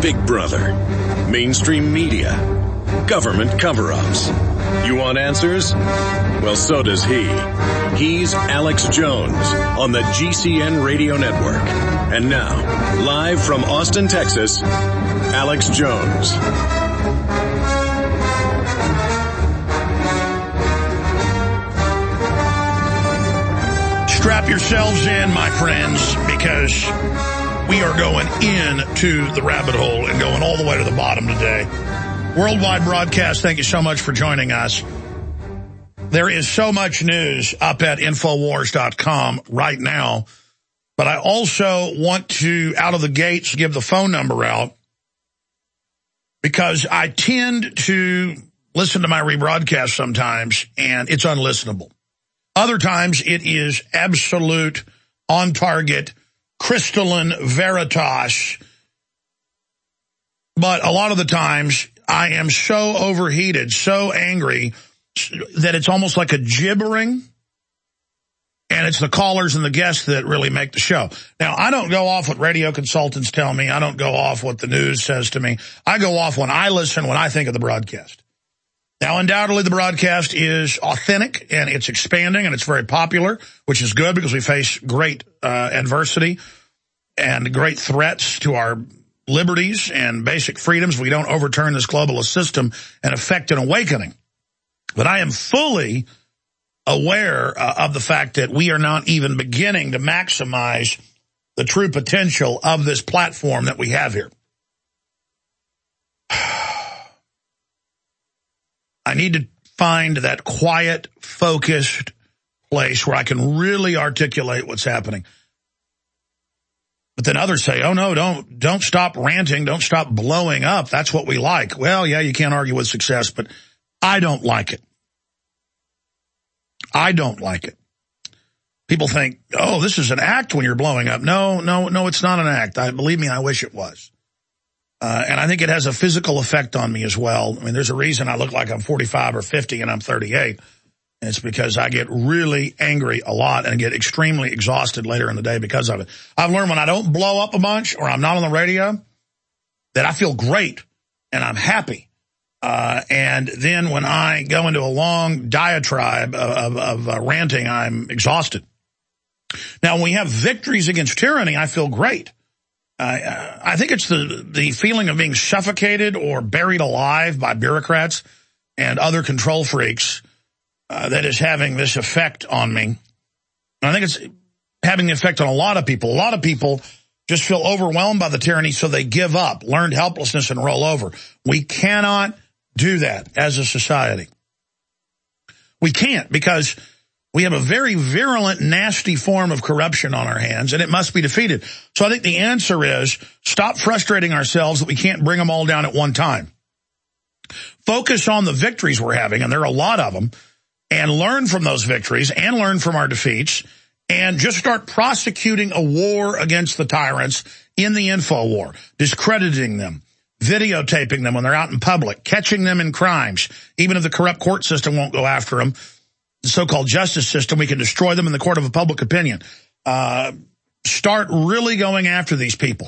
Big Brother, mainstream media, government cover-ups. You want answers? Well, so does he. He's Alex Jones on the GCN Radio Network. And now, live from Austin, Texas, Alex Jones. Strap yourselves in, my friends, because we are going into the rabbit hole and going all the way to the bottom today. Worldwide broadcast, thank you so much for joining us. There is so much news up at Infowars.com right now, but I also want to, out of the gates, give the phone number out because I tend to listen to my rebroadcast sometimes, and it's unlistenable. Other times, it is absolute, on-target, crystalline veritas. But a lot of the times, I am so overheated, so angry, that it's almost like a gibbering. And it's the callers and the guests that really make the show. Now, I don't go off what radio consultants tell me. I don't go off what the news says to me. I go off when I listen, when I think of the broadcast. Now, undoubtedly, the broadcast is authentic, and it's expanding, and it's very popular, which is good because we face great adversity and great threats to our liberties and basic freedoms. We don't overturn this globalist system and effect an awakening. But I am fully aware of the fact that we are not even beginning to maximize the true potential of this platform that we have here. I need to find that quiet, focused place where I can really articulate what's happening. But then others say, oh, no, don't stop ranting. Don't stop blowing up. That's what we like. Well, yeah, you can't argue with success, but I don't like it. I don't like it. People think, oh, this is an act when you're blowing up. No, it's not an act. Believe me, I wish it was. And I think it has a physical effect on me as well. I mean, there's a reason I look like I'm 45 or 50 and I'm 38. And it's because I get really angry a lot and get extremely exhausted later in the day because of it. I've learned when I don't blow up a bunch or I'm not on the radio that I feel great and I'm happy. And then when I go into a long diatribe of ranting, I'm exhausted. Now, when we have victories against tyranny, I feel great. I think it's the feeling of being suffocated or buried alive by bureaucrats and other control freaks that is having this effect on me. And I think it's having the effect on a lot of people. A lot of people just feel overwhelmed by the tyranny, so they give up, learned helplessness, and roll over. We cannot do that as a society. We can't, because we have a very virulent, nasty form of corruption on our hands, and it must be defeated. So I think the answer is stop frustrating ourselves that we can't bring them all down at one time. Focus on the victories we're having, and there are a lot of them, and learn from those victories and learn from our defeats, and just start prosecuting a war against the tyrants in the info war, discrediting them, videotaping them when they're out in public, catching them in crimes. Even if the corrupt court system won't go after them, the so-called justice system, we can destroy them in the court of public opinion. Start really going after these people.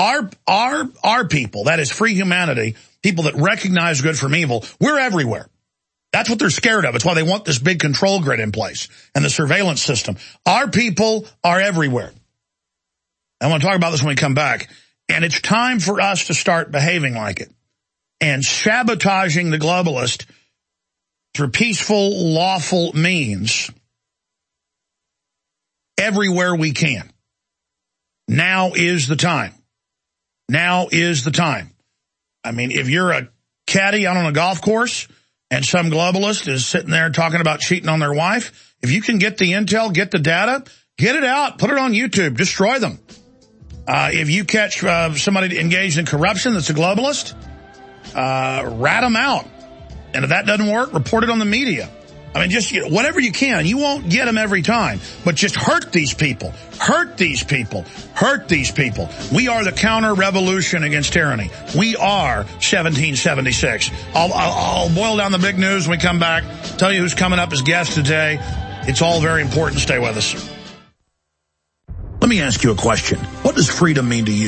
Our people, that is free humanity, people that recognize good from evil, we're everywhere. That's what they're scared of. It's why they want this big control grid in place and the surveillance system. Our people are everywhere. I want to talk about this when we come back. And it's time for us to start behaving like it and sabotaging the globalist through peaceful, lawful means everywhere we can. Now is the time. Now is the time. I mean, if you're a caddy out on a golf course and some globalist is sitting there talking about cheating on their wife, if you can get the intel, get the data, get it out, put it on YouTube, destroy them. If you catch somebody engaged in corruption that's a globalist, rat them out. And if that doesn't work, report it on the media. I mean, just whatever you can. You won't get them every time, but just hurt these people. Hurt these people. Hurt these people. We are the counter-revolution against tyranny. We are 1776. I'll boil down the big news when we come back, tell you who's coming up as guest today. It's all very important. Stay with us. Let me ask you a question. What does freedom mean to you?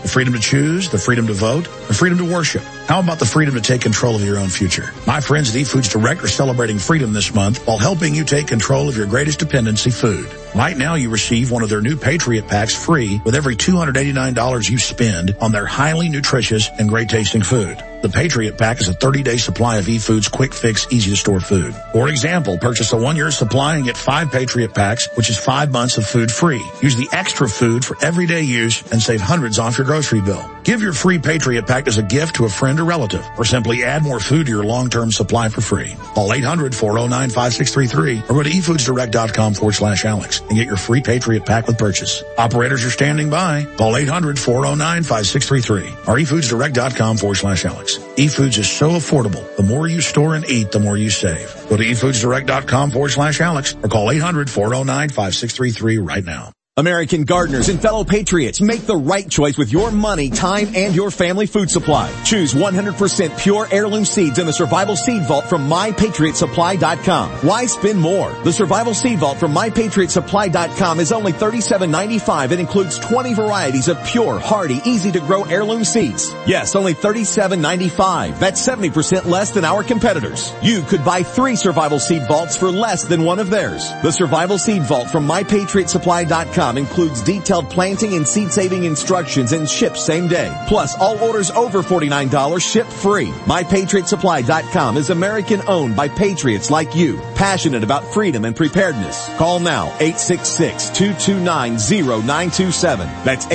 The freedom to choose, the freedom to vote, the freedom to worship. How about the freedom to take control of your own future? My friends at eFoods Direct are celebrating freedom this month while helping you take control of your greatest dependency, food. Right now, you receive one of their new Patriot Packs free with every $289 you spend on their highly nutritious and great-tasting food. The Patriot Pack is a 30-day supply of eFoods quick fix, easy-to-store food. For example, purchase a 1-year supply and get 5 Patriot Packs, which is 5 months of food free. Use the extra food for everyday use and save hundreds off your grocery bill. Give your free Patriot Pack as a gift to a friend or relative, or simply add more food to your long-term supply for free. Call 800-409-5633 or go to eFoodsDirect.com/Alex and get your free Patriot Pack with purchase. Operators are standing by. Call 800-409-5633 or eFoodsDirect.com/Alex. eFoods is so affordable. The more you store and eat, the more you save. Go to eFoodsDirect.com/Alex or call 800-409-5633 right now. American gardeners and fellow patriots, make the right choice with your money, time, and your family food supply. Choose 100% pure heirloom seeds in the Survival Seed Vault from MyPatriotSupply.com. Why spend more? The Survival Seed Vault from MyPatriotSupply.com is only $37.95 and includes 20 varieties of pure, hardy, easy-to-grow heirloom seeds. Yes, only $37.95. That's 70% less than our competitors. You could buy 3 Survival Seed Vaults for less than one of theirs. The Survival Seed Vault from MyPatriotSupply.com includes detailed planting and seed-saving instructions and ships same day. Plus, all orders over $49 ship free. MyPatriotSupply.com is American-owned by patriots like you, passionate about freedom and preparedness. Call now, 866-229-0927. That's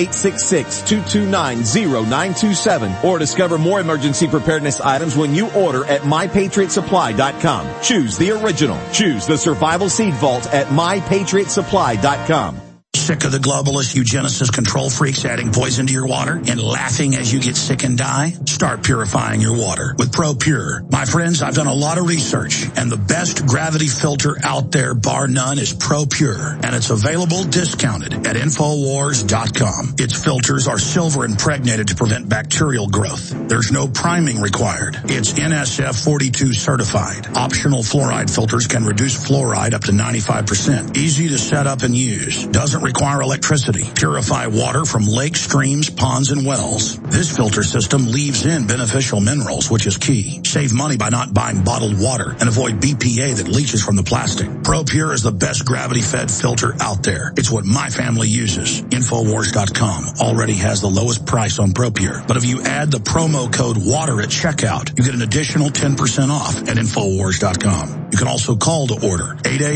866-229-0927. Or discover more emergency preparedness items when you order at MyPatriotSupply.com. Choose the original. Choose the Survival Seed Vault at MyPatriotSupply.com. Sick of the globalist eugenicist control freaks adding poison to your water and laughing as you get sick and die? Start purifying your water with ProPure. My friends, I've done a lot of research, and the best gravity filter out there, bar none, is ProPure, and it's available discounted at Infowars.com. Its filters are silver impregnated to prevent bacterial growth. There's no priming required. It's NSF 42 certified. Optional fluoride filters can reduce fluoride up to 95%. Easy to set up and use. Doesn't require electricity. Purify water from lakes, streams, ponds, and wells. This filter system leaves in beneficial minerals, which is key. Save money by not buying bottled water and avoid BPA that leaches from the plastic. ProPure is the best gravity-fed filter out there. It's what my family uses. Infowars.com already has the lowest price on ProPure. But if you add the promo code WATER at checkout, you get an additional 10% off at Infowars.com. You can also call to order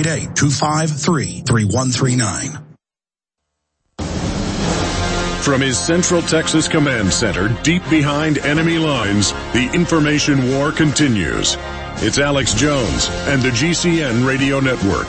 888-253-3139. From his Central Texas Command Center, deep behind enemy lines, the information war continues. It's Alex Jones and the GCN Radio Network.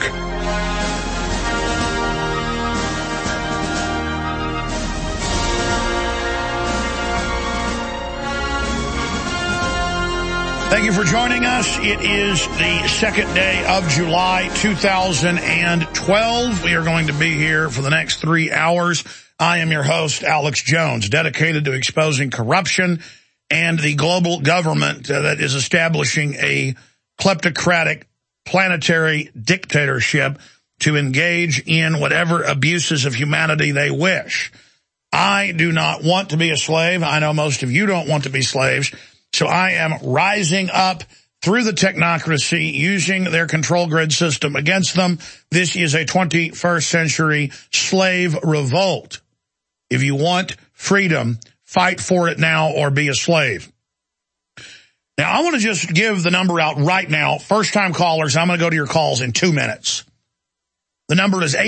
Thank you for joining us. It is the second day of July 2012. We are going to be here for the next 3 hours. I am your host, Alex Jones, dedicated to exposing corruption and the global government that is establishing a kleptocratic planetary dictatorship to engage in whatever abuses of humanity they wish. I do not want to be a slave. I know most of you don't want to be slaves. So I am rising up through the technocracy, using their control grid system against them. This is a 21st century slave revolt. If you want freedom, fight for it now or be a slave. Now, I want to just give the number out right now. First-time callers, I'm going to go to your calls in 2 minutes. The number is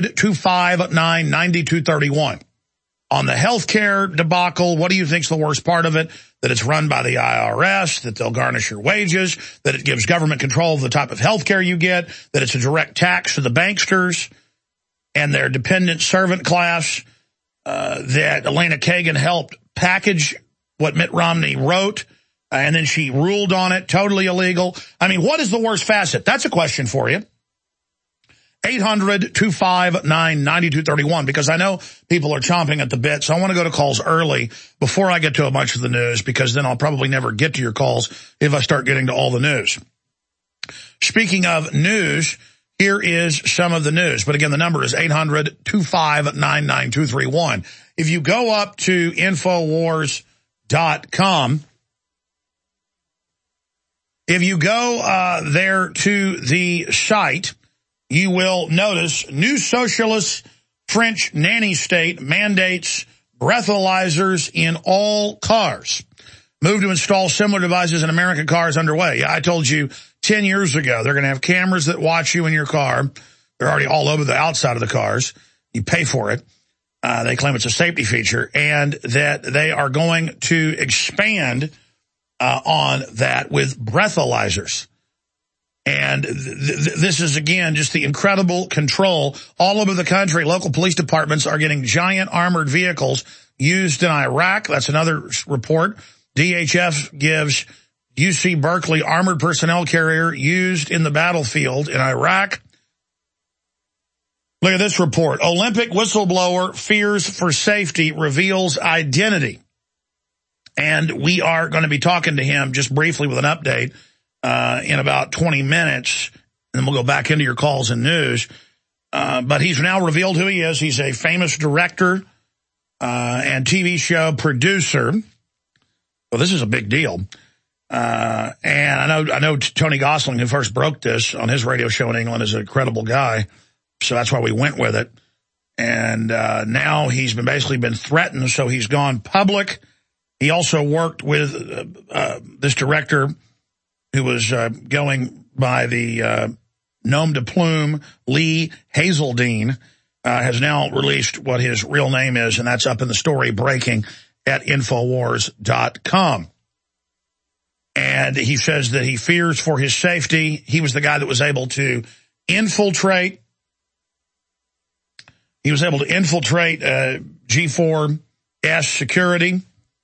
800-259-9231. On the healthcare debacle, what do you think's the worst part of it? That it's run by the IRS, that they'll garnish your wages, that it gives government control of the type of healthcare you get, that it's a direct tax to the banksters and their dependent servant class, that Elena Kagan helped package what Mitt Romney wrote, and then she ruled on it, totally illegal. I mean, what is the worst facet? That's a question for you. 800-259-9231, because I know people are chomping at the bit, so I want to go to calls early before I get to a bunch of the news, because then I'll probably never get to your calls if I start getting to all the news. Speaking of news, Here is some of the news. But again, the number is 800-259-9231. If you go up to Infowars.com, if you go there to the site, you will notice new socialist French nanny state mandates breathalyzers in all cars. Move to install similar devices in American cars underway. Yeah, I told you 10 years ago they're going to have cameras that watch you in your car. They're already all over the outside of the cars. You pay for it. They claim it's a safety feature, and that they are going to expand on that with breathalyzers. And this is, again, just the incredible control. All over the country, local police departments are getting giant armored vehicles used in Iraq. That's another report. DHS gives UC Berkeley armored personnel carrier used in the battlefield in Iraq. Look at this report. Olympic whistleblower fears for safety, reveals identity. And we are going to be talking to him just briefly with an update in about 20 minutes. And then we'll go back into your calls and news. But he's now revealed who he is. He's a famous director and TV show producer. Well, this is a big deal. And I know Tony Gosling, who first broke this on his radio show in England, is a credible guy. So that's why we went with it. And now he's basically been threatened, so he's gone public. He also worked with this director who was going by the nom de plume, Lee Hazeldine, has now released what his real name is, and that's up in the story breaking at Infowars.com. And he says that he fears for his safety. He was the guy that was able to infiltrate. He was able to infiltrate G4S security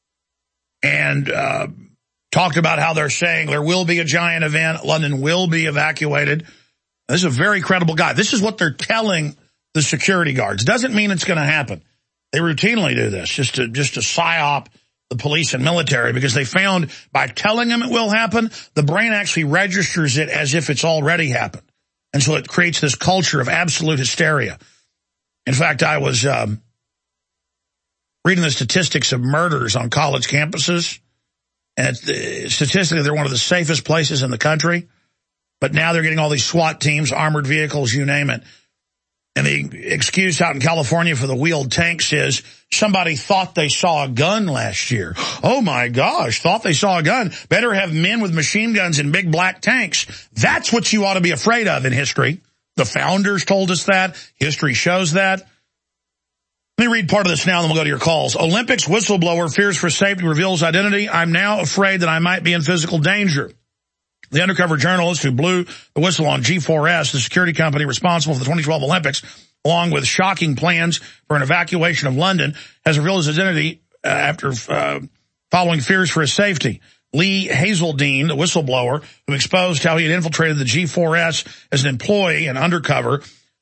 and talked about how they're saying there will be a giant event. London will be evacuated. This is a very credible guy. This is what they're telling the security guards. Doesn't mean it's going to happen. They routinely do this just to psyop the police and military, because they found by telling them it will happen, the brain actually registers it as if it's already happened. And so it creates this culture of absolute hysteria. In fact, I was reading the statistics of murders on college campuses, and statistically they're one of the safest places in the country. But now they're getting all these SWAT teams, armored vehicles, you name it. And the excuse out in California for the wheeled tanks is somebody thought they saw a gun last year. Oh, my gosh, thought they saw a gun. Better have men with machine guns in big black tanks. That's what you ought to be afraid of in history. The founders told us that. History shows that. Let me read part of this now, and then we'll go to your calls. Olympics whistleblower fears for safety, reveals identity. I'm now afraid that I might be in physical danger. The undercover journalist who blew the whistle on G4S, the security company responsible for the 2012 Olympics, along with shocking plans for an evacuation of London, has revealed his identity after following fears for his safety. Lee Hazeldine, the whistleblower, who exposed how he had infiltrated the G4S as an employee and undercover,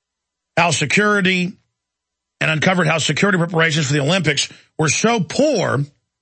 and uncovered how security preparations for the Olympics were so poor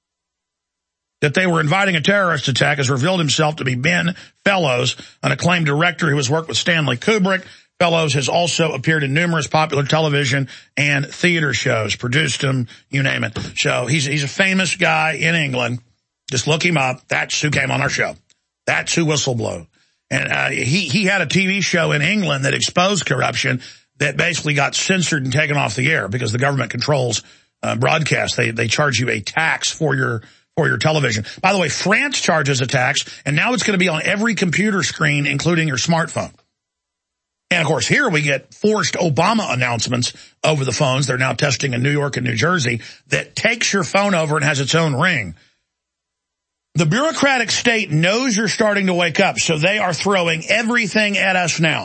that they were inviting a terrorist attack, has revealed himself to be Ben Fellows, an acclaimed director who has worked with Stanley Kubrick. Fellows has also appeared in numerous popular television and theater shows, produced them, you name it. So he's a famous guy in England. Just look him up. That's who came on our show. That's who whistleblew. And he had a TV show in England that exposed corruption that basically got censored and taken off the air because the government controls broadcast. They charge you a tax for your television. By the way, France charges a tax, and now it's going to be on every computer screen, including your smartphone. And, of course, here we get forced Obama announcements over the phones. They're now testing in New York and New Jersey that takes your phone over and has its own ring. The bureaucratic state knows you're starting to wake up, so they are throwing everything at us now.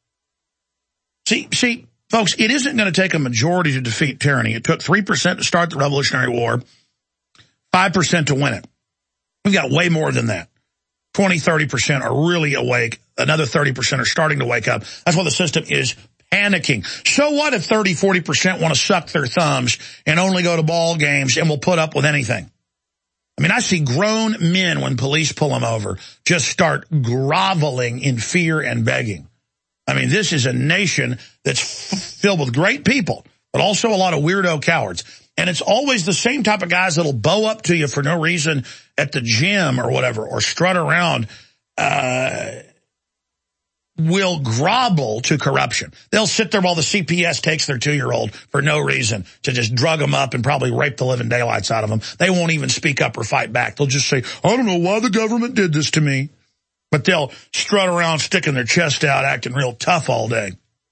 See, folks, it isn't going to take a majority to defeat tyranny. It took 3% to start the Revolutionary War, 5% to win it. We've got way more than that. 20, 30% are really awake. Another 30% are starting to wake up. That's why the system is panicking. So what if 30, 40% want to suck their thumbs and only go to ball games and will put up with anything? I mean, I see grown men, when police pull them over, just start groveling in fear and begging. I mean, this is a nation that's filled with great people, but also a lot of weirdo cowards. And it's always the same type of guys that'll bow up to you for no reason at the gym or whatever, or strut around, will grovel to corruption. They'll sit there while the CPS takes their 2-year-old for no reason to just drug them up and probably rape the living daylights out of them. They won't even speak up or fight back. They'll just say, I don't know why the government did this to me. But they'll strut around sticking their chest out, acting real tough all day.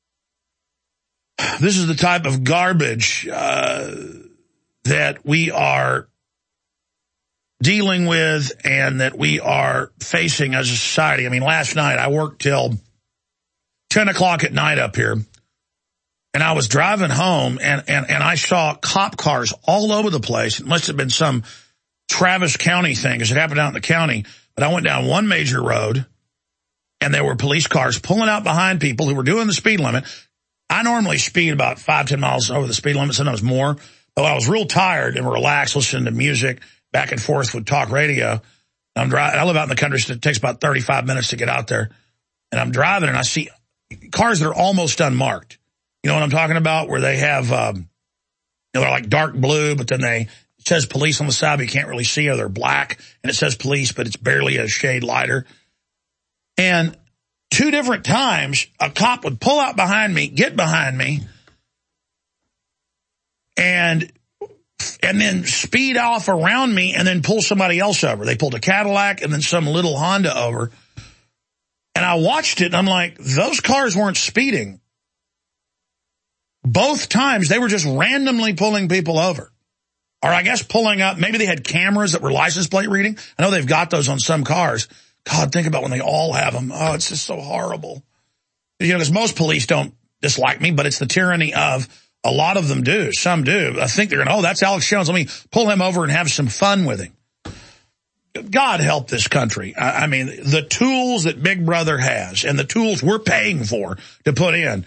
This is the type of garbage that we are dealing with and that we are facing as a society. I mean, last night I worked till 10 o'clock at night up here, and I was driving home, and I saw cop cars all over the place. It must have been some Travis County thing, because it happened out in the county. But I went down one major road, and there were police cars pulling out behind people who were doing the speed limit. I normally speed about 5-10 miles over the speed limit, sometimes more. But I was real tired and relaxed, listening to music back and forth with talk radio. I'm driving. I live out in the country, so it takes about 35 minutes to get out there. And I'm driving, and I see cars that are almost unmarked. You know what I'm talking about? Where they have, they're like dark blue, but then it says police on the side, but you can't really see, or they're black, and it says police, but it's barely a shade lighter. And 2 different times, a cop would pull out behind me, get behind me, and then speed off around me and then pull somebody else over. They pulled a Cadillac and then some little Honda over. And I watched it, and I'm like, those cars weren't speeding. Both times, they were just randomly pulling people over. Or I guess pulling up, maybe they had cameras that were license plate reading. I know they've got those on some cars. God, think about when they all have them. Oh, it's just so horrible. You know, because most police don't dislike me, but it's the tyranny of a lot of them do. Some do. I think they're going, oh, that's Alex Jones. Let me pull him over and have some fun with him. God help this country. I mean, the tools that Big Brother has and the tools we're paying for to put in,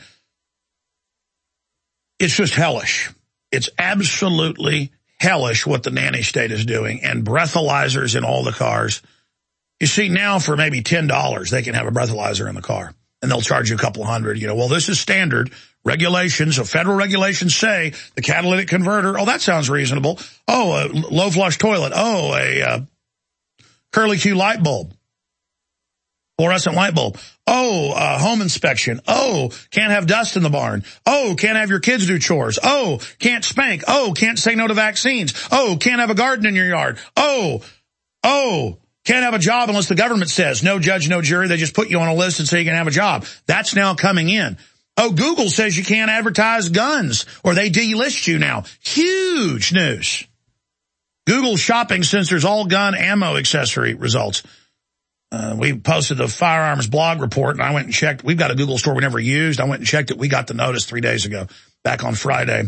it's just hellish. It's absolutely hellish what the nanny state is doing, and breathalyzers in all the cars. You see, now for maybe $10, they can have a breathalyzer in the car, and they'll charge you a couple $100. You know, well, this is standard regulations. So federal regulations say the catalytic converter. Oh, that sounds reasonable. Oh, a low flush toilet. Oh, a curly Q light bulb, fluorescent light bulb. Oh, home inspection. Oh, can't have dust in the barn. Oh, can't have your kids do chores. Oh, can't spank. Oh, can't say no to vaccines. Oh, can't have a garden in your yard. Oh, can't have a job unless the government says. No judge, no jury. They just put you on a list and say you can have a job. That's now coming in. Oh, Google says you can't advertise guns, or they delist you now. Huge news. Google shopping censors all gun ammo accessory results. We posted the firearms blog report, and I went and checked. We've got a Google store we never used. I went and checked it. We got the notice 3 days ago, back on Friday.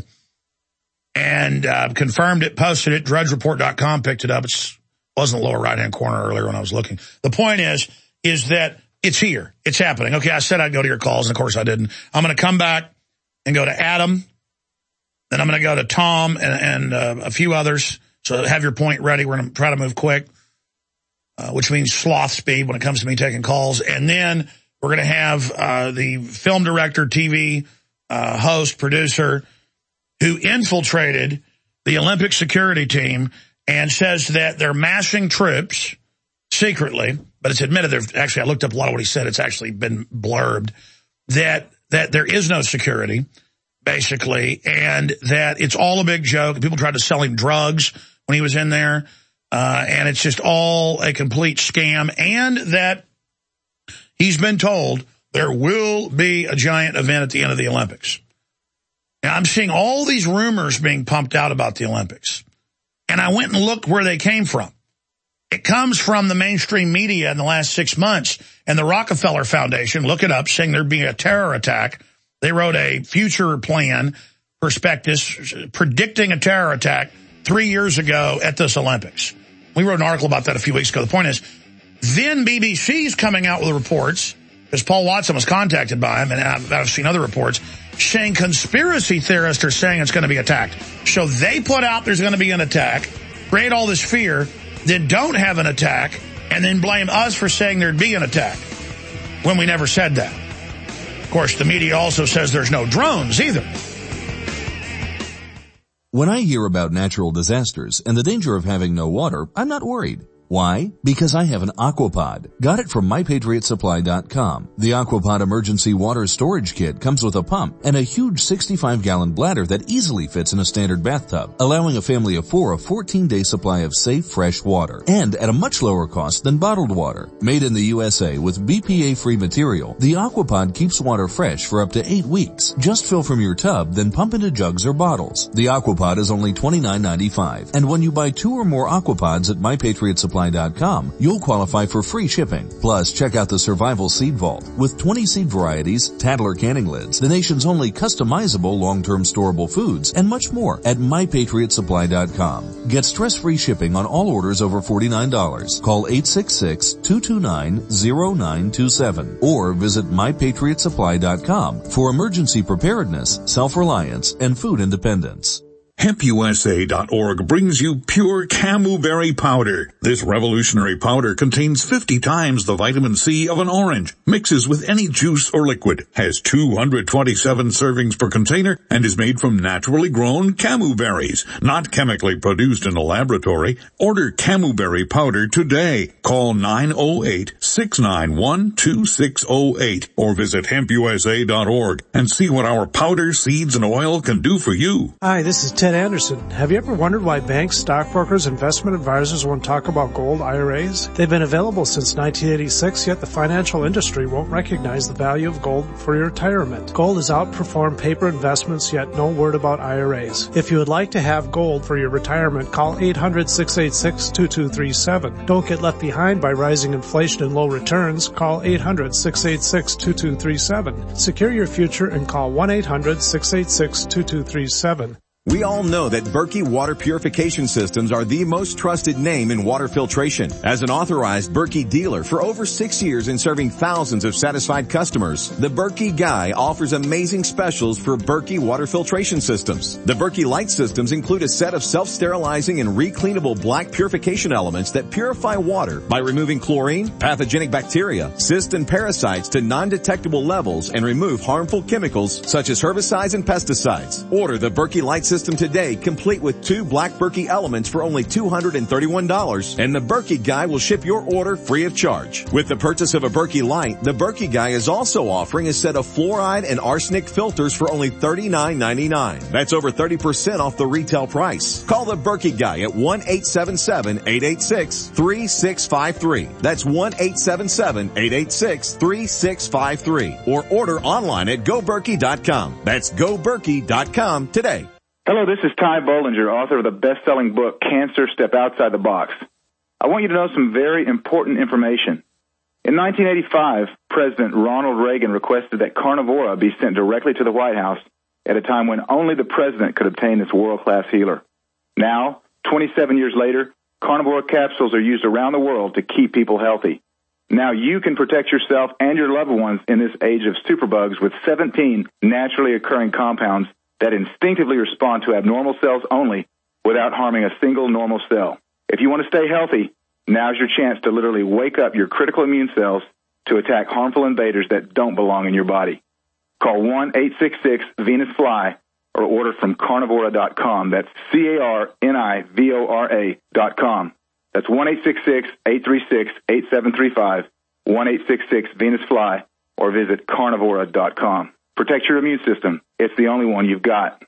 And confirmed it, posted it. DrudgeReport.com picked it up. It wasn't the lower right-hand corner earlier when I was looking. The point is that it's here. It's happening. Okay, I said I'd go to your calls, and of course I didn't. I'm going to come back and go to Adam. Then I'm going to go to Tom and a few others. So have your point ready. We're going to try to move quick, which means sloth speed when it comes to me taking calls. And then we're going to have the film director, TV host, producer who infiltrated the Olympic security team and says that they're massing troops secretly, but it's admitted I looked up a lot of what he said. It's actually been blurbed that there is no security, basically, and that it's all a big joke. People tried to sell him drugs when he was in there, and it's just all a complete scam, and that he's been told there will be a giant event at the end of the Olympics. Now, I'm seeing all these rumors being pumped out about the Olympics, and I went and looked where they came from. It comes from the mainstream media in the last 6 months, and the Rockefeller Foundation, look it up, saying there'd be a terror attack. They wrote a future plan prospectus predicting a terror attack 3 years ago at this Olympics. We wrote an article about that a few weeks ago. The point is, then BBC's coming out with reports, because Paul Watson was contacted by him, and I've seen other reports, saying conspiracy theorists are saying it's going to be attacked. So they put out there's going to be an attack, create all this fear, then don't have an attack, and then blame us for saying there'd be an attack, when we never said that. Of course, the media also says there's no drones either. When I hear about natural disasters and the danger of having no water, I'm not worried. Why? Because I have an Aquapod. Got it from MyPatriotSupply.com. The Aquapod Emergency Water Storage Kit comes with a pump and a huge 65-gallon bladder that easily fits in a standard bathtub, allowing a family of 4 a 14-day supply of safe, fresh water, and at a much lower cost than bottled water. Made in the USA with BPA-free material, the Aquapod keeps water fresh for up to 8 weeks. Just fill from your tub, then pump into jugs or bottles. The Aquapod is only $29.95, and when you buy 2 or more Aquapods at MyPatriotSupply.com, you'll qualify for free shipping. Plus, check out the Survival Seed Vault. With 20 seed varieties, Tadler canning lids, the nation's only customizable long-term storable foods, and much more at MyPatriotSupply.com. Get stress-free shipping on all orders over $49. Call 866-229-0927 or visit MyPatriotSupply.com for emergency preparedness, self-reliance, and food independence. HempUSA.org brings you pure camu-berry powder. This revolutionary powder contains 50 times the vitamin C of an orange, mixes with any juice or liquid, has 227 servings per container, and is made from naturally grown camu berries, not chemically produced in a laboratory. Order camu-berry powder today. Call 908-691-2608 or visit HempUSA.org and see what our powder, seeds, and oil can do for you. Hi, this is Ted Anderson. Have you ever wondered why banks, stockbrokers, investment advisors won't talk about gold IRAs? They've been available since 1986, yet the financial industry won't recognize the value of gold for your retirement. Gold has outperformed paper investments, yet no word about IRAs. If you would like to have gold for your retirement, call 800-686-2237. Don't get left behind by rising inflation and low returns. Call 800-686-2237. Secure your future and call 1-800-686-2237. We all know that Berkey Water Purification Systems are the most trusted name in water filtration. As an authorized Berkey dealer for over 6 years and serving thousands of satisfied customers, the Berkey Guy offers amazing specials for Berkey Water Filtration Systems. The Berkey Light Systems include a set of self-sterilizing and recleanable black purification elements that purify water by removing chlorine, pathogenic bacteria, cysts, and parasites to non-detectable levels and remove harmful chemicals such as herbicides and pesticides. Order the Berkey Light System today, complete with 2 black Berkey elements for only $231, and the Berkey Guy will ship your order free of charge. With the purchase of a Berkey Light, the Berkey Guy is also offering a set of fluoride and arsenic filters for only $39.99. That's over 30% off the retail price. Call the Berkey Guy at 1-877-886-3653. That's 1-877-886-3653. Or order online at GoBerkey.com. That's GoBerkey.com today. Hello, this is Ty Bollinger, author of the best-selling book, Cancer, Step Outside the Box. I want you to know some very important information. In 1985, President Ronald Reagan requested that Carnivora be sent directly to the White House at a time when only the president could obtain this world-class healer. Now, 27 years later, Carnivora capsules are used around the world to keep people healthy. Now you can protect yourself and your loved ones in this age of superbugs with 17 naturally occurring compounds that instinctively respond to abnormal cells only without harming a single normal cell. If you want to stay healthy, now's your chance to literally wake up your critical immune cells to attack harmful invaders that don't belong in your body. Call 1-866-VENUS-FLY or order from Carnivora.com. That's Carnivora.com. That's 1-866-836-8735, 1-866-VENUS-FLY, or visit Carnivora.com. Protect your immune system. It's the only one you've got.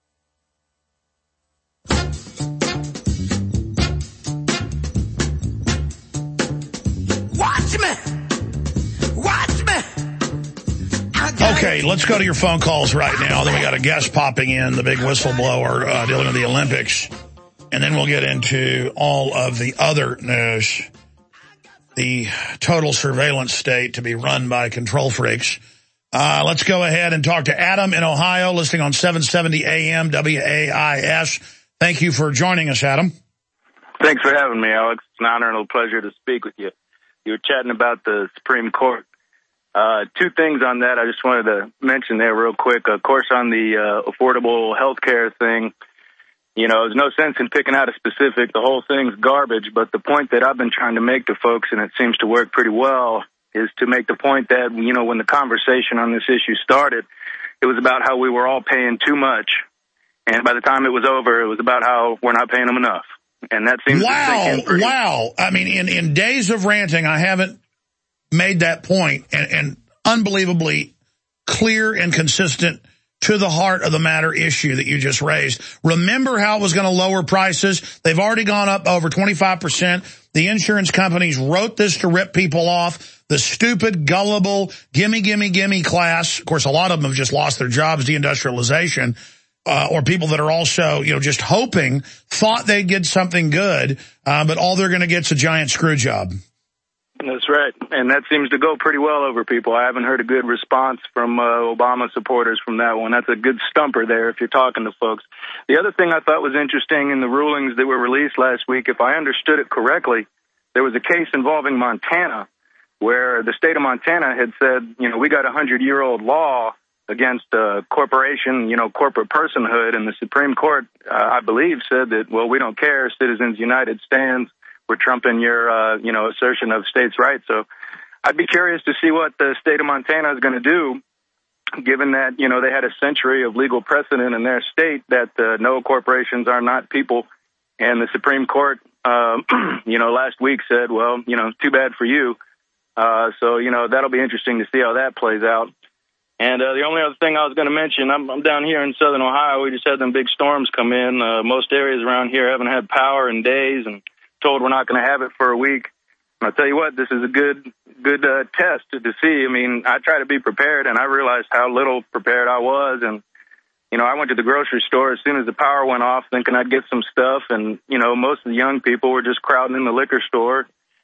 Watch me! Watch me! Okay, let's go to your phone calls right now. Then we got a guest popping in, the big whistleblower dealing with the Olympics. And then we'll get into all of the other news. The total surveillance state to be run by control freaks. Let's go ahead and talk to Adam in Ohio, listening on 770 AM WAIS. Thank you for joining us, Adam. Thanks for having me, Alex. It's an honor and a pleasure to speak with you. You were chatting about the Supreme Court. 2 things on that I just wanted to mention there real quick. Of course, on the affordable health care thing, you know, there's no sense in picking out a specific. The whole thing's garbage. But the point that I've been trying to make to folks, and it seems to work pretty well, is to make the point that, you know, when the conversation on this issue started, it was about how we were all paying too much. And by the time it was over, it was about how we're not paying them enough. And that seems to sink in. Wow. I mean, in days of ranting, I haven't made that point, and unbelievably clear and consistent to the heart of the matter issue that you just raised. Remember how it was going to lower prices? They've already gone up over 25%. The insurance companies wrote this to rip people off. The stupid, gullible, gimme class. Of course, a lot of them have just lost their jobs, deindustrialization, or people that are also, you know, just hoping, thought they'd get something good, but all they're going to get is a giant screw job. That's right. And that seems to go pretty well over people. I haven't heard a good response from Obama supporters from that one. That's a good stumper there if you're talking to folks. The other thing I thought was interesting in the rulings that were released last week, if I understood it correctly, there was a case involving Montana where the state of Montana had said, you know, we got a 100-year-old law against corporation, you know, corporate personhood. And the Supreme Court, I believe, said that, well, we don't care. Citizens United stands. We're trumping your, you know, assertion of states' rights. So I'd be curious to see what the state of Montana is going to do, given that, you know, they had a century of legal precedent in their state that no, corporations are not people. And the Supreme Court, you know, last week said, well, you know, too bad for you. So, you know, that'll be interesting to see how that plays out. And the only other thing I was going to mention, I'm down here in southern Ohio. We just had them big storms come in. Most areas around here haven't had power in days, and told we're not going to have it for a week. And I'll tell you what, this is a good test to see. I mean, I try to be prepared, and I realized how little prepared I was. And, you know, I went to the grocery store as soon as the power went off thinking I'd get some stuff. And, you know, most of the young people were just crowding in the liquor store.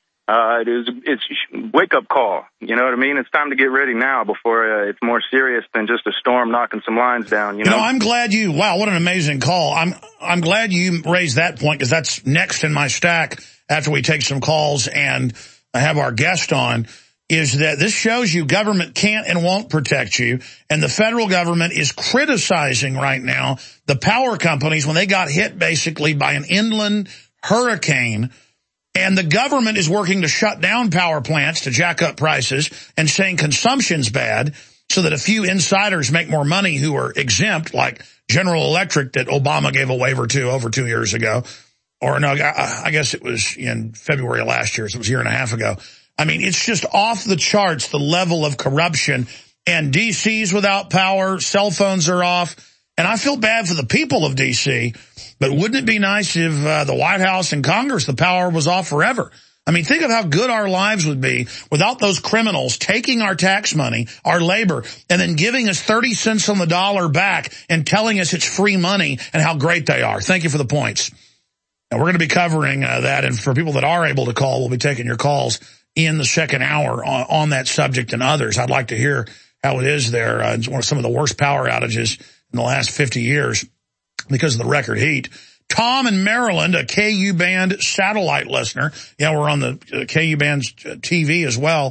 It's wake-up call. You know what I mean? It's time to get ready now before it's more serious than just a storm knocking some lines down. You know, I'm glad wow, what an amazing call. I'm glad you raised that point, because that's next in my stack after we take some calls and have our guest on, is that this shows you government can't and won't protect you. And the federal government is criticizing right now the power companies when they got hit basically by an inland hurricane. And the government is working to shut down power plants to jack up prices and saying consumption's bad so that a few insiders make more money who are exempt, like General Electric that Obama gave a waiver to over 2 years ago. Or no, I guess it was in February of last year, so it was a year and a half ago. I mean, it's just off the charts, the level of corruption. And D.C.'s without power, cell phones are off. And I feel bad for the people of D.C., but wouldn't it be nice if the White House and Congress, the power was off forever? I mean, think of how good our lives would be without those criminals taking our tax money, our labor, and then giving us 30 cents on the dollar back and telling us it's free money and how great they are. Thank you for the points. And we're going to be covering that. And for people that are able to call, we'll be taking your calls in the second hour on that subject and others. I'd like to hear how it is there. It's one of some of the worst power outages in the last 50 years because of the record heat. Tom in Maryland, a KU band satellite listener. Yeah, we're on the KU band's TV as well.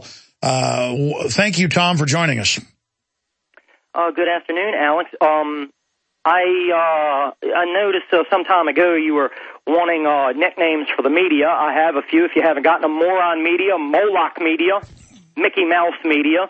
Thank you, Tom, for joining us. Good afternoon, Alex. I noticed some time ago you were wanting nicknames for the media. I have a few. If you haven't gotten them, Moron Media, Moloch Media, Mickey Mouse Media.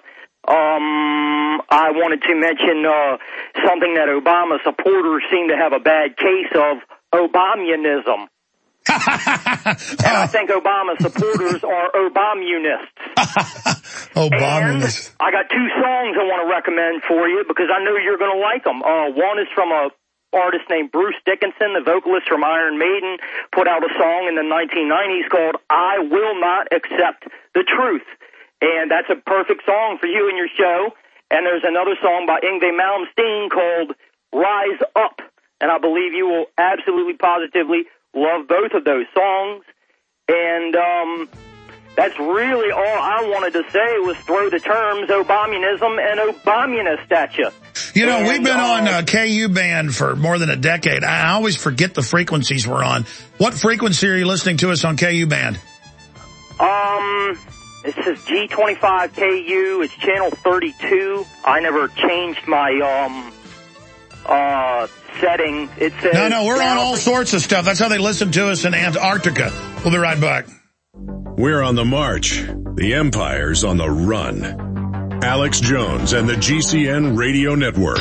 I wanted to mention something that Obama supporters seem to have a bad case of, Obamunism. And I think Obama supporters are Obamunists. Obamunists. I got two songs I want to recommend for you because I know you're going to like them. One is from a artist named Bruce Dickinson, the vocalist from Iron Maiden, put out a song in the 1990s called I Will Not Accept the Truth. And that's a perfect song for you and your show. And there's another song by Yngwie Malmsteen called Rise Up. And I believe you will absolutely positively love both of those songs. And that's really all I wanted to say was throw the terms Obamunism and Obamunist at you. You know, we've been on KU band for more than a decade. I always forget the frequencies we're on. What frequency are you listening to us on KU band? It says G25KU. It's channel 32. I never changed my setting. It says No, we're on all sorts of stuff. That's how they listen to us in Antarctica. We'll be right back. We're on the march. The empire's on the run. Alex Jones and the GCN Radio Network.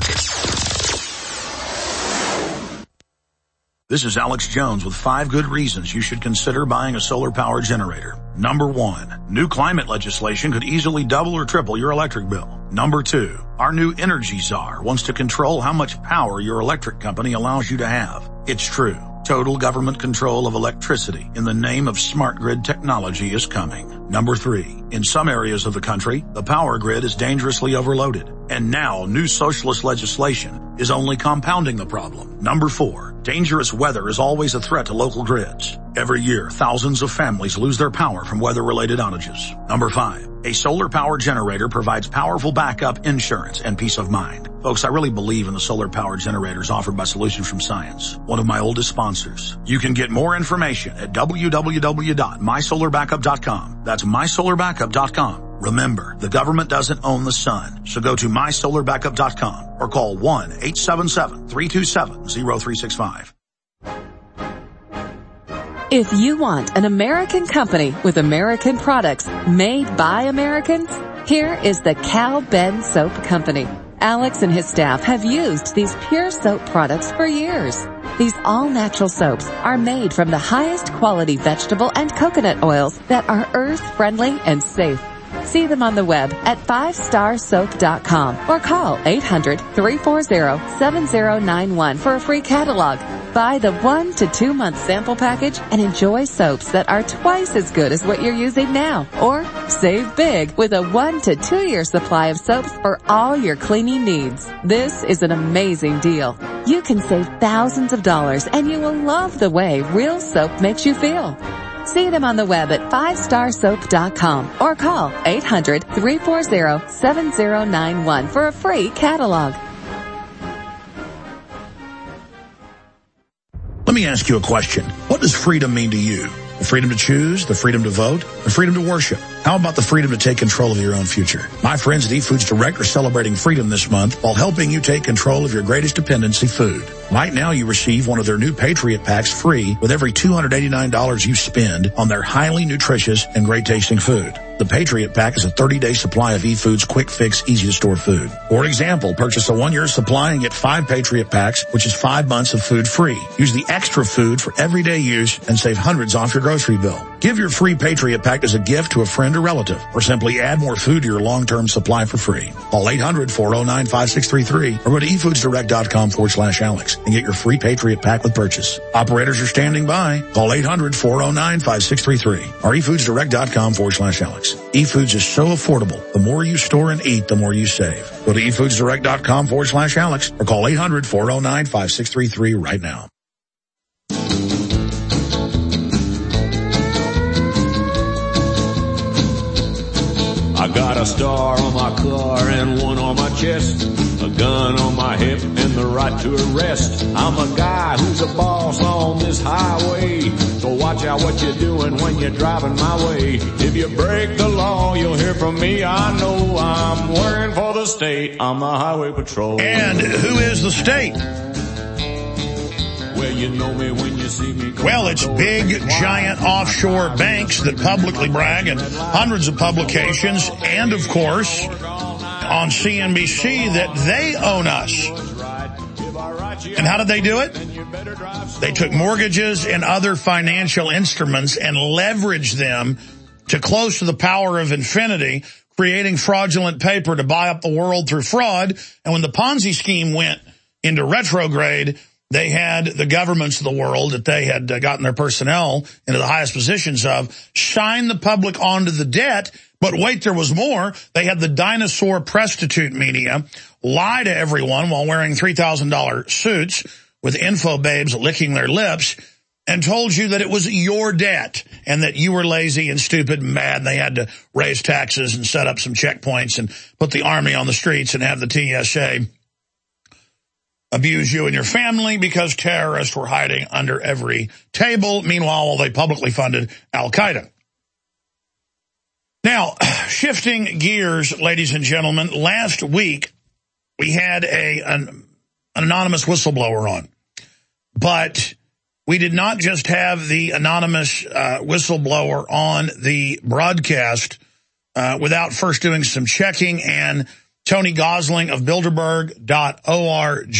This is Alex Jones with 5 good reasons you should consider buying a solar power generator. Number 1, new climate legislation could easily double or triple your electric bill. Number 2, our new energy czar wants to control how much power your electric company allows you to have. It's true. Total government control of electricity in the name of smart grid technology is coming. Number 3, in some areas of the country, the power grid is dangerously overloaded. And now new socialist legislation is only compounding the problem. Number 4, dangerous weather is always a threat to local grids. Every year, thousands of families lose their power from weather-related outages. Number 5, a solar power generator provides powerful backup insurance and peace of mind. Folks, I really believe in the solar power generators offered by Solutions from Science, one of my oldest sponsors. You can get more information at www.mysolarbackup.com. That's mysolarbackup.com. Remember, the government doesn't own the sun, so go to mysolarbackup.com or call 1-877-327-0365. If you want an American company with American products made by Americans, here is the Cal Ben Soap Company. Alex and his staff have used these pure soap products for years. These all-natural soaps are made from the highest quality vegetable and coconut oils that are earth-friendly and safe. See them on the web at 5starsoap.com or call 800-340-7091 for a free catalog. Buy the 1 to 2 month sample package and enjoy soaps that are twice as good as what you're using now. Or save big with a 1 to 2 year supply of soaps for all your cleaning needs. This is an amazing deal. You can save thousands of dollars and you will love the way real soap makes you feel. See them on the web at 5starsoap.com or call 800-340-7091 for a free catalog. Let me ask you a question. What does freedom mean to you? The freedom to choose, the freedom to vote, the freedom to worship. How about the freedom to take control of your own future? My friends at eFoods Direct are celebrating freedom this month while helping you take control of your greatest dependency, food. Right now you receive one of their new Patriot Packs free with every $289 you spend on their highly nutritious and great tasting food. The Patriot Pack is a 30-day supply of eFoods quick fix, easy to store food. For example, purchase a 1-year supply and get 5 Patriot Packs, which is 5 months of food free. Use the extra food for everyday use and save hundreds off your grocery bill. Give your free Patriot Pack as a gift to a friend or relative, or simply add more food to your long-term supply for free. Call 800-409-5633 or go to eFoodsDirect.com/Alex and get your free Patriot Pack with purchase. Operators are standing by. Call 800-409-5633 or eFoodsDirect.com/Alex. eFoods is so affordable. The more you store and eat, the more you save. Go to eFoodsDirect.com/Alex or call 800-409-5633 right now. I got a star on my car and one on my chest, a gun on my hip and the right to arrest. I'm a guy who's a boss on this highway, so watch out what you're doing when you're driving my way. If you break the law, you'll hear from me. I know I'm working for the state. I'm the highway patrol. And who is the state? Well, you know me when you see me. Well, it's big, giant offshore banks that publicly brag in hundreds of publications and, of course, on CNBC that they own us. And how did they do it? They took mortgages and other financial instruments and leveraged them to close to the power of infinity, creating fraudulent paper to buy up the world through fraud. And when the Ponzi scheme went into retrograde, they had the governments of the world that they had gotten their personnel into the highest positions of shine the public onto the debt. But wait, there was more. They had the dinosaur prostitute media lie to everyone while wearing $3,000 suits with info babes licking their lips and told you that it was your debt and that you were lazy and stupid and mad. And they had to raise taxes and set up some checkpoints and put the army on the streets and have the TSA abuse you and your family because terrorists were hiding under every table. Meanwhile, they publicly funded Al-Qaeda. Now, shifting gears, ladies and gentlemen, last week we had an anonymous whistleblower on. But we did not just have the anonymous whistleblower on the broadcast without first doing some checking, and Tony Gosling of Bilderberg.org,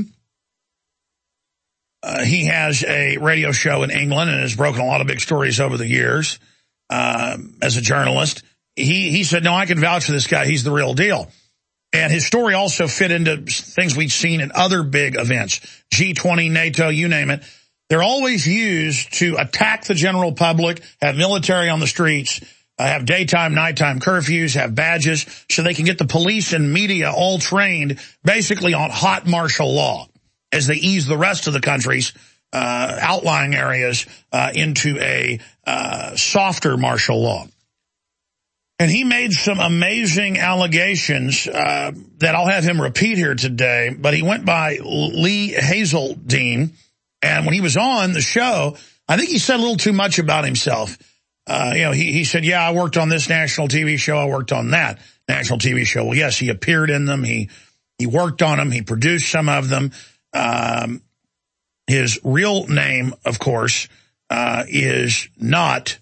he has a radio show in England and has broken a lot of big stories over the years as a journalist. He said, no, I can vouch for this guy. He's the real deal. And his story also fit into things we've seen in other big events, G20, NATO, you name it. They're always used to attack the general public, have military on the streets, have daytime, nighttime curfews, have badges, so they can get the police and media all trained basically on hot martial law as they ease the rest of the country's outlying areas into a softer martial law. And he made some amazing allegations that I'll have him repeat here today, but he went by Lee Hazeldine, and when he was on the show, I think he said a little too much about himself. He said, yeah, I worked on this national TV show, I worked on that national TV show. Well, yes, he appeared in them, he worked on them, he produced some of them. His real name, of course, is not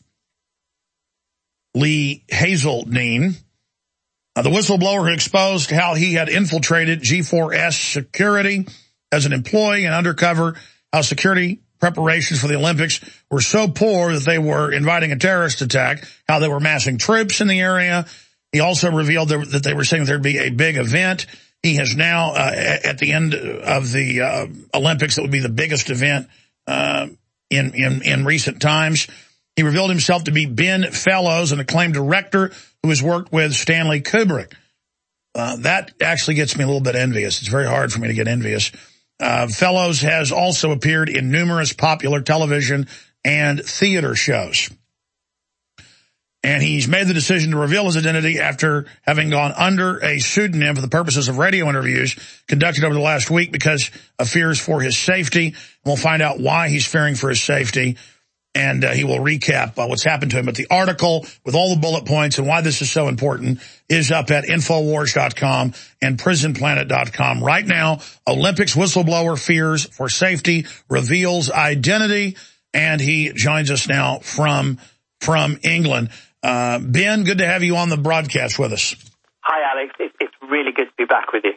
Lee Hazeldine. The whistleblower who exposed how he had infiltrated G4S security as an employee and undercover, how security preparations for the Olympics were so poor that they were inviting a terrorist attack, how they were massing troops in the area. He also revealed that they were saying there'd be a big event. He has now, at the end of the Olympics, that would be the biggest event in recent times. He revealed himself to be Ben Fellows, an acclaimed director who has worked with Stanley Kubrick. That actually gets me a little bit envious. It's very hard for me to get envious. Fellows has also appeared in numerous popular television and theater shows. And he's made the decision to reveal his identity after having gone under a pseudonym for the purposes of radio interviews conducted over the last week because of fears for his safety. We'll find out why he's fearing for his safety. And he will recap what's happened to him. But the article with all the bullet points and why this is so important is up at Infowars.com and PrisonPlanet.com. Right now, Olympics whistleblower fears for safety, reveals identity, and he joins us now from England. Ben, good to have you on the broadcast with us. Hi, Alex. It's really good to be back with you.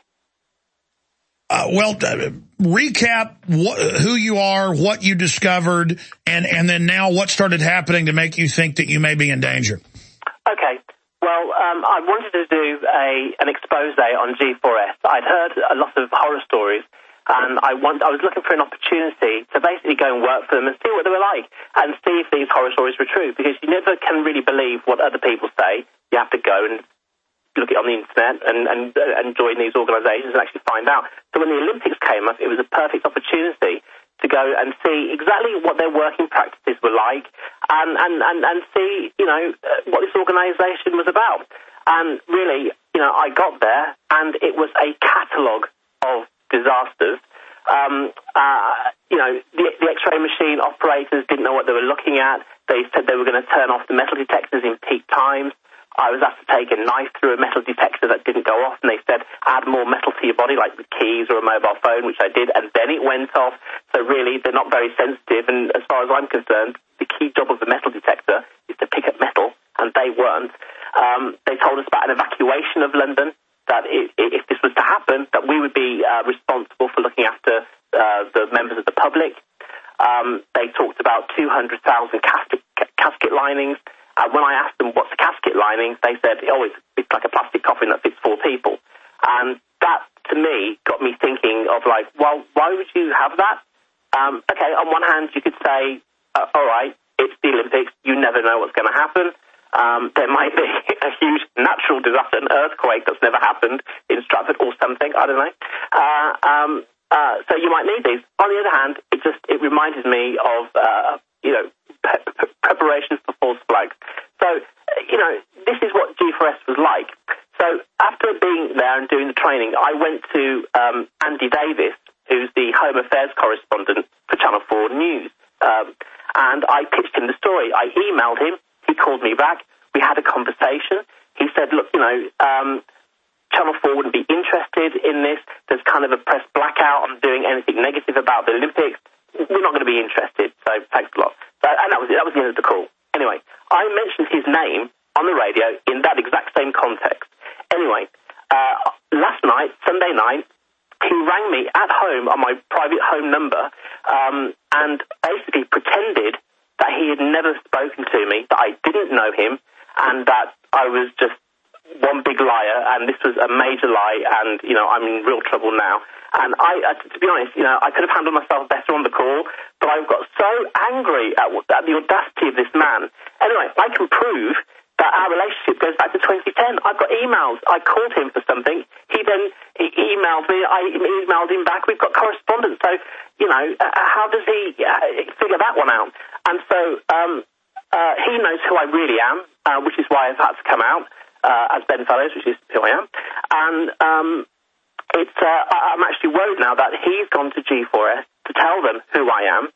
Recap who you are, what you discovered, and then now what started happening to make you think that you may be in danger. Okay. Well, I wanted to do an expose on G4S. I'd heard a lot of horror stories, and I was looking for an opportunity to basically go and work for them and see what they were like and see if these horror stories were true, because you never can really believe what other people say. You have to go and look it on the internet and join these organisations and actually find out. So when the Olympics came up, it was a perfect opportunity to go and see exactly what their working practices were like and see, what this organisation was about. And really, I got there and it was a catalogue of disasters. The X-ray machine operators didn't know what they were looking at. They said they were going to turn off the metal detectors in peak times. I was asked to take a knife through a metal detector that didn't go off, and they said, add more metal to your body, like the keys or a mobile phone, which I did, and then it went off. So really, they're not very sensitive, and as far as I'm concerned, the key job of the metal detector is to pick up metal, and they weren't. They told us about an evacuation of London, that if this was to happen, that we would be responsible for looking after the members of the public. They talked about 200,000 casket linings. When I asked them what's a casket lining, they said, it's like a plastic coffin that fits 4 people. And that, to me, got me thinking of well, why would you have that? Okay, on one hand, you could say, all right, it's the Olympics, you never know what's going to happen. There might be a huge natural disaster, an earthquake that's never happened in Stratford or something, I don't know. So you might need these. On the other hand, it reminded me of, preparation for false flags. So, this is what G4S was like. So after being there and doing the training, I went to Andy Davis, who's the Home Affairs correspondent for Channel 4 News, and I pitched him the story. I emailed him. He called me back. We had a conversation. He said, look, Channel 4 wouldn't be interested in this. There's kind of a press blackout on doing anything negative about the Olympics. we're not going to be interested, so thanks a lot. So, and that was it. That was the end of the call. Anyway, I mentioned his name on the radio in that exact same context. Anyway, last night, Sunday night, he rang me at home on my private home number and basically pretended that he had never spoken to me, that I didn't know him, and that I was just one big liar, and this was a major lie, and, I'm in real trouble now. And to be honest, I could have handled myself better on the call, but I got so angry at the audacity of this man. Anyway, I can prove that our relationship goes back to 2010. I've got emails. I called him for something. He emailed me. I emailed him back. We've got correspondence. So, how does he figure that one out? And so he knows who I really am, which is why I've had to come out as Ben Fellows, which is who I am. And I'm actually worried now that he's gone to G4S to tell them who I am.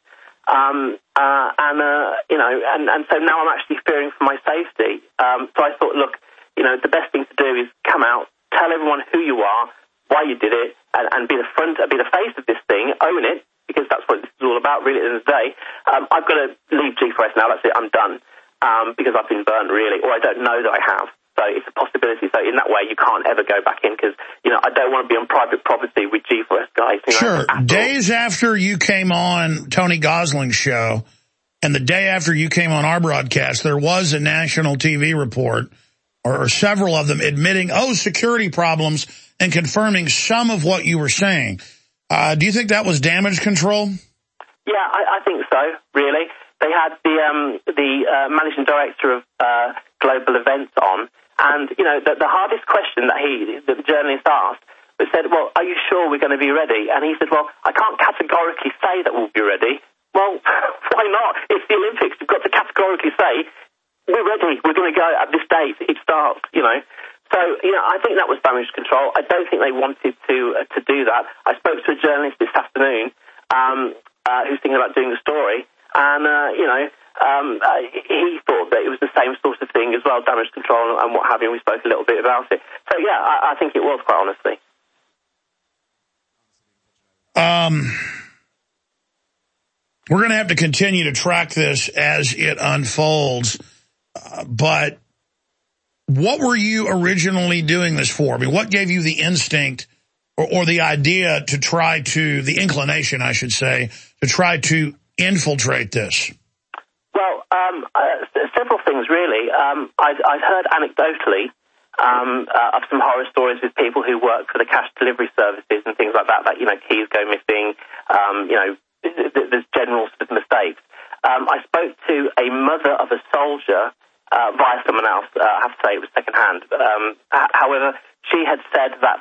And so now I'm actually fearing for my safety. So I thought, look, the best thing to do is come out, tell everyone who you are, why you did it, and be the face of this thing, own it, because that's what this is all about, really, at the end of the day. I've got to leave G4S now. That's it. I'm done because I've been burnt, really, or I don't know that I have. So it's a possibility. So in that way, you can't ever go back in because, I don't want to be on private property with G4S guys. Sure. Days after you came on Tony Gosling's show and the day after you came on our broadcast, there was a national TV report or several of them admitting, security problems and confirming some of what you were saying. Do you think that was damage control? Yeah, I think so, really. They had the managing director of Global Events on, and, the hardest question that the journalist asked was said, well, are you sure we're going to be ready? And he said, well, I can't categorically say that we'll be ready. Well, why not? It's the Olympics. You've got to categorically say, we're ready. We're going to go at this date. It starts, So, I think that was damage control. I don't think they wanted to do that. I spoke to a journalist this afternoon who's thinking about doing the story, and, he thought that it was the same sort of thing as well, damage control and what have you. We spoke a little bit about it. So, yeah, I think it was, quite honestly. We're going to have to continue to track this as it unfolds, but what were you originally doing this for? I mean, what gave you the instinct or the idea to try to, the inclination, I should say, to try to infiltrate this? Well, several things, really. I'd heard anecdotally of some horror stories with people who work for the cash delivery services and things like that, keys go missing, there's general sort of mistakes. I spoke to a mother of a soldier via someone else. I have to say it was secondhand. However, she had said that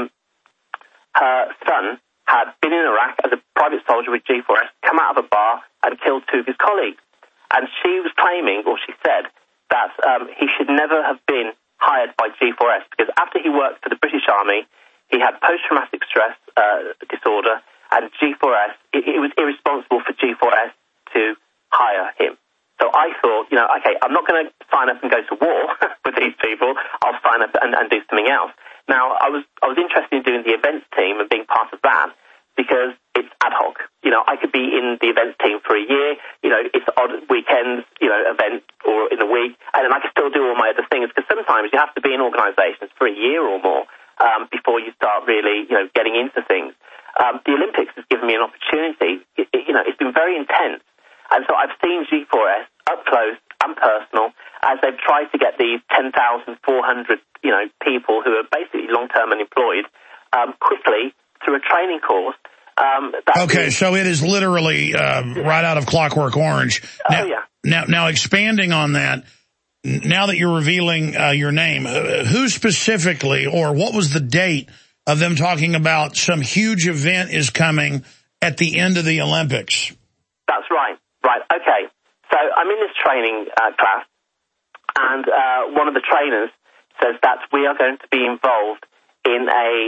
her son had been in Iraq as a private soldier with G4S, come out of a bar and killed two of his colleagues. And she was claiming, or she said, that he should never have been hired by G4S because after he worked for the British Army, he had post-traumatic stress disorder, and G4S, it was irresponsible for G4S to hire him. So I thought, okay, I'm not going to sign up and go to war with these people. I'll sign up and do something else. Now, I was interested in doing the events team and being part of that because it's ad hoc. I could be in the events team for a year. It's odd weekends, event or in a week, and then I can still do all my other things because sometimes you have to be in organisations for a year or more before you start really, getting into things. The Olympics has given me an opportunity. It's been very intense. And so I've seen G4S up close and personal as they've tried to get these 10,400, people who are basically long-term unemployed quickly through a training course. Okay, so it is literally right out of Clockwork Orange. Now, Now, expanding on that, now that you're revealing your name, who specifically, or what was the date of them talking about some huge event is coming at the end of the Olympics? That's right. Right, okay. So I'm in this training class, and one of the trainers says that we are going to be involved in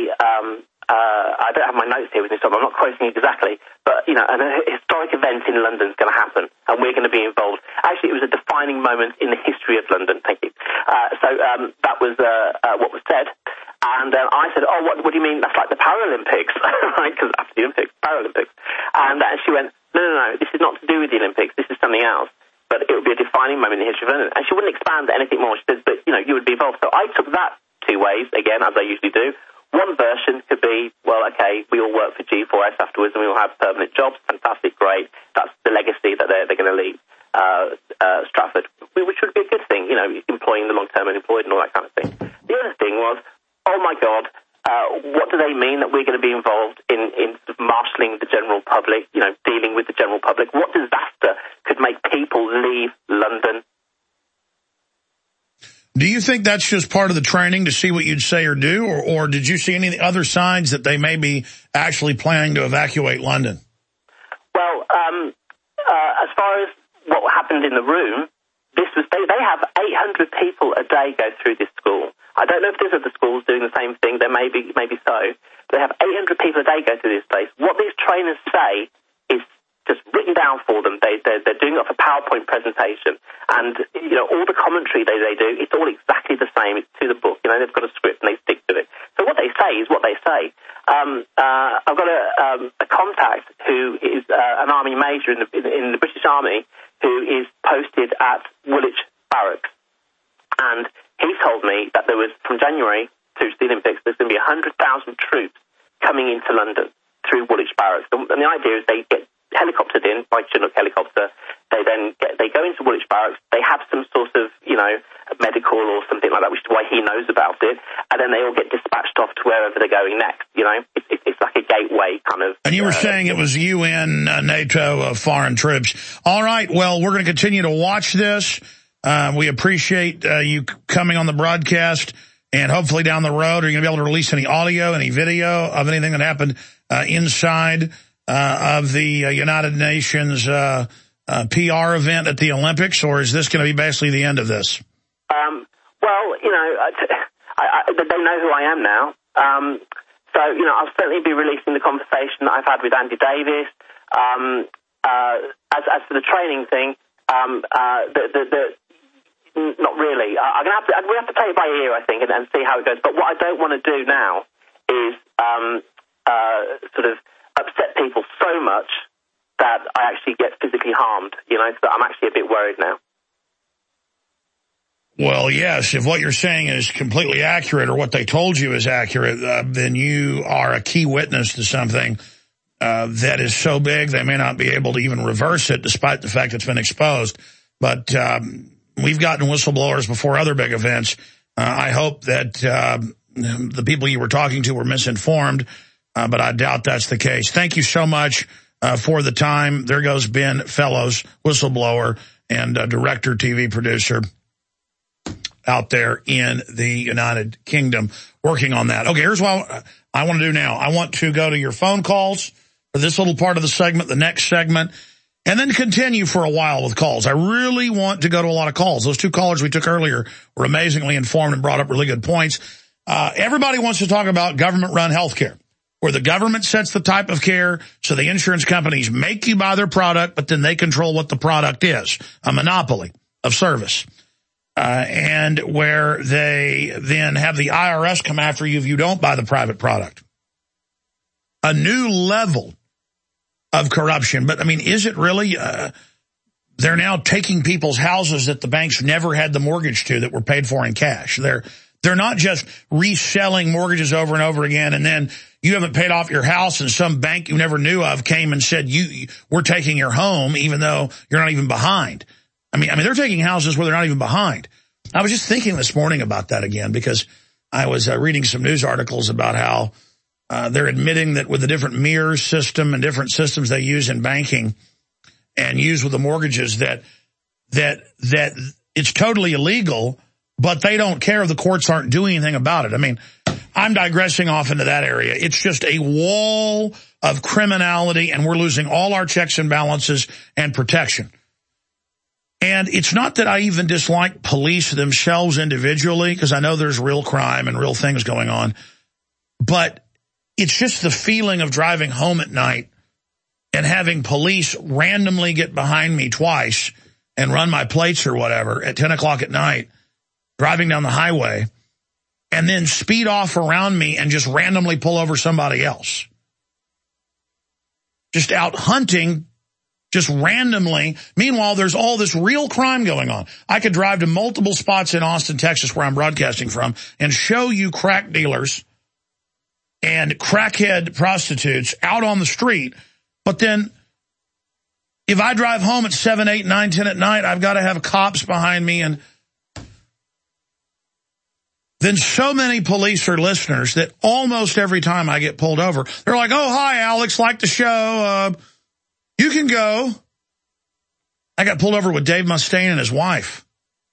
I don't have my notes here with me, so I'm not quoting exactly, but, a historic event in London is going to happen, and we're going to be involved. Actually, it was a defining moment in the history of London, thank you. So that was what was said. And I said, what do you mean? That's like the Paralympics, right? Because after the Olympics, Paralympics. And she went, no, this is not to do with the Olympics, this is something else. But it would be a defining moment in the history of London. And she wouldn't expand anything more. She says, but, you would be involved. So I took that two ways, again, as I usually do. One version could be, well, okay, we all work for G4S afterwards and we all have permanent jobs. Fantastic, great. That's the legacy that they're going to leave Stratford, which would be a good thing, employing the long-term unemployed and all that kind of thing. The other thing was, oh, my God, what do they mean that we're going to be involved in sort of marshalling the general public, dealing with the general public? What disaster could make people leave London? Do you think that's just part of the training to see what you'd say or do, or did you see any other signs that they may be actually planning to evacuate London? Well, as far as what happened in the room, they have 800 people a day go through this school. I don't know if there's other schools doing the same thing. There may be so. They have 800 people a day go through this place. What these trainers say is just written down for them. They're doing it off a PowerPoint presentation. And, all the commentary they do, it's all exactly the same. It's to the book. They've got a script and they stick to it. So what they say is what they say. I've got a contact who is an army major in the British Army who is posted at Woolwich Barracks. And he told me that there was, from January to the Olympics, there's going to be 100,000 troops coming into London through Woolwich Barracks. And the idea is they get helicoptered in by Chinook helicopter. They go into Woolwich Barracks. They have some sort of, medical or something like that, which is why he knows about it. And then they all get dispatched off to wherever they're going next. It's like a gateway kind of. And you were saying it was UN, NATO, foreign troops. All right. Well, we're going to continue to watch this. We appreciate you coming on the broadcast, and hopefully down the road, are you going to be able to release any audio, any video of anything that happened inside of the United Nations PR event at the Olympics, or is this going to be basically the end of this? They know who I am now. So, I'll certainly be releasing the conversation that I've had with Andy Davis. As for the training thing, not really. We have to play it by ear, I think, and see how it goes. But what I don't want to do now is sort of upset people so much that I actually get physically harmed, so that I'm actually a bit worried now. Well, yes, if what you're saying is completely accurate, or what they told you is accurate, then you are a key witness to something that is so big they may not be able to even reverse it, despite the fact it's been exposed. But we've gotten whistleblowers before other big events. I hope that the people you were talking to were misinformed, but I doubt that's the case. Thank you so much for the time. There goes Ben Fellows, whistleblower and director, TV producer out there in the United Kingdom working on that. Okay, here's what I want to do now. I want to go to your phone calls for this little part of the segment, the next segment, and then continue for a while with calls. I really want to go to a lot of calls. Those two callers we took earlier were amazingly informed and brought up really good points. Everybody wants to talk about government-run health care, where the government sets the type of care, so the insurance companies make you buy their product, but then they control what the product is, a monopoly of service. And where they then have the IRS come after you if you don't buy the private product. A new level of corruption. But, is it really? They're now taking people's houses that the banks never had the mortgage to that were paid for in cash. They're not just reselling mortgages over and over again, and then you haven't paid off your house and some bank you never knew of came and said, we're taking your home even though you're not even behind. They're taking houses where they're not even behind. I was just thinking this morning about that again because I was reading some news articles about how they're admitting that with the different mirror system and different systems they use in banking and use with the mortgages that it's totally illegal, but they don't care if the courts aren't doing anything about it. I'm digressing off into that area. It's just a wall of criminality, and we're losing all our checks and balances and protection. And it's not that I even dislike police themselves individually, because I know there's real crime and real things going on. But it's just the feeling of driving home at night and having police randomly get behind me twice and run my plates or whatever at 10 o'clock at night, driving down the highway, and then speed off around me and just randomly pull over somebody else. Just out hunting just randomly. Meanwhile, there's all this real crime going on. I could drive to multiple spots in Austin, Texas, where I'm broadcasting from, and show you crack dealers and crackhead prostitutes out on the street. But then if I drive home at 7, 8, 9, 10 at night, I've got to have cops behind me. And then so many police are listeners that almost every time I get pulled over, they're like, oh, hi, Alex, like the show. You can go. I got pulled over with Dave Mustaine and his wife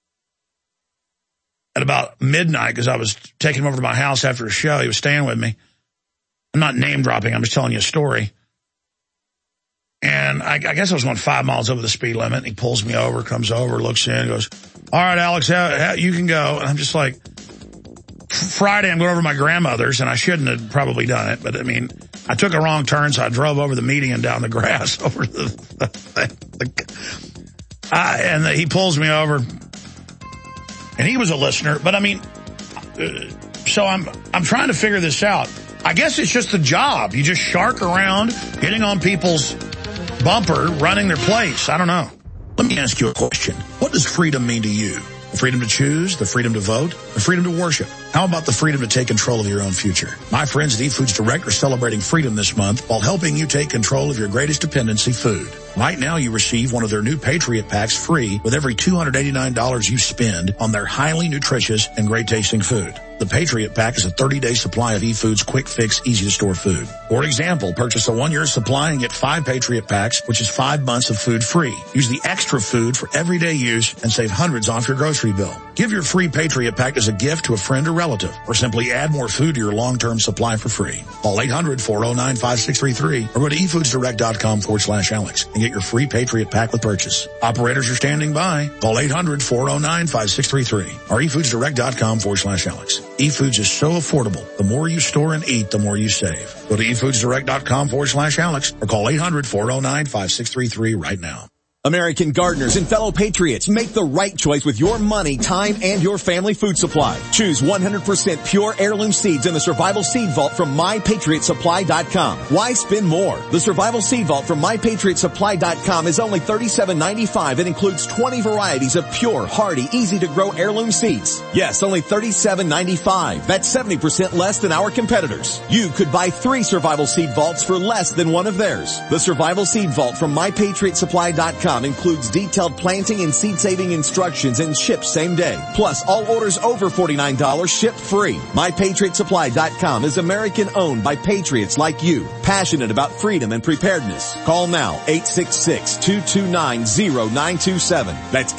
at about midnight because I was taking him over to my house after a show. He was staying with me. I'm not name dropping. I'm just telling you a story. And I guess I was going 5 miles over the speed limit. And he pulls me over, comes over, looks in, goes, all right, Alex, you can go. And I'm just like, Friday, I'm going over to my grandmother's, and I shouldn't have probably done it. But, I mean, I took a wrong turn, so I drove over the median down the grass over and he pulls me over. And he was a listener. But, I mean, so I'm trying to figure this out. I guess it's just the job. You just shark around, hitting on people's bumper, running their place. I don't know. Let me ask you a question. What does freedom mean to you? The freedom to choose, the freedom to vote, the freedom to worship. How about the freedom to take control of your own future? My friends at eFoods Direct are celebrating freedom this month while helping you take control of your greatest dependency, food. Right now, you receive one of their new Patriot Packs free with every $289 you spend on their highly nutritious and great-tasting food. The Patriot Pack is a 30-day supply of eFoods quick fix, easy-to-store food. For example, purchase a 1-year supply and get 5 Patriot Packs, which is 5 months of food free. Use the extra food for everyday use and save hundreds off your grocery bill. Give your free Patriot Pack as a gift to a friend or relative, or simply add more food to your long-term supply for free. Call 800-409-5633 or go to efoodsdirect.com/Alex and get your free Patriot Pack with purchase. Operators are standing by. Call 800-409-5633 or efoodsdirect.com/Alex. eFoods is so affordable. The more you store and eat, the more you save. Go to efoodsdirect.com/Alex or call 800-409-5633 right now. American gardeners and fellow patriots, make the right choice with your money, time, and your family food supply. Choose 100% pure heirloom seeds in the Survival Seed Vault from MyPatriotSupply.com. Why spend more? The Survival Seed Vault from MyPatriotSupply.com is only $37.95 and includes 20 varieties of pure, hardy, easy-to-grow heirloom seeds. Yes, only $37.95. That's 70% less than our competitors. You could buy 3 Survival Seed Vaults for less than one of theirs. The Survival Seed Vault from MyPatriotSupply.com includes detailed planting and seed-saving instructions and ships same day. Plus, all orders over $49 ship free. MyPatriotSupply.com is American-owned by patriots like you, passionate about freedom and preparedness. Call now, 866-229-0927. That's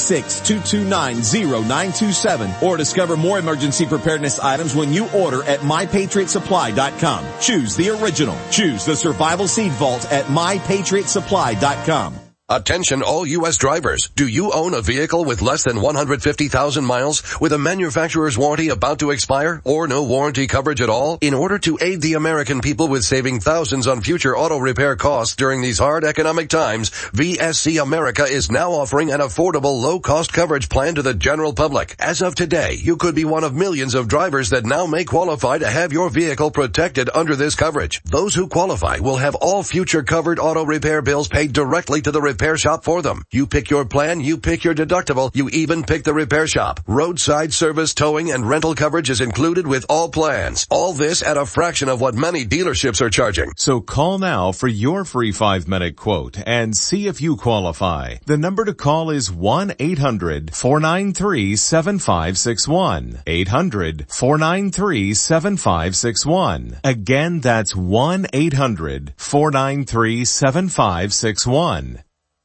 866-229-0927. Or discover more emergency preparedness items when you order at MyPatriotSupply.com. Choose the original. Choose the Survival Seed Vault at MyPatriotSupply.com. Attention all U.S. drivers. Do you own a vehicle with less than 150,000 miles with a manufacturer's warranty about to expire or no warranty coverage at all? In order to aid the American people with saving thousands on future auto repair costs during these hard economic times, VSC America is now offering an affordable low-cost coverage plan to the general public. As of today, you could be one of millions of drivers that now may qualify to have your vehicle protected under this coverage. Those who qualify will have all future covered auto repair bills paid directly to the repair shop for them. You pick your plan, you pick your deductible, you even pick the repair shop. Roadside service, towing, and rental coverage is included with all plans. All this at a fraction of what many dealerships are charging. So call now for your free 5-minute quote and see if you qualify. The number to call is 1-800-493-7561. 800-493-7561. Again, that's 1-800-493-7561.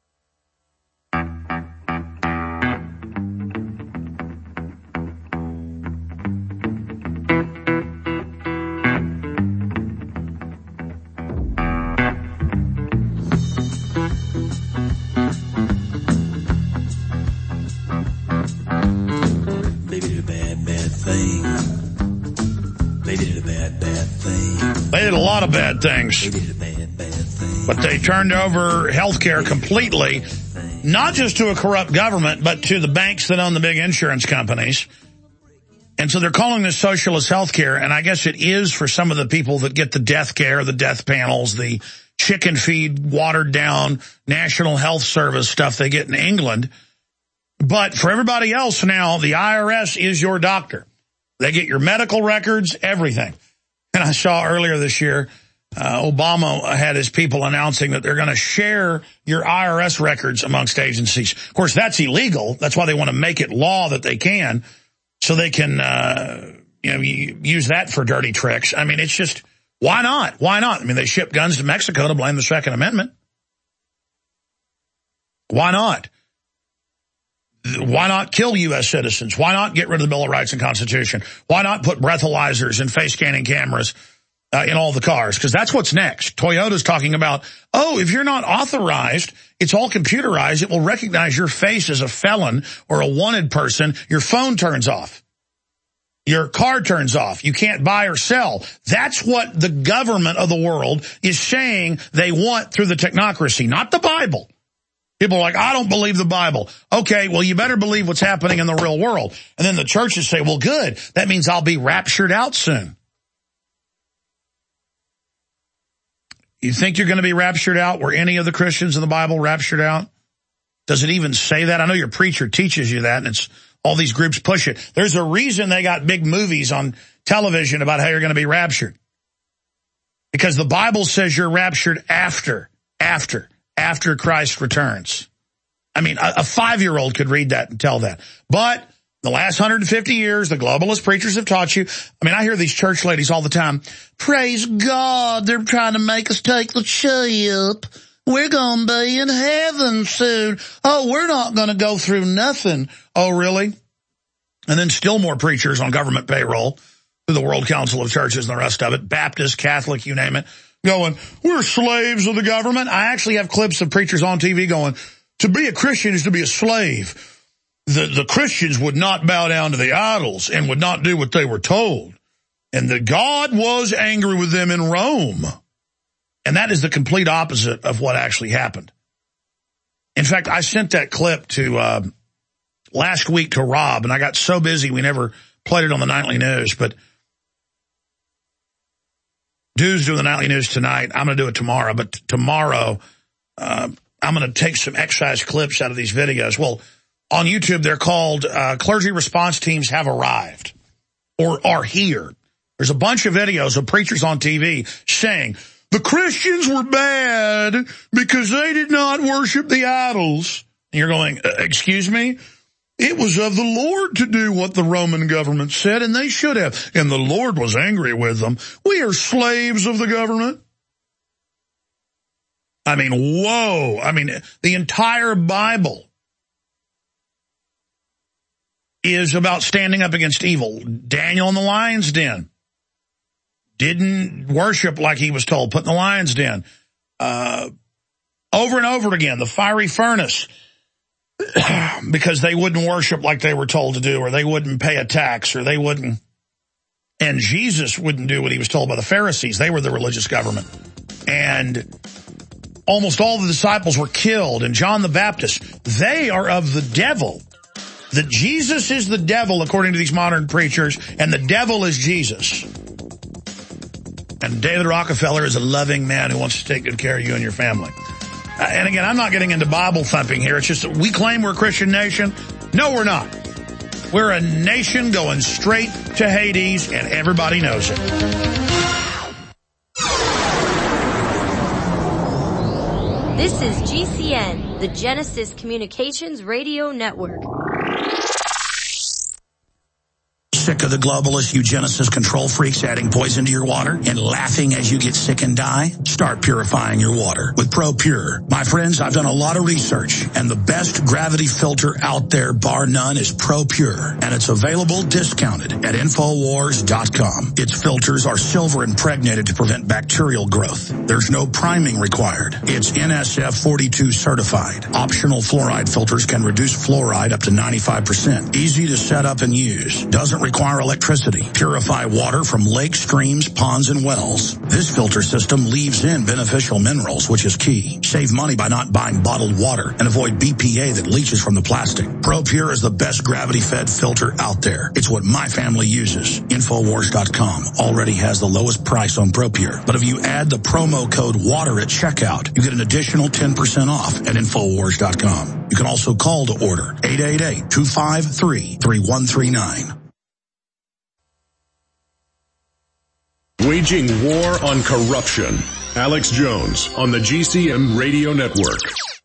They did a lot of bad things. But they turned over healthcare completely, not just to a corrupt government, but to the banks that own the big insurance companies. And so they're calling this socialist healthcare, and I guess it is for some of the people that get the death care, the death panels, the chicken feed, watered down National Health Service stuff they get in England. But for everybody else now, the IRS is your doctor. They get your medical records, everything. And I saw earlier this year, Obama had his people announcing that they're going to share your IRS records amongst agencies. Of course, that's illegal. That's why they want to make it law that they can, so they can use that for dirty tricks. I mean, it's just, why not? Why not? I mean, they ship guns to Mexico to blame the Second Amendment. Why not? Why not kill U.S. citizens? Why not get rid of the Bill of Rights and Constitution? Why not put breathalyzers and face scanning cameras in all the cars? Because that's what's next. Toyota's talking about, if you're not authorized, it's all computerized. It will recognize your face as a felon or a wanted person. Your phone turns off. Your car turns off. You can't buy or sell. That's what the government of the world is saying they want through the technocracy, not the Bible. People are like, I don't believe the Bible. Okay, well, you better believe what's happening in the real world. And then the churches say, well, good. That means I'll be raptured out soon. You think you're going to be raptured out? Were any of the Christians in the Bible raptured out? Does it even say that? I know your preacher teaches you that, and it's all these groups push it. There's a reason they got big movies on television about how you're going to be raptured. Because the Bible says you're raptured after Christ returns. I mean, a 5-year-old could read that and tell that. But the last 150 years, the globalist preachers have taught you. I mean, I hear these church ladies all the time. Praise God, they're trying to make us take the ship. We're going to be in heaven soon. Oh, we're not going to go through nothing. Oh, really? And then still more preachers on government payroll through the World Council of Churches and the rest of it, Baptist, Catholic, you name it, going, we're slaves of the government. I actually have clips of preachers on TV going, to be a Christian is to be a slave. The Christians would not bow down to the idols and would not do what they were told. And that God was angry with them in Rome. And that is the complete opposite of what actually happened. In fact, I sent that clip to last week to Rob, and I got so busy we never played it on the nightly news. But Dude's doing the nightly news tonight. I'm going to do it tomorrow. But tomorrow, I'm going to take some excised clips out of these videos. Well, on YouTube, they're called Clergy Response Teams Have Arrived or Are Here. There's a bunch of videos of preachers on TV saying, the Christians were bad because they did not worship the idols. And you're going, excuse me? It was of the Lord to do what the Roman government said, and they should have. And the Lord was angry with them. We are slaves of the government. I mean, whoa. I mean, the entire Bible is about standing up against evil. Daniel in the lion's den didn't worship like he was told, put in the lion's den. Over and over again, the fiery furnace, because they wouldn't worship like they were told to do, or they wouldn't pay a tax, or they wouldn't. And Jesus wouldn't do what he was told by the Pharisees. They were the religious government. And almost all the disciples were killed. And John the Baptist, they are of the devil. That Jesus is the devil, according to these modern preachers, and the devil is Jesus. And David Rockefeller is a loving man who wants to take good care of you and your family. And again, I'm not getting into Bible thumping here. It's just that we claim we're a Christian nation. No, we're not. We're a nation going straight to Hades, and everybody knows it. This is GCN, the Genesis Communications Radio Network. Sick of the globalist eugenicist control freaks adding poison to your water and laughing as you get sick and die? Start purifying your water with ProPure. My friends, I've done a lot of research, and the best gravity filter out there, bar none, is ProPure. And it's available discounted at Infowars.com. Its filters are silver impregnated to prevent bacterial growth. There's no priming required. It's NSF 42 certified. Optional fluoride filters can reduce fluoride up to 95%. Easy to set up and use. Doesn't require require electricity. Purify water from lakes, streams, ponds, and wells. This filter system leaves in beneficial minerals, which is key. Save money by not buying bottled water and avoid BPA that leaches from the plastic. ProPure is the best gravity-fed filter out there. It's what my family uses. Infowars.com already has the lowest price on ProPure. But if you add the promo code WATER at checkout, you get an additional 10% off at Infowars.com. You can also call to order 888-253-3139. Waging war on corruption. Alex Jones on the GCN Radio Network.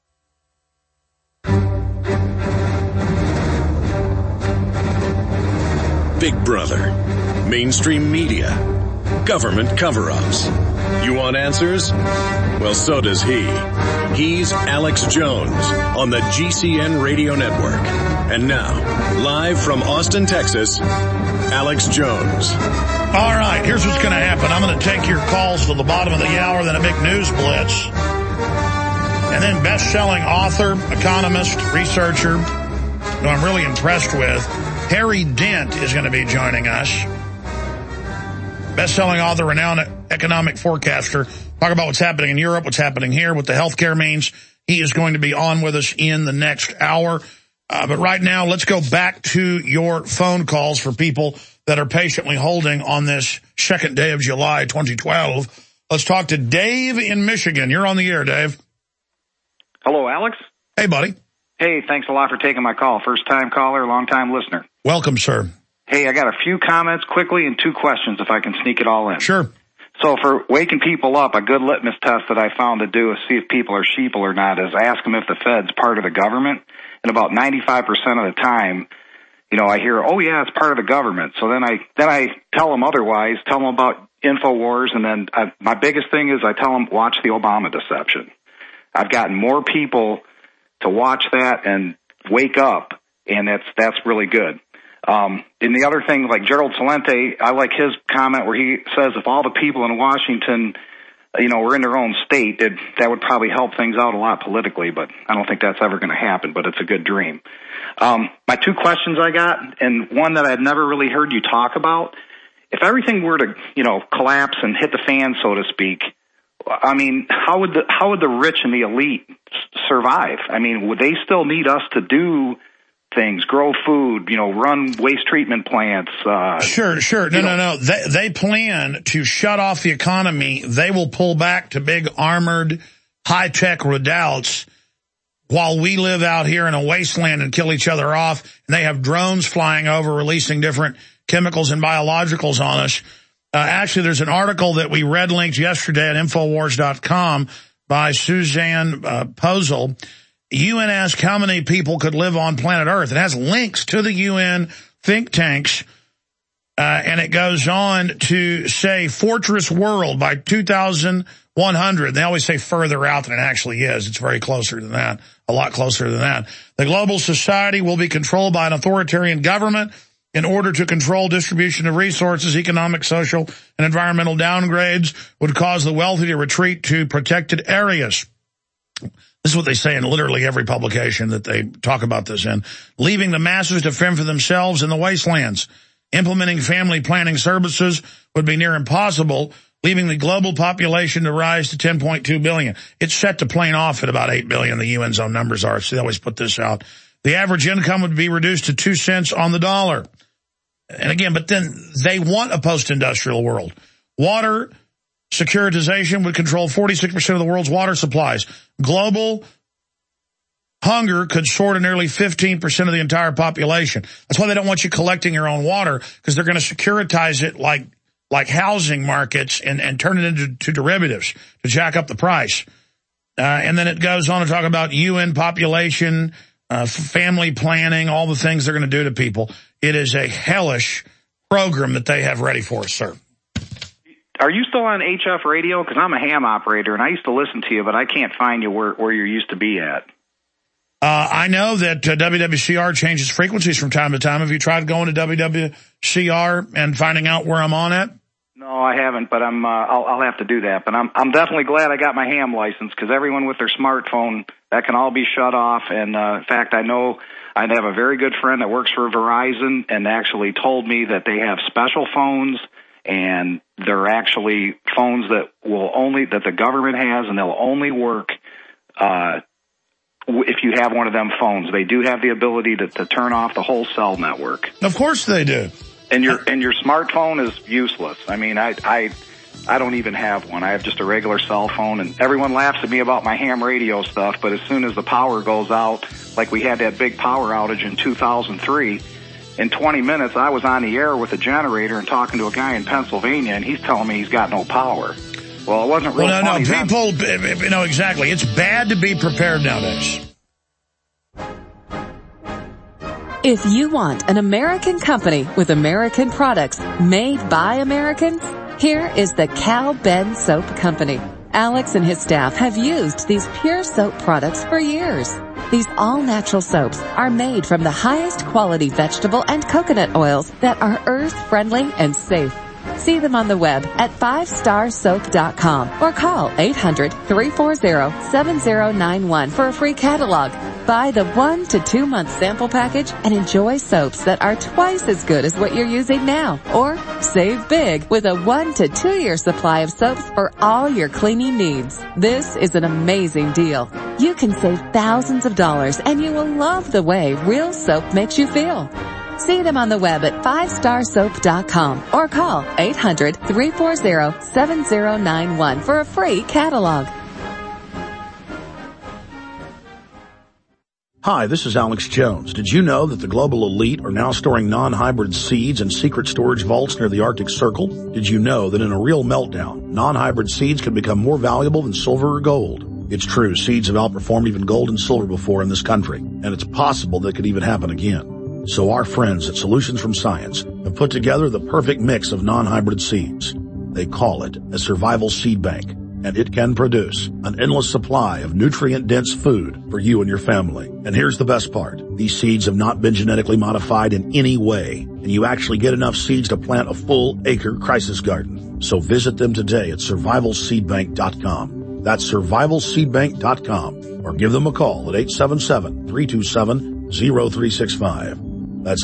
Big Brother, mainstream media, government cover-ups. You want answers? Well, so does he. He's Alex Jones on the GCN Radio Network. And now, live from Austin, Texas, Alex Jones. All right, here's what's going to happen. I'm going to take your calls to the bottom of the hour, then a big news blitz. And then best-selling author, economist, researcher, who I'm really impressed with, Harry Dent, is going to be joining us. Best-selling author, renowned economic forecaster. Talk about what's happening in Europe, what's happening here, what the healthcare means. He is going to be on with us in the next hour. But right now, let's go back to your phone calls for people that are patiently holding on this second day of July 2012. Let's talk to Dave in Michigan. You're on the air, Dave. Hello, Alex. Hey, buddy. Hey, thanks a lot for taking my call. First-time caller, long-time listener. Welcome, sir. Hey, I got a few comments quickly and 2 questions if I can sneak it all in. Sure. So for waking people up, a good litmus test that I found to do is see if people are sheeple or not is ask them if the Fed's part of the government. And about 95% of the time, I hear, oh, yeah, it's part of the government. So then I tell them otherwise, tell them about InfoWars, and then my biggest thing is I tell them, watch the Obama deception. I've gotten more people to watch that and wake up, and that's really good. And the other thing, like Gerald Celente, I like his comment where he says if all the people in Washington, were in their own state, that would probably help things out a lot politically, but I don't think that's ever going to happen, but it's a good dream. My 2 questions I got, and one that I'd never really heard you talk about, if everything were to, collapse and hit the fan, so to speak, I mean, how would the rich and the elite survive? I mean, would they still need us to do things, grow food, run waste treatment plants? Sure. No. They plan to shut off the economy. They will pull back to big armored, high-tech redoubts while we live out here in a wasteland and kill each other off. And they have drones flying over, releasing different chemicals and biologicals on us. Actually, there's an article that we red-linked yesterday at Infowars.com by Suzanne Posel. UN asked how many people could live on planet Earth. It has links to the UN think tanks, and it goes on to say Fortress World by 2100. They always say further out than it actually is. It's very closer than that, a lot closer than that. The global society will be controlled by an authoritarian government in order to control distribution of resources. Economic, social, and environmental downgrades would cause the wealthy to retreat to protected areas. This is what they say in literally every publication that they talk about this in. Leaving the masses to fend for themselves in the wastelands. Implementing family planning services would be near impossible, leaving the global population to rise to 10.2 billion. It's set to plane off at about 8 billion, the UN's own numbers are, so they always put this out. The average income would be reduced to 2 cents on the dollar. And again, but then they want a post-industrial world. Water securitization would control 46% of the world's water supplies. Global hunger could soar to nearly 15% of the entire population. That's why they don't want you collecting your own water, because they're going to securitize it like housing markets and turn it into derivatives to jack up the price. And then it goes on to talk about UN population, family planning, all the things they're going to do to people. It is a hellish program that they have ready for us, sir. Are you still on HF radio? Because I'm a ham operator, and I used to listen to you, but I can't find you where you used to be at. I know that WWCR changes frequencies from time to time. Have you tried going to WWCR and finding out where I'm on at? No, I haven't, but I'll have to do that. But I'm definitely glad I got my ham license, because everyone with their smartphone That can all be shut off. And in fact, I know I have a very good friend that works for Verizon and actually told me that they have special phones, and they're actually phones that the government has, and they'll only work if you have one of them phones. They do have the ability to turn off the whole cell network. Of course they do. And your smartphone is useless. I mean, I don't even have one. I have just a regular cell phone, and everyone laughs at me about my ham radio stuff, but as soon as the power goes out, like we had that big power outage in 2003, in 20 minutes I was on the air with a generator and talking to a guy in Pennsylvania, and he's telling me he's got no power. Well, it wasn't real funny. No, people, exactly. It's bad to be prepared nowadays. If you want an American company with American products made by Americans, here is the Cal Ben Soap Company. Alex and his staff have used these pure soap products for years. These all-natural soaps are made from the highest quality vegetable and coconut oils that are earth-friendly and safe. See them on the web at 5starsoap.com or call 800-340-7091 for a free catalog. Buy the 1 to 2 month sample package and enjoy soaps that are twice as good as what you're using now. Or save big with a 1 to 2 year supply of soaps for all your cleaning needs. This is an amazing deal. You can save thousands of dollars and you will love the way real soap makes you feel. See them on the web at 5starsoap.com or call 800-340-7091 for a free catalog. Hi, this is Alex Jones. Did you know that the global elite are now storing non-hybrid seeds in secret storage vaults near the Arctic Circle? Did you know that in a real meltdown, non-hybrid seeds can become more valuable than silver or gold? It's true, seeds have outperformed even gold and silver before in this country, and it's possible that could even happen again. So our friends at Solutions from Science have put together the perfect mix of non-hybrid seeds. They call it a survival seed bank, and it can produce an endless supply of nutrient-dense food for you and your family. And here's the best part. These seeds have not been genetically modified in any way, and you actually get enough seeds to plant a full acre crisis garden. So visit them today at survivalseedbank.com. That's survivalseedbank.com, or give them a call at 877-327-0365. That's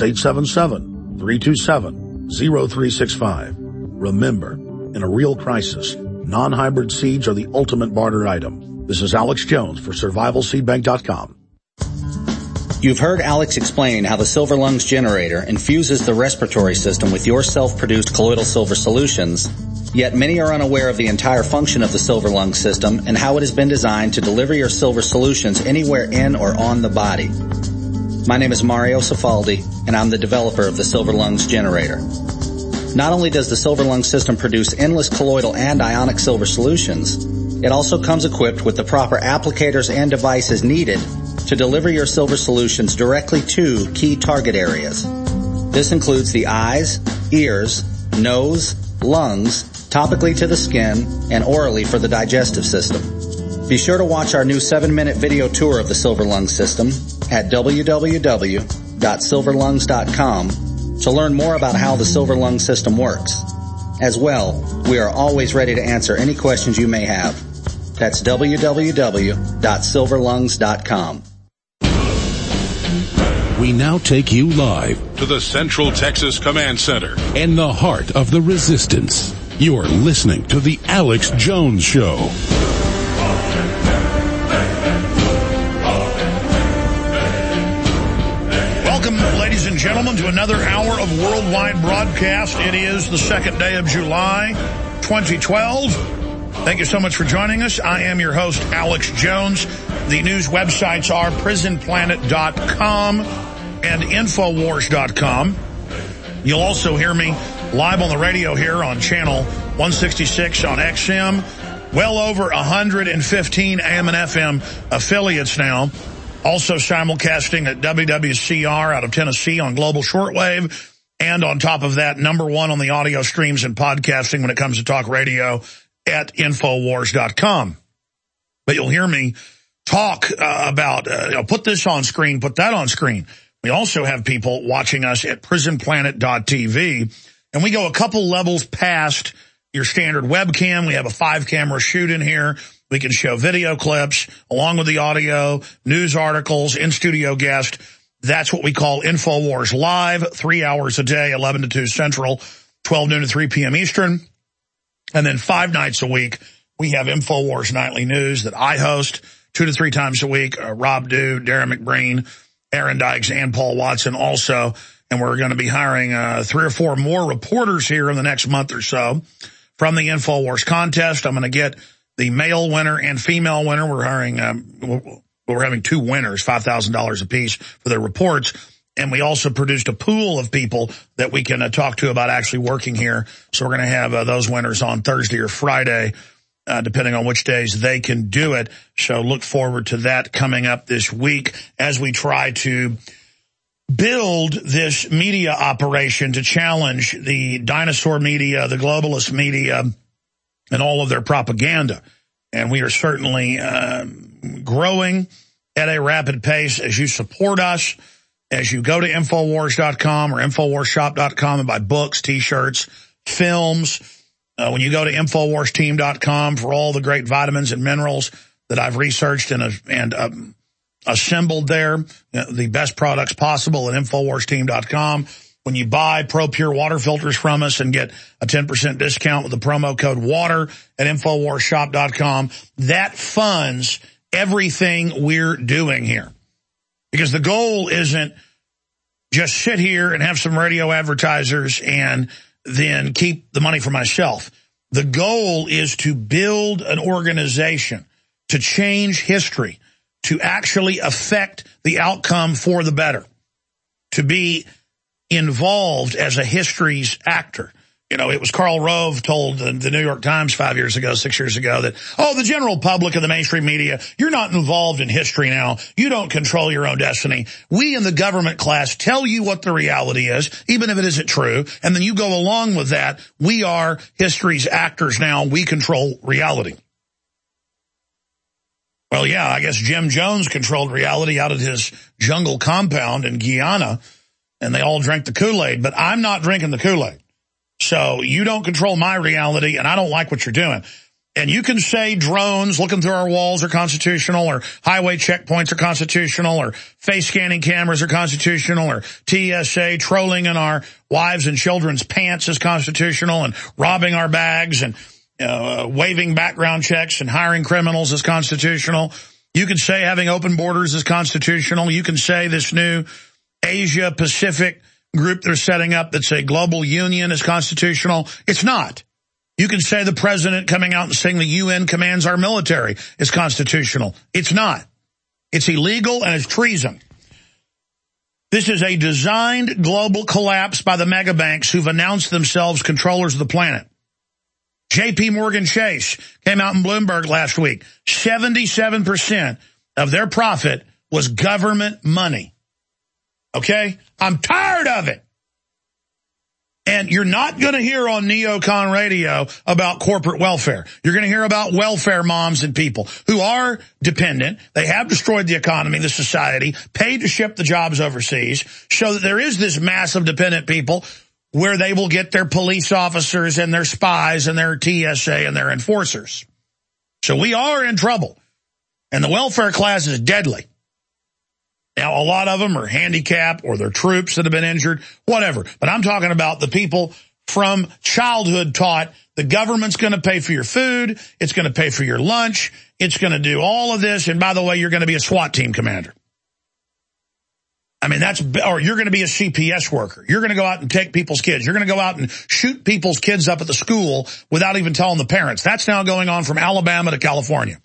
877-327-0365. Remember, in a real crisis, non-hybrid seeds are the ultimate barter item. This is Alex Jones for survivalseedbank.com. You've heard Alex explain how the Silver Lungs generator infuses the respiratory system with your self-produced colloidal silver solutions, yet many are unaware of the entire function of the Silver Lungs system and how it has been designed to deliver your silver solutions anywhere in or on the body. My name is Mario Cifaldi, and I'm the developer of the Silver Lungs generator. Not only does the Silver Lungs system produce endless colloidal and ionic silver solutions, it also comes equipped with the proper applicators and devices needed to deliver your silver solutions directly to key target areas. This includes the eyes, ears, nose, lungs, topically to the skin, and orally for the digestive system. Be sure to watch our new 7-minute video tour of the Silver Lungs system at www.silverlungs.com to learn more about how the Silver Lungs system works. As well, we are always ready to answer any questions you may have. That's www.silverlungs.com. We now take you live to the Central Texas Command Center in the heart of the resistance. You're listening to The Alex Jones Show. Welcome, ladies and gentlemen, to another hour of worldwide broadcast. It is the second day of July, 2012. Thank you so much for joining us. I am your host, Alex Jones. The news websites are prisonplanet.com and Infowars.com. You'll also hear me live on the radio here on channel 166 on XM. Well over 115 AM and FM affiliates now. Also simulcasting at WWCR out of Tennessee on global shortwave. And on top of that, #1 on the audio streams and podcasting when it comes to talk radio at Infowars.com. But you'll hear me talk about, put this on screen, put that on screen. We also have people watching us at prisonplanet.tv. And we go a couple levels past your standard webcam. We have a 5-camera shoot in here. We can show video clips along with the audio, news articles, in-studio guest. That's what we call InfoWars Live, 3 hours a day, 11 to 2 Central, 12 noon to 3 p.m. Eastern. And then 5 nights a week, we have InfoWars Nightly News that I host 2 to 3 times a week. Rob Dew, Darren McBreen, Aaron Dykes, and Paul Watson also. And we're going to be hiring 3 or 4 more reporters here in the next month or so from the InfoWars contest. I'm going to get the male winner and female winner. We're hiring, we're having 2 winners, $5,000 apiece for their reports. And we also produced a pool of people that we can talk to about actually working here. So we're going to have those winners on Thursday or Friday, depending on which days they can do it. So look forward to that coming up this week as we try to build this media operation to challenge the dinosaur media, the globalist media, and all of their propaganda. And we are certainly growing at a rapid pace as you support us, as you go to Infowars.com or InfoWarsShop.com and buy books, T-shirts, films. When you go to InfoWarsTeam.com for all the great vitamins and minerals that I've researched and assembled there, the best products possible at InfoWarsTeam.com. When you buy ProPure water filters from us and get a 10% discount with the promo code WATER at InfoWarsShop.com, that funds everything we're doing here. Because the goal isn't just sit here and have some radio advertisers and then keep the money for myself. The goal is to build an organization to change history, to actually affect the outcome for the better, to be involved as a history's actor. You know, it was Karl Rove told the New York Times 6 years ago that, the general public and the mainstream media, you're not involved in history now. You don't control your own destiny. We in the government class tell you what the reality is, even if it isn't true, and then you go along with that. We are history's actors now. We control reality. Well, yeah, I guess Jim Jones controlled reality out of his jungle compound in Guyana, and they all drank the Kool-Aid, but I'm not drinking the Kool-Aid. So you don't control my reality, and I don't like what you're doing. And you can say drones looking through our walls are constitutional, or highway checkpoints are constitutional, or face scanning cameras are constitutional, or TSA trolling in our wives' and children's pants is constitutional, and robbing our bags and waiving background checks and hiring criminals is constitutional. You can say having open borders is constitutional. You can say this new Asia Pacific group they're setting up that's a global union is constitutional. It's not. You can say the president coming out and saying the UN commands our military is constitutional. It's not. It's illegal and it's treason. This is a designed global collapse by the mega banks who've announced themselves controllers of the planet. J.P. Morgan Chase came out in Bloomberg last week. 77% of their profit was government money. Okay? I'm tired of it. And you're not going to hear on Neocon Radio about corporate welfare. You're going to hear about welfare moms and people who are dependent. They have destroyed the economy, the society, paid to ship the jobs overseas, so that there is this mass of dependent people where they will get their police officers and their spies and their TSA and their enforcers. So we are in trouble. And the welfare class is deadly. Now, a lot of them are handicapped or they're troops that have been injured, whatever. But I'm talking about the people from childhood taught the government's going to pay for your food, it's going to pay for your lunch, it's going to do all of this, and by the way, you're going to be a SWAT team commander. I mean, or you're going to be a CPS worker. You're going to go out and take people's kids. You're going to go out and shoot people's kids up at the school without even telling the parents. That's now going on from Alabama to California.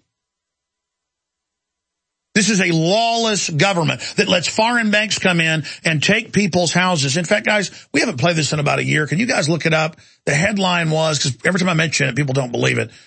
This is a lawless government that lets foreign banks come in and take people's houses. In fact, guys, we haven't played this in about a year. Can you guys look it up? The headline was, because every time I mention it, people don't believe it.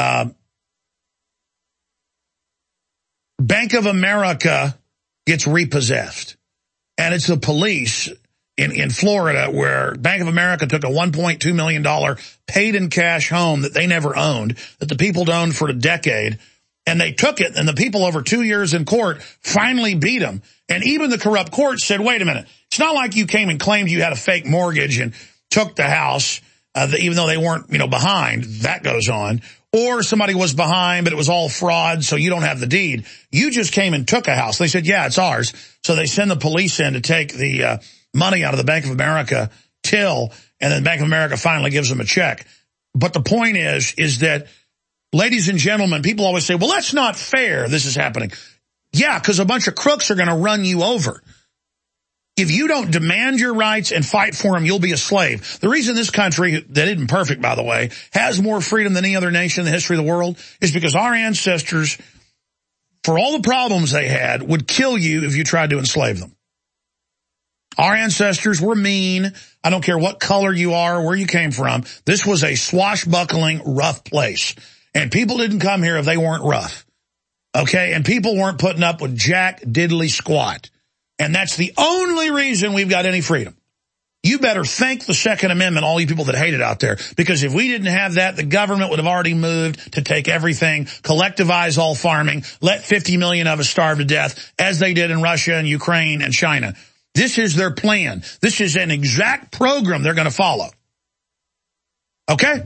Bank of America gets repossessed. And it's the police in Florida where Bank of America took a $1.2 million paid-in-cash home that they never owned, that the people owned for a decade. And they took it, and the people over 2 years in court finally beat them. And even the corrupt court said, wait a minute, it's not like you came and claimed you had a fake mortgage and took the house, even though they weren't, behind. That goes on. or somebody was behind, but it was all fraud, so you don't have the deed. You just came and took a house. They said, yeah, it's ours. So they send the police in to take the money out of the Bank of America till, and then Bank of America finally gives them a check. But the point is that, ladies and gentlemen, people always say, well, that's not fair, this is happening. Yeah, because a bunch of crooks are going to run you over. If you don't demand your rights and fight for them, you'll be a slave. The reason this country, that isn't perfect, by the way, has more freedom than any other nation in the history of the world is because our ancestors, for all the problems they had, would kill you if you tried to enslave them. Our ancestors were mean. I don't care what color you are, where you came from. This was a swashbuckling, rough place. And people didn't come here if they weren't rough. Okay? And people weren't putting up with jack diddly squat. And that's the only reason we've got any freedom. You better thank the Second Amendment, all you people that hate it out there, because if we didn't have that, the government would have already moved to take everything, collectivize all farming, let 50 million of us starve to death, as they did in Russia and Ukraine and China. This is their plan. This is an exact program they're going to follow. Okay?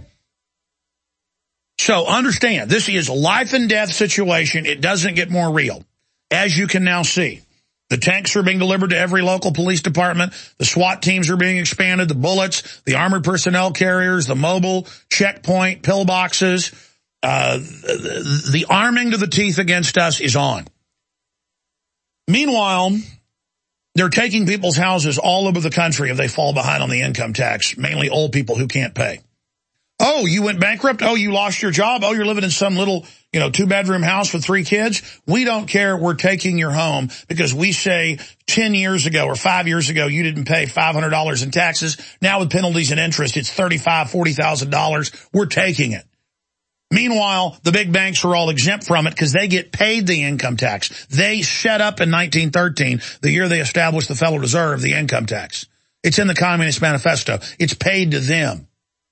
So understand, this is a life and death situation. It doesn't get more real, as you can now see. The tanks are being delivered to every local police department. The SWAT teams are being expanded. The bullets, the armored personnel carriers, the mobile checkpoint, pillboxes. The arming to the teeth against us is on. Meanwhile, they're taking people's houses all over the country if they fall behind on the income tax, mainly old people who can't pay. Oh, you went bankrupt? Oh, you lost your job? Oh, you're living in some little, 2-bedroom house with 3 kids? We don't care. We're taking your home because we say 10 years ago or 5 years ago you didn't pay $500 in taxes. Now with penalties and interest, it's $35,000, $40,000. We're taking it. Meanwhile, the big banks are all exempt from it because they get paid the income tax. They set up in 1913, the year they established the Federal Reserve, the income tax. It's in the Communist Manifesto. It's paid to them.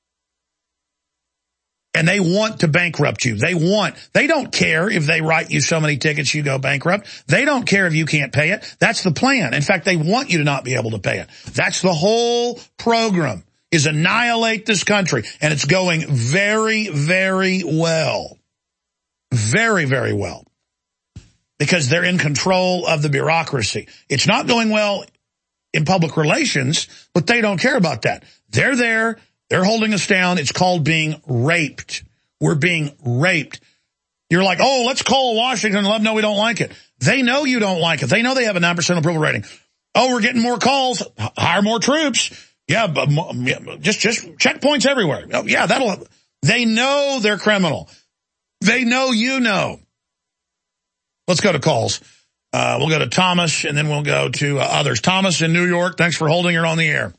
And they want to bankrupt you. They don't care if they write you so many tickets you go bankrupt. They don't care if you can't pay it. That's the plan. In fact, they want you to not be able to pay it. That's the whole program, is annihilate this country. And it's going very, very well. Very, very well. Because they're in control of the bureaucracy. It's not going well in public relations, but they don't care about that. They're there. They're holding us down. It's called being raped. We're being raped. You're like, oh, let's call Washington and let them know we don't like it. They know you don't like it. They know they have a 9% approval rating. Oh, we're getting more calls. Hire more troops. Yeah, but just checkpoints everywhere. Oh, yeah, they know they're criminal. They know you know. Let's go to calls. We'll go to Thomas, and then we'll go to others. Thomas in New York, thanks for holding her on the air.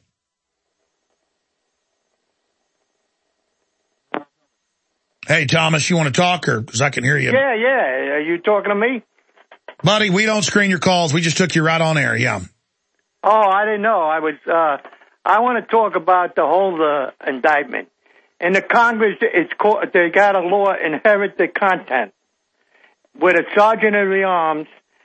Hey, Thomas, you want to talk, or because I can hear you? Yeah. Are you talking to me? Buddy, we don't screen your calls. We just took you right on air, yeah. Oh, I didn't know. I want to talk about the whole indictment. In the Congress, they got a law, inherit the content, with a sergeant of the arms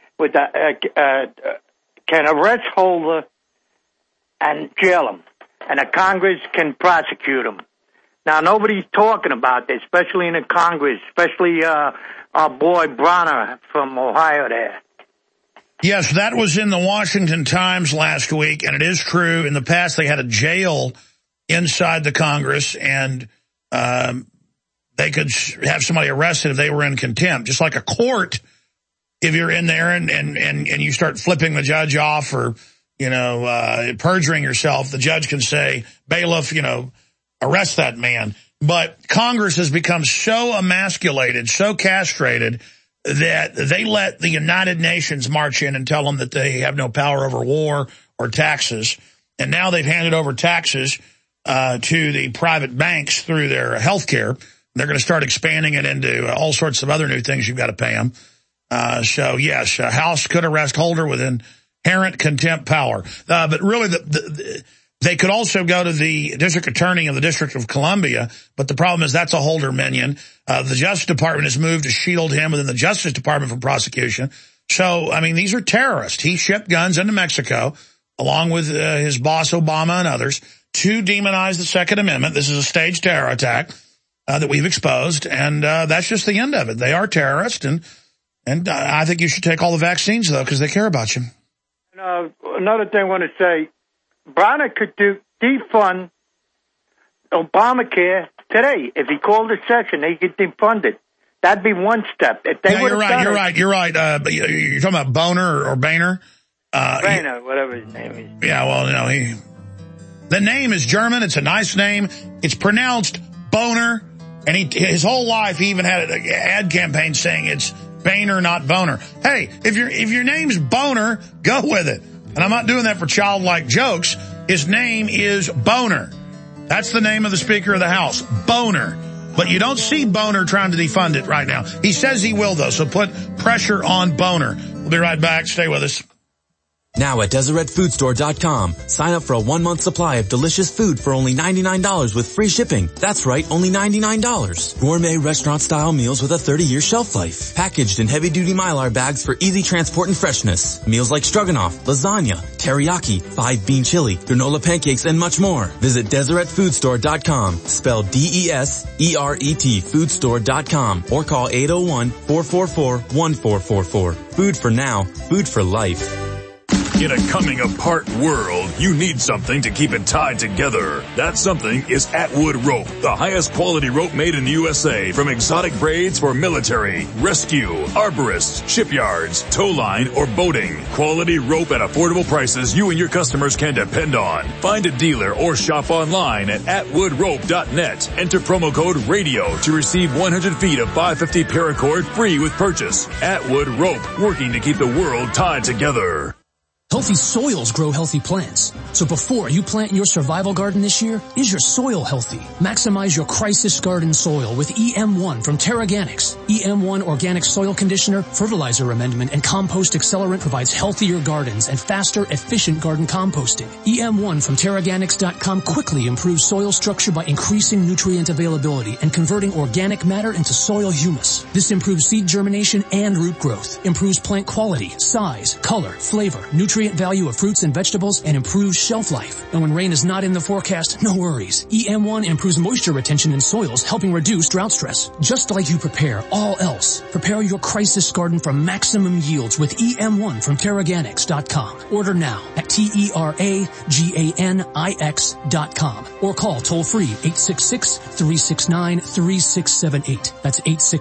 can arrest Holder and jail him, and the Congress can prosecute him. Now, nobody's talking about this, especially in the Congress, especially our boy Bronner from Ohio there. Yes, that was in the Washington Times last week, and it is true. In the past, they had a jail inside the Congress, and they could have somebody arrested if they were in contempt. Just like a court, if you're in there and you start flipping the judge off or, perjuring yourself, the judge can say, bailiff, arrest that man. But Congress has become so emasculated, so castrated, that they let the United Nations march in and tell them that they have no power over war or taxes. And now they've handed over taxes to the private banks through their health care. They're going to start expanding it into all sorts of other new things you've got to pay them. So, yes, House could arrest Holder with inherent contempt power. But really, they could also go to the district attorney of the District of Columbia, but the problem is that's a Holder minion. The Justice Department has moved to shield him within the Justice Department from prosecution. So, these are terrorists. He shipped guns into Mexico, along with his boss Obama and others, to demonize the Second Amendment. This is a staged terror attack. that we've exposed, and that's just the end of it. They are terrorists, and I think you should take all the vaccines, though, because they care about you. Another thing I want to say, Bonner could defund Obamacare today. If he called a session, he could defund it. That'd be one step. If they you're right. You're talking about Boner or Boehner? Boehner, whatever his name is. Yeah, well, the name is German. It's a nice name. It's pronounced Boner. And his whole life, he even had an ad campaign saying it's Boehner, not Boner. Hey, if your name's Boner, go with it. And I'm not doing that for childlike jokes. His name is Boner. That's the name of the Speaker of the House, Boner. But you don't see Boner trying to defund it right now. He says he will, though, so put pressure on Boner. We'll be right back. Stay with us. Now at DeseretFoodStore.com, sign up for a 1-month supply of delicious food for only $99 with free shipping. That's right, only $99. Gourmet restaurant-style meals with a 30-year shelf life. Packaged in heavy-duty Mylar bags for easy transport and freshness. Meals like stroganoff, lasagna, teriyaki, 5-bean chili, granola pancakes, and much more. Visit DeseretFoodStore.com, spelled DESERET Foodstore.com, or call 801-444-1444. Food for now, food for life. In a coming apart world, you need something to keep it tied together. That something is Atwood Rope, the highest quality rope made in the USA, from exotic braids for military, rescue, arborists, shipyards, tow line, or boating. Quality rope at affordable prices you and your customers can depend on. Find a dealer or shop online at atwoodrope.net. Enter promo code RADIO to receive 100 feet of 550 paracord free with purchase. Atwood Rope, working to keep the world tied together. Healthy soils grow healthy plants. So before you plant your survival garden this year, is your soil healthy? Maximize your crisis garden soil with EM1 from TerraGanix. EM1 organic soil conditioner, fertilizer amendment, and compost accelerant provides healthier gardens and faster, efficient garden composting. EM1 from TerraGanix.com quickly improves soil structure by increasing nutrient availability and converting organic matter into soil humus. This improves seed germination and root growth, improves plant quality, size, color, flavor, nutrient value of fruits and vegetables, and improves shelf life. And when rain is not in the forecast, no worries. EM1 improves moisture retention in soils, helping reduce drought stress. Just like you prepare all else, prepare your crisis garden for maximum yields with EM1 from TerraGanix.com. Order now at TerraGanix.com or call toll-free 866-369-3678. That's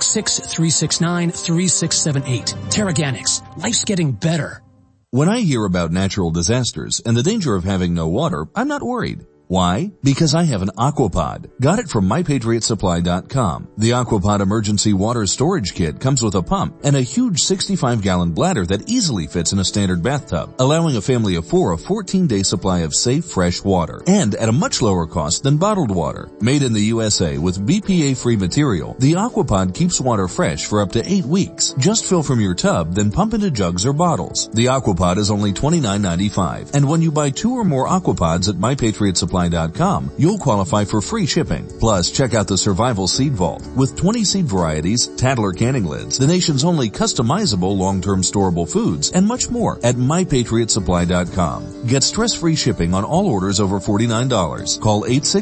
866-369-3678. TerraGanix. Life's getting better. When I hear about natural disasters and the danger of having no water, I'm not worried. Why? Because I have an Aquapod. Got it from MyPatriotSupply.com. The Aquapod Emergency Water Storage Kit comes with a pump and a huge 65-gallon bladder that easily fits in a standard bathtub, allowing a family of 4 a 14-day supply of safe, fresh water, and at a much lower cost than bottled water. Made in the USA with BPA-free material, the Aquapod keeps water fresh for up to 8 weeks. Just fill from your tub, then pump into jugs or bottles. The Aquapod is only $29.95, and when you buy 2 or more Aquapods at MyPatriotSupply.com, you'll qualify for free shipping. Plus, check out the Survival Seed Vault with 20 seed varieties, Tadler canning lids, the nation's only customizable long-term storable foods, and much more at MyPatriotSupply.com. Get stress-free shipping on all orders over $49. Call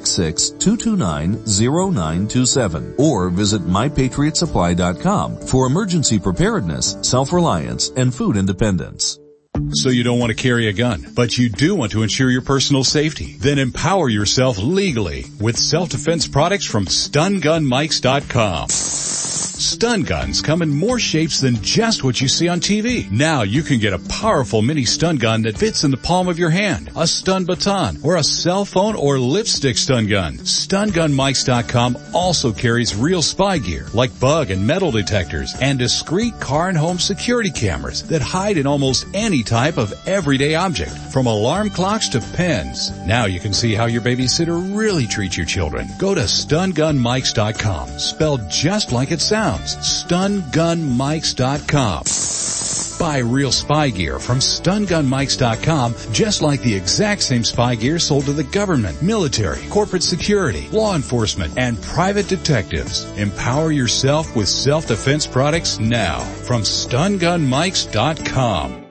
866-229-0927 or visit MyPatriotSupply.com for emergency preparedness, self-reliance, and food independence. So you don't want to carry a gun, but you do want to ensure your personal safety. Then empower yourself legally with self-defense products from StunGunMikes.com. Stun guns come in more shapes than just what you see on TV. Now you can get a powerful mini stun gun that fits in the palm of your hand, a stun baton, or a cell phone or lipstick stun gun. StunGunMikes.com also carries real spy gear like bug and metal detectors and discreet car and home security cameras that hide in almost any type of everyday object, from alarm clocks to pens. Now you can see how your babysitter really treats your children. Go to StunGunMikes.com, spelled just like it sounds. StunGunMikes.com. Buy real spy gear from StunGunMikes.com, just like the exact same spy gear sold to the government, military, corporate security, law enforcement, and private detectives. Empower yourself with self-defense products now from StunGunMikes.com.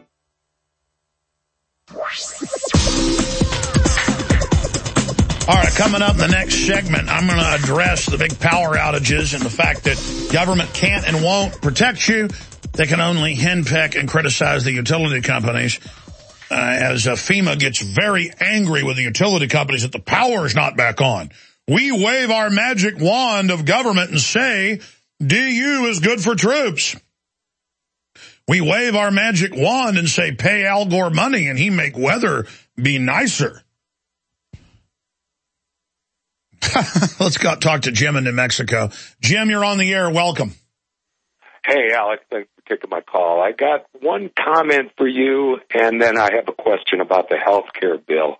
All right, coming up in the next segment, I'm going to address the big power outages and the fact that government can't and won't protect you. They can only henpeck and criticize the utility companies as FEMA gets very angry with the utility companies that the power is not back on. We wave our magic wand of government and say, DU is good for troops. We wave our magic wand and say, pay Al Gore money and he make weather be nicer. Let's go talk to Jim in New Mexico. Jim, you're on the air. Welcome. Hey, Alex. Thanks for taking my call. I got one comment for you, and then I have a question about the health care bill.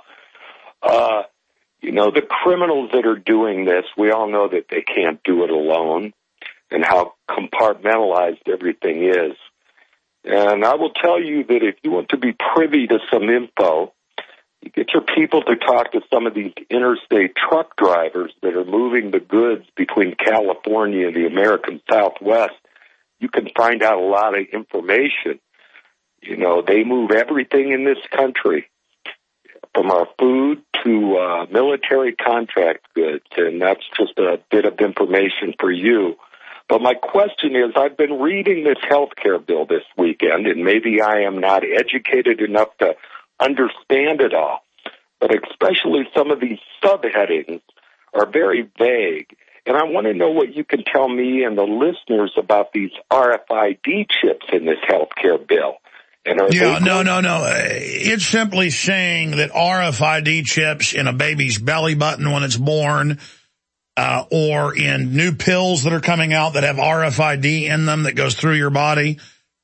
The criminals that are doing this, we all know that they can't do it alone and how compartmentalized everything is. And I will tell you that if you want to be privy to some info, you get your people to talk to some of these interstate truck drivers that are moving the goods between California and the American Southwest. You can find out a lot of information. They move everything in this country, from our food to military contract goods, and that's just a bit of information for you. But my question is, I've been reading this health care bill this weekend, and maybe I am not educated enough to understand it all, but especially some of these subheadings are very vague. And I want to know what you can tell me and the listeners about these RFID chips in this health care bill. No. It's simply saying that RFID chips in a baby's belly button when it's born, or in new pills that are coming out that have RFID in them that goes through your body,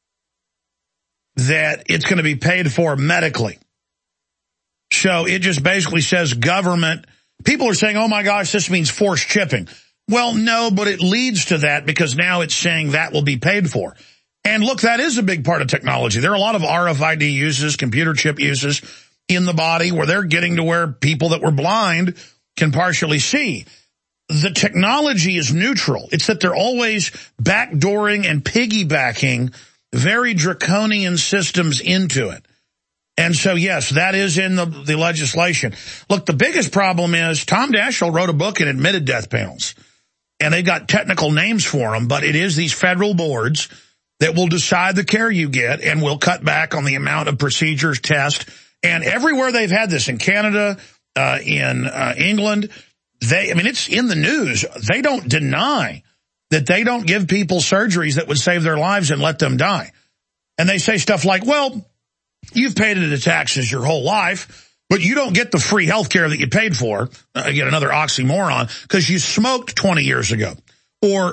that it's going to be paid for medically. So it just basically says government. People are saying, oh my gosh, this means forced chipping. Well, no, but it leads to that because now it's saying that will be paid for. And look, that is a big part of technology. There are a lot of RFID uses, computer chip uses in the body where they're getting to where people that were blind can partially see. The technology is neutral. It's that they're always backdooring and piggybacking very draconian systems into it. And so, yes, that is in the legislation. Look, the biggest problem is Tom Daschle wrote a book and admitted death panels. And they've got technical names for them, but it is these federal boards that will decide the care you get and will cut back on the amount of procedures, tests. And everywhere they've had this, in Canada, in England, it's in the news. They don't deny that they don't give people surgeries that would save their lives and let them die. And they say stuff like, well, you've paid into taxes your whole life, but you don't get the free health care that you paid for. Again, another oxymoron, because you smoked 20 years ago. Or,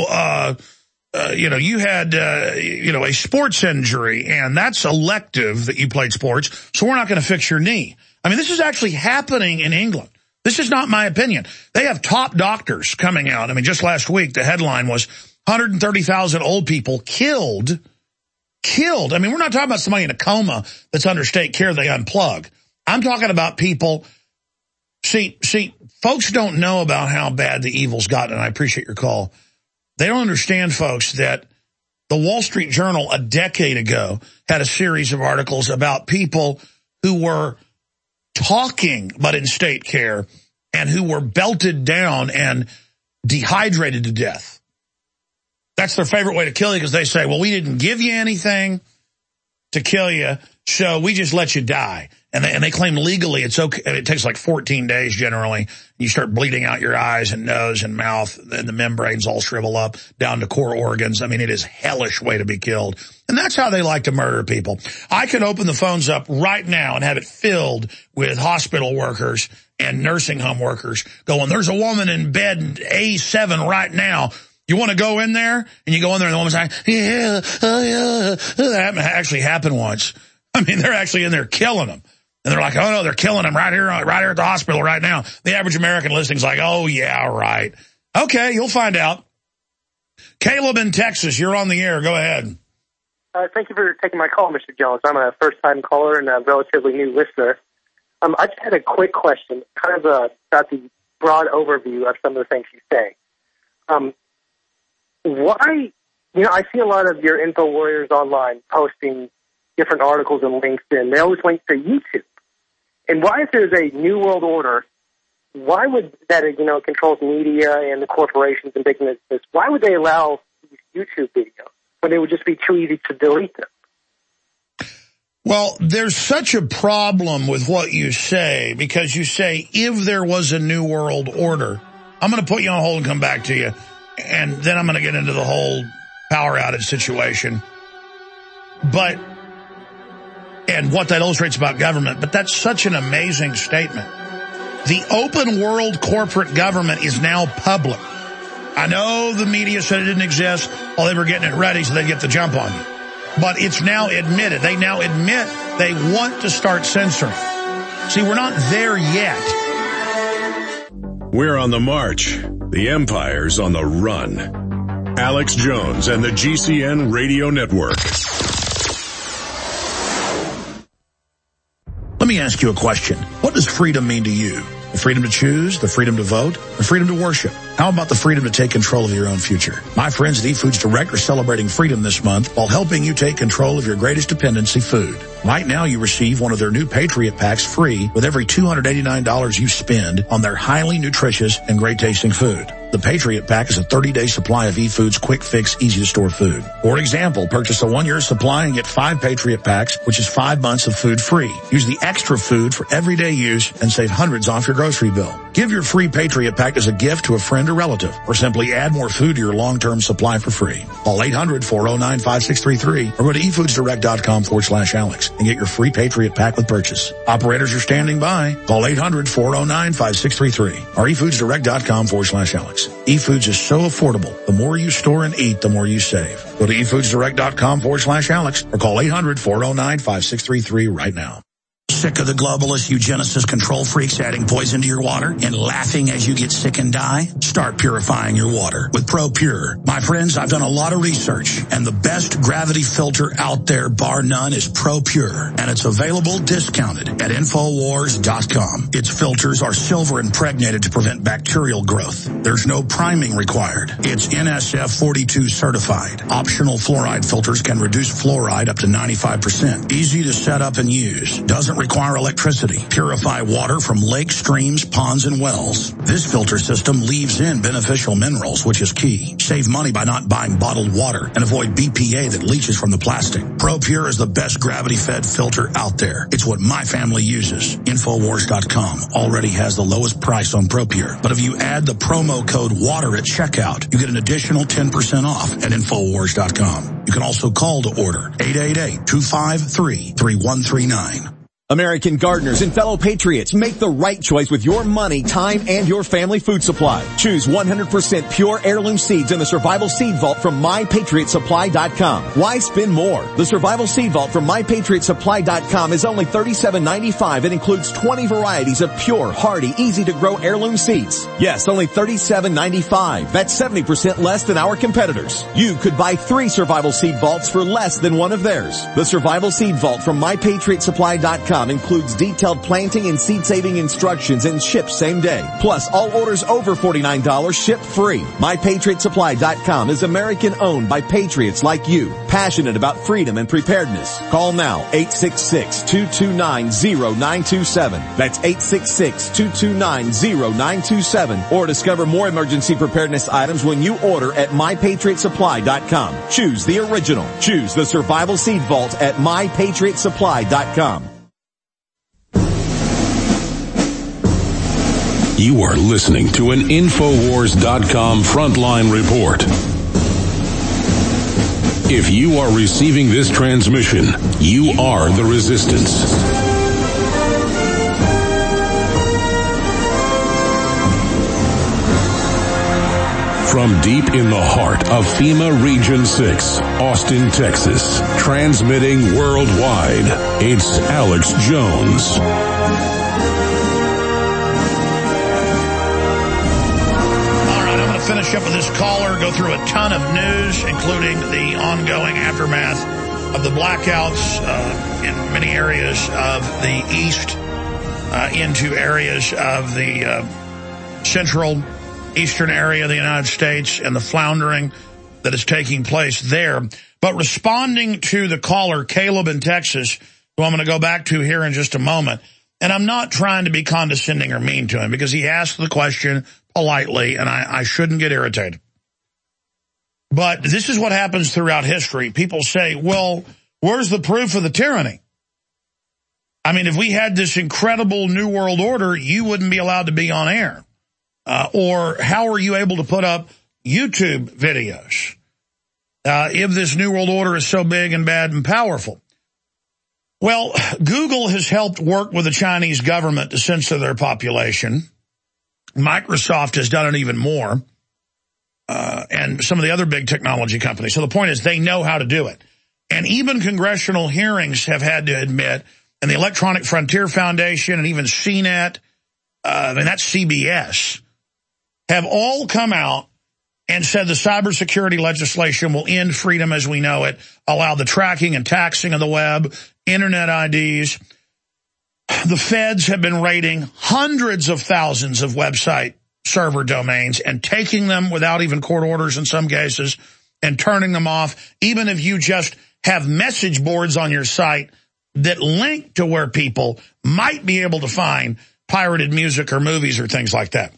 you had, a sports injury, and that's elective that you played sports, so we're not going to fix your knee. This is actually happening in England. This is not my opinion. They have top doctors coming out. Just last week, the headline was 130,000 old people killed. We're not talking about somebody in a coma that's under state care they unplug. I'm talking about people. See, folks don't know about how bad the evil's gotten, and I appreciate your call. They don't understand, folks, that the Wall Street Journal a decade ago had a series of articles about people who were talking but in state care and who were belted down and dehydrated to death. That's their favorite way to kill you, because they say, well, we didn't give you anything to kill you, so we just let you die. And they claim legally it's okay. It takes like 14 days generally. You start bleeding out your eyes and nose and mouth, and the membranes all shrivel up down to core organs. It is a hellish way to be killed. And that's how they like to murder people. I could open the phones up right now and have it filled with hospital workers and nursing home workers going, there's a woman in bed in A7 right now. You want to go in there? And you go in there and the woman's like, yeah. That actually happened once. They're actually in there killing them. And they're like, oh, no, they're killing them right here at the hospital right now. The average American listening's like, oh, yeah, right. Okay, you'll find out. Caleb in Texas, you're on the air. Go ahead. Thank you for taking my call, Mr. Jones. I'm a first-time caller and a relatively new listener. I just had a quick question, kind of about the broad overview of some of the things you say. Why, I see a lot of your info warriors online posting different articles and links in. They always link to YouTube. And why, if there's a New World Order why would that, controls media and the corporations and big business, why would they allow these YouTube videos when it would just be too easy to delete them? Well, there's such a problem with what you say, because you say, if there was a new world order, I'm going to put you on hold and come back to you, and then I'm going to get into the whole power outage situation. And what that illustrates about government, but that's such an amazing statement. The open world corporate government is now public. I know the media said it didn't exist while they were getting it ready so they'd get the jump on you. But it's now admitted. They now admit they want to start censoring. See, we're not there yet. We're on the march. The empire's on the run. Alex Jones and the GCN Radio Network. Let me ask you a question. What does freedom mean to you? The freedom to choose, the freedom to vote, the freedom to worship. How about the freedom to take control of your own future? My friends at eFoods Direct are celebrating freedom this month while helping you take control of your greatest dependency, food. Right now, you receive one of their new Patriot Packs free with every $289 you spend on their highly nutritious and great-tasting food. The Patriot Pack is a 30-day supply of eFoods quick fix, easy-to-store food. For example, purchase a 1-year supply and get 5 Patriot Packs, which is 5 months of food free. Use the extra food for everyday use and save hundreds off your grocery bill. Give your free Patriot Pack as a gift to a friend or relative, or simply add more food to your long-term supply for free. Call 800-409-5633 or go to eFoodsDirect.com/Alex and get your free Patriot Pack with purchase. Operators are standing by. Call 800-409-5633 or eFoodsDirect.com/Alex. eFoods is so affordable. The more you store and eat, the more you save. Go to eFoodsDirect.com/Alex or call 800-409-5633 right now. Sick of the globalists, eugenicists, control freaks adding poison to your water and laughing as you get sick and die? Start purifying your water with ProPure. My friends, I've done a lot of research, and the best gravity filter out there, bar none, is ProPure, and it's available discounted at Infowars.com. Its filters are silver impregnated to prevent bacterial growth. There's no priming required. It's NSF 42 certified. Optional fluoride filters can reduce fluoride up to 95%. Easy to set up and use. Doesn't require electricity. Purify water from lakes, streams, ponds, and wells. This filter system leaves in beneficial minerals, which is key. Save money by not buying bottled water and avoid BPA that leaches from the plastic. ProPure is the best gravity-fed filter out there. It's what my family uses. Infowars.com already has the lowest price on ProPure. But if you add the promo code WATER at checkout, you get an additional 10% off at Infowars.com. You can also call to order 888-253-3139. American gardeners and fellow patriots, make the right choice with your money, time, and your family food supply. Choose 100% pure heirloom seeds in the Survival Seed Vault from MyPatriotSupply.com. Why spend more? The Survival Seed Vault from MyPatriotSupply.com is only $37.95 and includes 20 varieties of pure, hardy, easy-to-grow heirloom seeds. Yes, only $37.95. That's 70% less than our competitors. You could buy 3 Survival Seed Vaults for less than one of theirs. The Survival Seed Vault from MyPatriotSupply.com includes detailed planting and seed-saving instructions and ships same day. Plus, all orders over $49 ship free. MyPatriotSupply.com is American-owned by patriots like you, passionate about freedom and preparedness. Call now, 866-229-0927. That's 866-229-0927. Or discover more emergency preparedness items when you order at MyPatriotSupply.com. Choose the original. Choose the Survival Seed Vault at MyPatriotSupply.com. You are listening to an Infowars.com frontline report. If you are receiving this transmission, you are the resistance. From deep in the heart of FEMA Region 6, Austin, Texas, transmitting worldwide, it's Alex Jones. Finish up with this caller, go through a ton of news, including the ongoing aftermath of the blackouts in many areas of the east into areas of the central eastern area of the United States and the floundering that is taking place there. But responding to the caller, Caleb in Texas, who I'm going to go back to here in just a moment, And I'm not trying to be condescending or mean to him because he asked the question politely, and I shouldn't get irritated. But this is what happens throughout history. People say, well, where's the proof of the tyranny? I mean, if we had this incredible new world order, you wouldn't be allowed to be on air. Or how are you able to put up YouTube videos if this new world order is so big and bad and powerful? Well, Google has helped work with the Chinese government to censor their population. Microsoft has done it even more. And some of the other big technology companies. So the point is they know how to do it. And even congressional hearings have had to admit, and the Electronic Frontier Foundation and even CNET, and that's CBS, have all come out and said the cybersecurity legislation will end freedom as we know it, allow the tracking and taxing of the web, internet IDs. The feds have been raiding hundreds of thousands of website server domains and taking them without even court orders in some cases and turning them off, even if you just have message boards on your site that link to where people might be able to find pirated music or movies or things like that.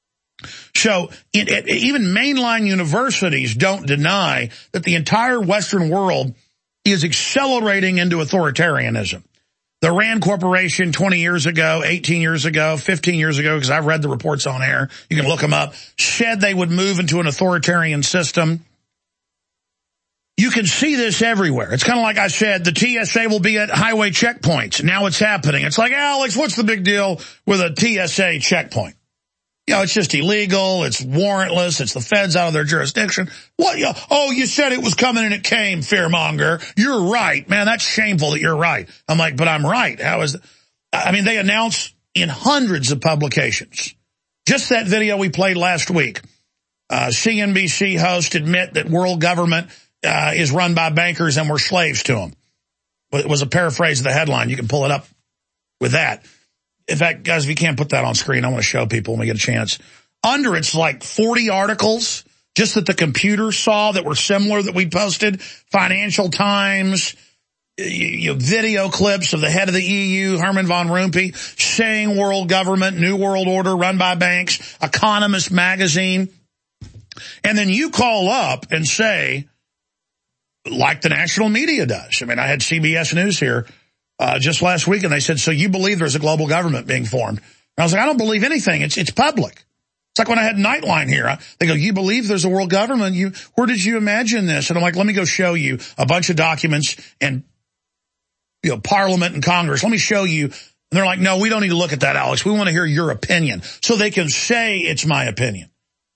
So even mainline universities don't deny that the entire Western world is accelerating into authoritarianism. The RAND Corporation 20 years ago, 18 years ago, 15 years ago, because I've read the reports on air, you can look them up, said they would move into an authoritarian system. You can see this everywhere. It's kind of like I said, the TSA will be at highway checkpoints. Now it's happening. It's like, Alex, what's the big deal with a TSA checkpoint? You know, it's just illegal. It's warrantless. It's the feds out of their jurisdiction. What? Oh, you said it was coming and it came, fearmonger. You're right. Man, that's shameful that you're right. I'm like, but I'm right. How is I mean, they announce in hundreds of publications. Just that video we played last week. CNBC host admit that world government is run by bankers and we're slaves to them. It was a paraphrase of the headline. You can pull it up with that. In fact, guys, if you can't put that on screen, I want to show people when we get a chance. Under it's like 40 articles just that the computer saw that were similar that we posted. Financial Times, video clips of the head of the EU, Herman von Rompuy, saying world government, new world order run by banks, Economist magazine. And then you call up and say, like the national media does. I mean, I had CBS News here just last week, and they said, so you believe there's a global government being formed? And I was like, I don't believe anything. It's public. It's like when I had Nightline here. They go, you believe there's a world government? Where did you imagine this? And I'm like, let me go show you a bunch of documents and Parliament and Congress. Let me show you. And they're like, no, we don't need to look at that, Alex. We want to hear your opinion. So they can say it's my opinion.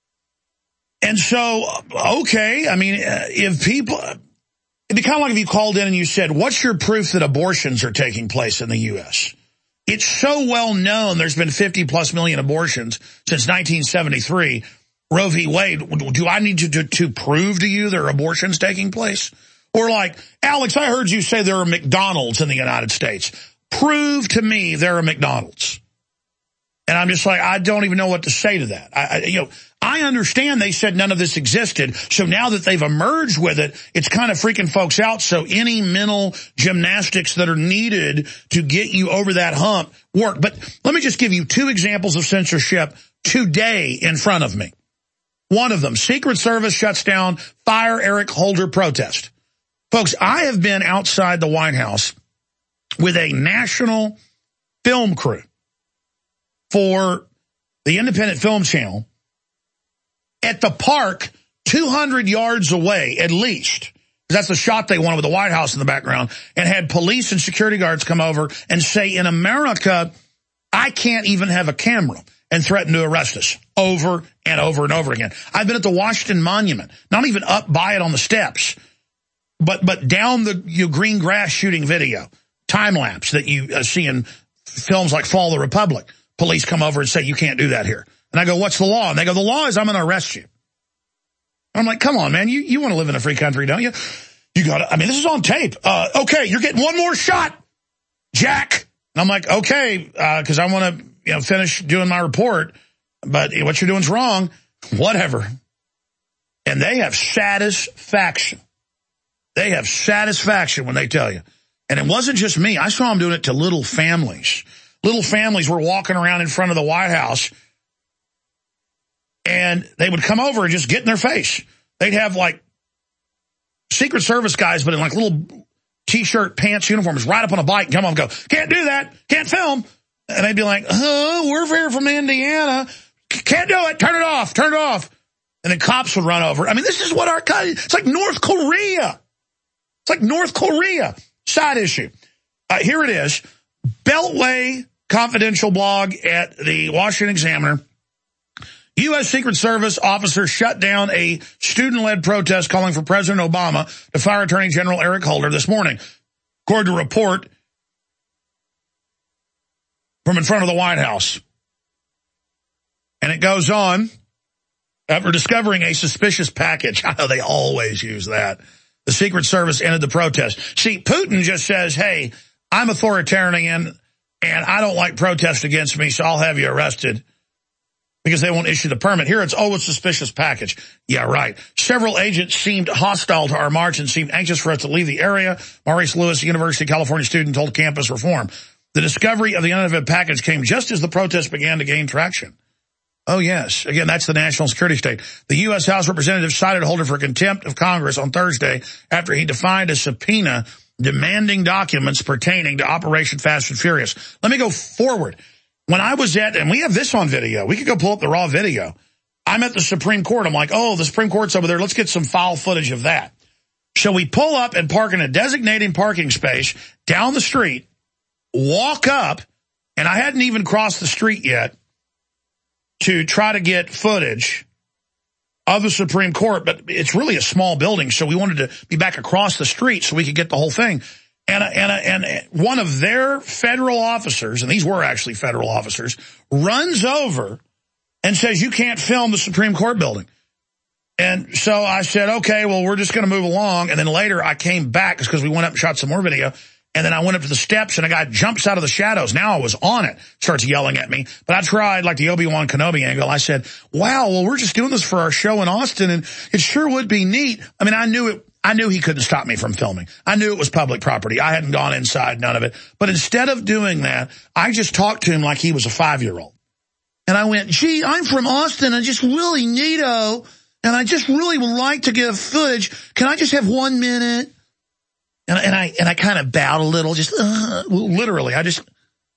And so, okay, I mean, if people... It'd be kind of like if you called in and you said, what's your proof that abortions are taking place in the U.S.? It's so well known there's been 50-plus million abortions since 1973. Roe v. Wade, do I need to prove to you there are abortions taking place? Or like, Alex, I heard you say there are McDonald's in the United States. Prove to me there are McDonald's. And I'm just like, I don't even know what to say to that. I understand they said none of this existed. So now that they've emerged with it, it's kind of freaking folks out. So any mental gymnastics that are needed to get you over that hump work. But let me just give you two examples of censorship today in front of me. One of them, Secret Service shuts down Fire Eric Holder protest. Folks, I have been outside the White House with a national film crew for the Independent Film Channel at the park 200 yards away at least. That's the shot they wanted with the White House in the background, and had police and security guards come over and say, in America, I can't even have a camera, and threaten to arrest us over and over and over again. I've been at the Washington Monument, not even up by it on the steps, but down the green grass shooting video, time lapse that you see in films like Fall of the Republic. Police come over and say, you can't do that here. And I go, what's the law? And they go, the law is I'm going to arrest you. I'm like, come on, man. You want to live in a free country, don't you? You got to, I mean, this is on tape. Okay, you're getting one more shot, Jack. And I'm like, okay, because I want to finish doing my report. But what you're doing is wrong. Whatever. And they have satisfaction. They have satisfaction when they tell you. And it wasn't just me. I saw them doing it to little families. little families were walking around in front of the White House, and they would come over and just get in their face. They'd have like Secret Service guys, but in like little T-shirt, pants, uniforms, ride up on a bike and come on and go, can't do that, can't film. And they'd be like, we're here from Indiana. Can't do it, turn it off, turn it off. And then cops would run over. I mean, this is what our country, it's like North Korea. It's like North Korea. Side issue. Here it is. Beltway confidential blog at the Washington Examiner. U.S. Secret Service officers shut down a student-led protest calling for President Obama to fire Attorney General Eric Holder this morning, according to a report from in front of the White House. And it goes on. After discovering a suspicious package, I know they always use that, the Secret Service ended the protest. See, Putin just says, hey, I'm authoritarian and I don't like protest against me, so I'll have you arrested because they won't issue the permit. Here it's, a suspicious package. Yeah, right. Several agents seemed hostile to our march and seemed anxious for us to leave the area. Maurice Lewis, a University of California student, told Campus Reform. The discovery of the unidentified package came just as the protest began to gain traction. Oh, yes. Again, that's the national security state. The U.S. House Representative cited Holder for contempt of Congress on Thursday after he defied a subpoena demanding documents pertaining to Operation Fast and Furious. Let me go forward. When I was at, and we have this on video. We could go pull up the raw video. I'm at the Supreme Court. I'm like, the Supreme Court's over there. Let's get some file footage of that. So we pull up and park in a designated parking space down the street, walk up, and I hadn't even crossed the street yet, to try to get footage of the Supreme Court, but it's really a small building, so we wanted to be back across the street so we could get the whole thing. And one of their federal officers, and these were actually federal officers, runs over and says, you can't film the Supreme Court building. And so I said, okay, well, we're just going to move along. And then later I came back because we went up and shot some more video. And then I went up to the steps, and a guy jumps out of the shadows. Now I was on it, starts yelling at me. But I tried, like the Obi-Wan Kenobi angle. I said, wow, well, we're just doing this for our show in Austin, and it sure would be neat. I mean, I knew he couldn't stop me from filming. I knew it was public property. I hadn't gone inside, none of it. But instead of doing that, I just talked to him like he was a 5-year-old. And I went, gee, I'm from Austin. I'm just really neato, and I just really would like to give footage. Can I just have 1 minute? And I kind of bowed a little, just, literally, I just,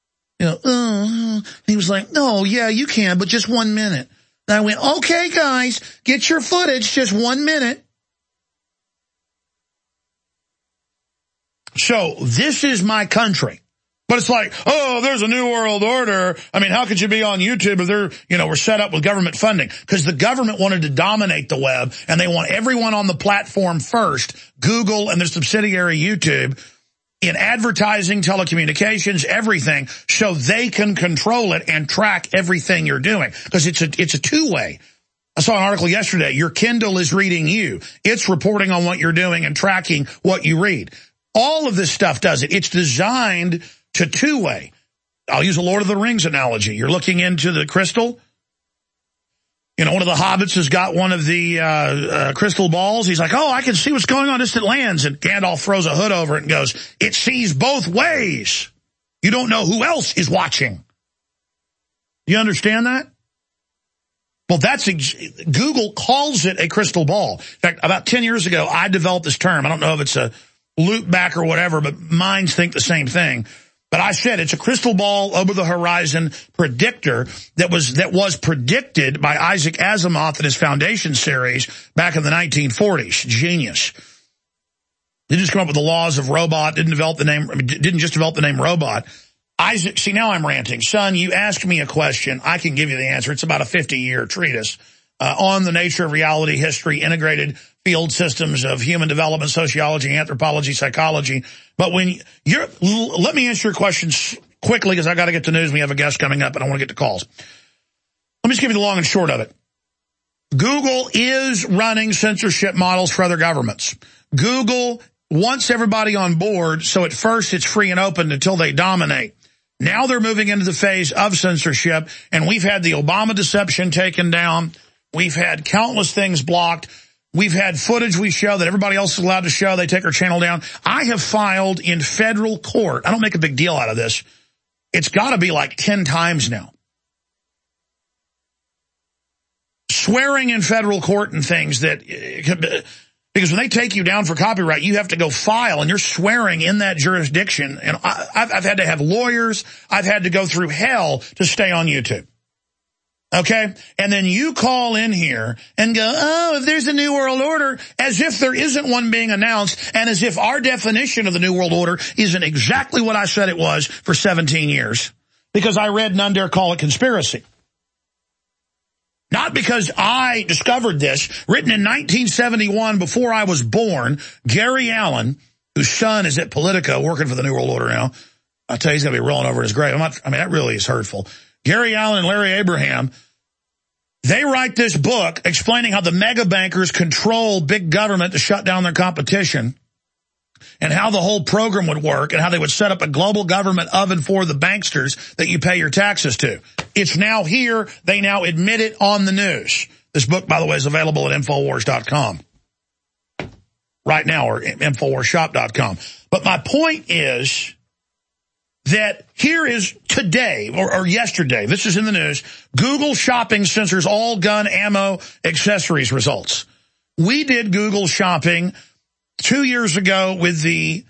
he was like, no, yeah, you can, but just 1 minute. And I went, okay, guys, get your footage, just 1 minute. So this is my country. But it's like, there's a new world order. I mean, how could you be on YouTube if they're, we're set up with government funding? Because the government wanted to dominate the web, and they want everyone on the platform first, Google and their subsidiary YouTube, in advertising, telecommunications, everything, so they can control it and track everything you're doing. Because it's a two-way. I saw an article yesterday. Your Kindle is reading you. It's reporting on what you're doing and tracking what you read. All of this stuff does it. It's designed to two-way. I'll use a Lord of the Rings analogy. You're looking into the crystal. One of the hobbits has got one of the crystal balls. He's like, I can see what's going on distant lands. And Gandalf throws a hood over it and goes, it sees both ways. You don't know who else is watching. You understand that? Well, Google calls it a crystal ball. In fact, about 10 years ago, I developed this term. I don't know if it's a loop back or whatever, but minds think the same thing. But I said it's a crystal ball over the horizon predictor that was predicted by Isaac Asimov in his Foundation series back in the 1940s. Genius. He just come up with the laws of robot, didn't just develop the name robot. Isaac, see, now I'm ranting. Son, you ask me a question, I can give you the answer. It's about a 50-year treatise on the nature of reality, history, integrated field systems of human development, sociology, anthropology, psychology. But let me answer your questions quickly because I got to get to news. We have a guest coming up and I want to get to calls. Let me just give you the long and short of it. Google is running censorship models for other governments. Google wants everybody on board, so at first it's free and open until they dominate. Now they're moving into the phase of censorship, and we've had the Obama deception taken down. We've had countless things blocked. We've had footage we show that everybody else is allowed to show. They take our channel down. I have filed in federal court. I don't make a big deal out of this. It's got to be like 10 times now. Swearing in federal court and things that, because when they take you down for copyright, you have to go file, and you're swearing in that jurisdiction. And I've had to have lawyers. I've had to go through hell to stay on YouTube. Okay? And then you call in here and go, oh, if there's a New World Order, as if there isn't one being announced, and as if our definition of the New World Order isn't exactly what I said it was for 17 years. Because I read None Dare Call It Conspiracy. Not because I discovered this. Written in 1971, before I was born, Gary Allen, whose son is at Politico working for the New World Order now. I'll tell you, he's going to be rolling over in his grave. That really is hurtful. Gary Allen and Larry Abraham, they write this book explaining how the mega bankers control big government to shut down their competition, and how the whole program would work, and how they would set up a global government of and for the banksters that you pay your taxes to. It's now here. They now admit it on the news. This book, by the way, is available at Infowars.com right now, or InfoWarsShop.com. But my point is that here is today, or yesterday, this is in the news, Google shopping censors all gun, ammo, accessories results. We did Google shopping 2 years ago with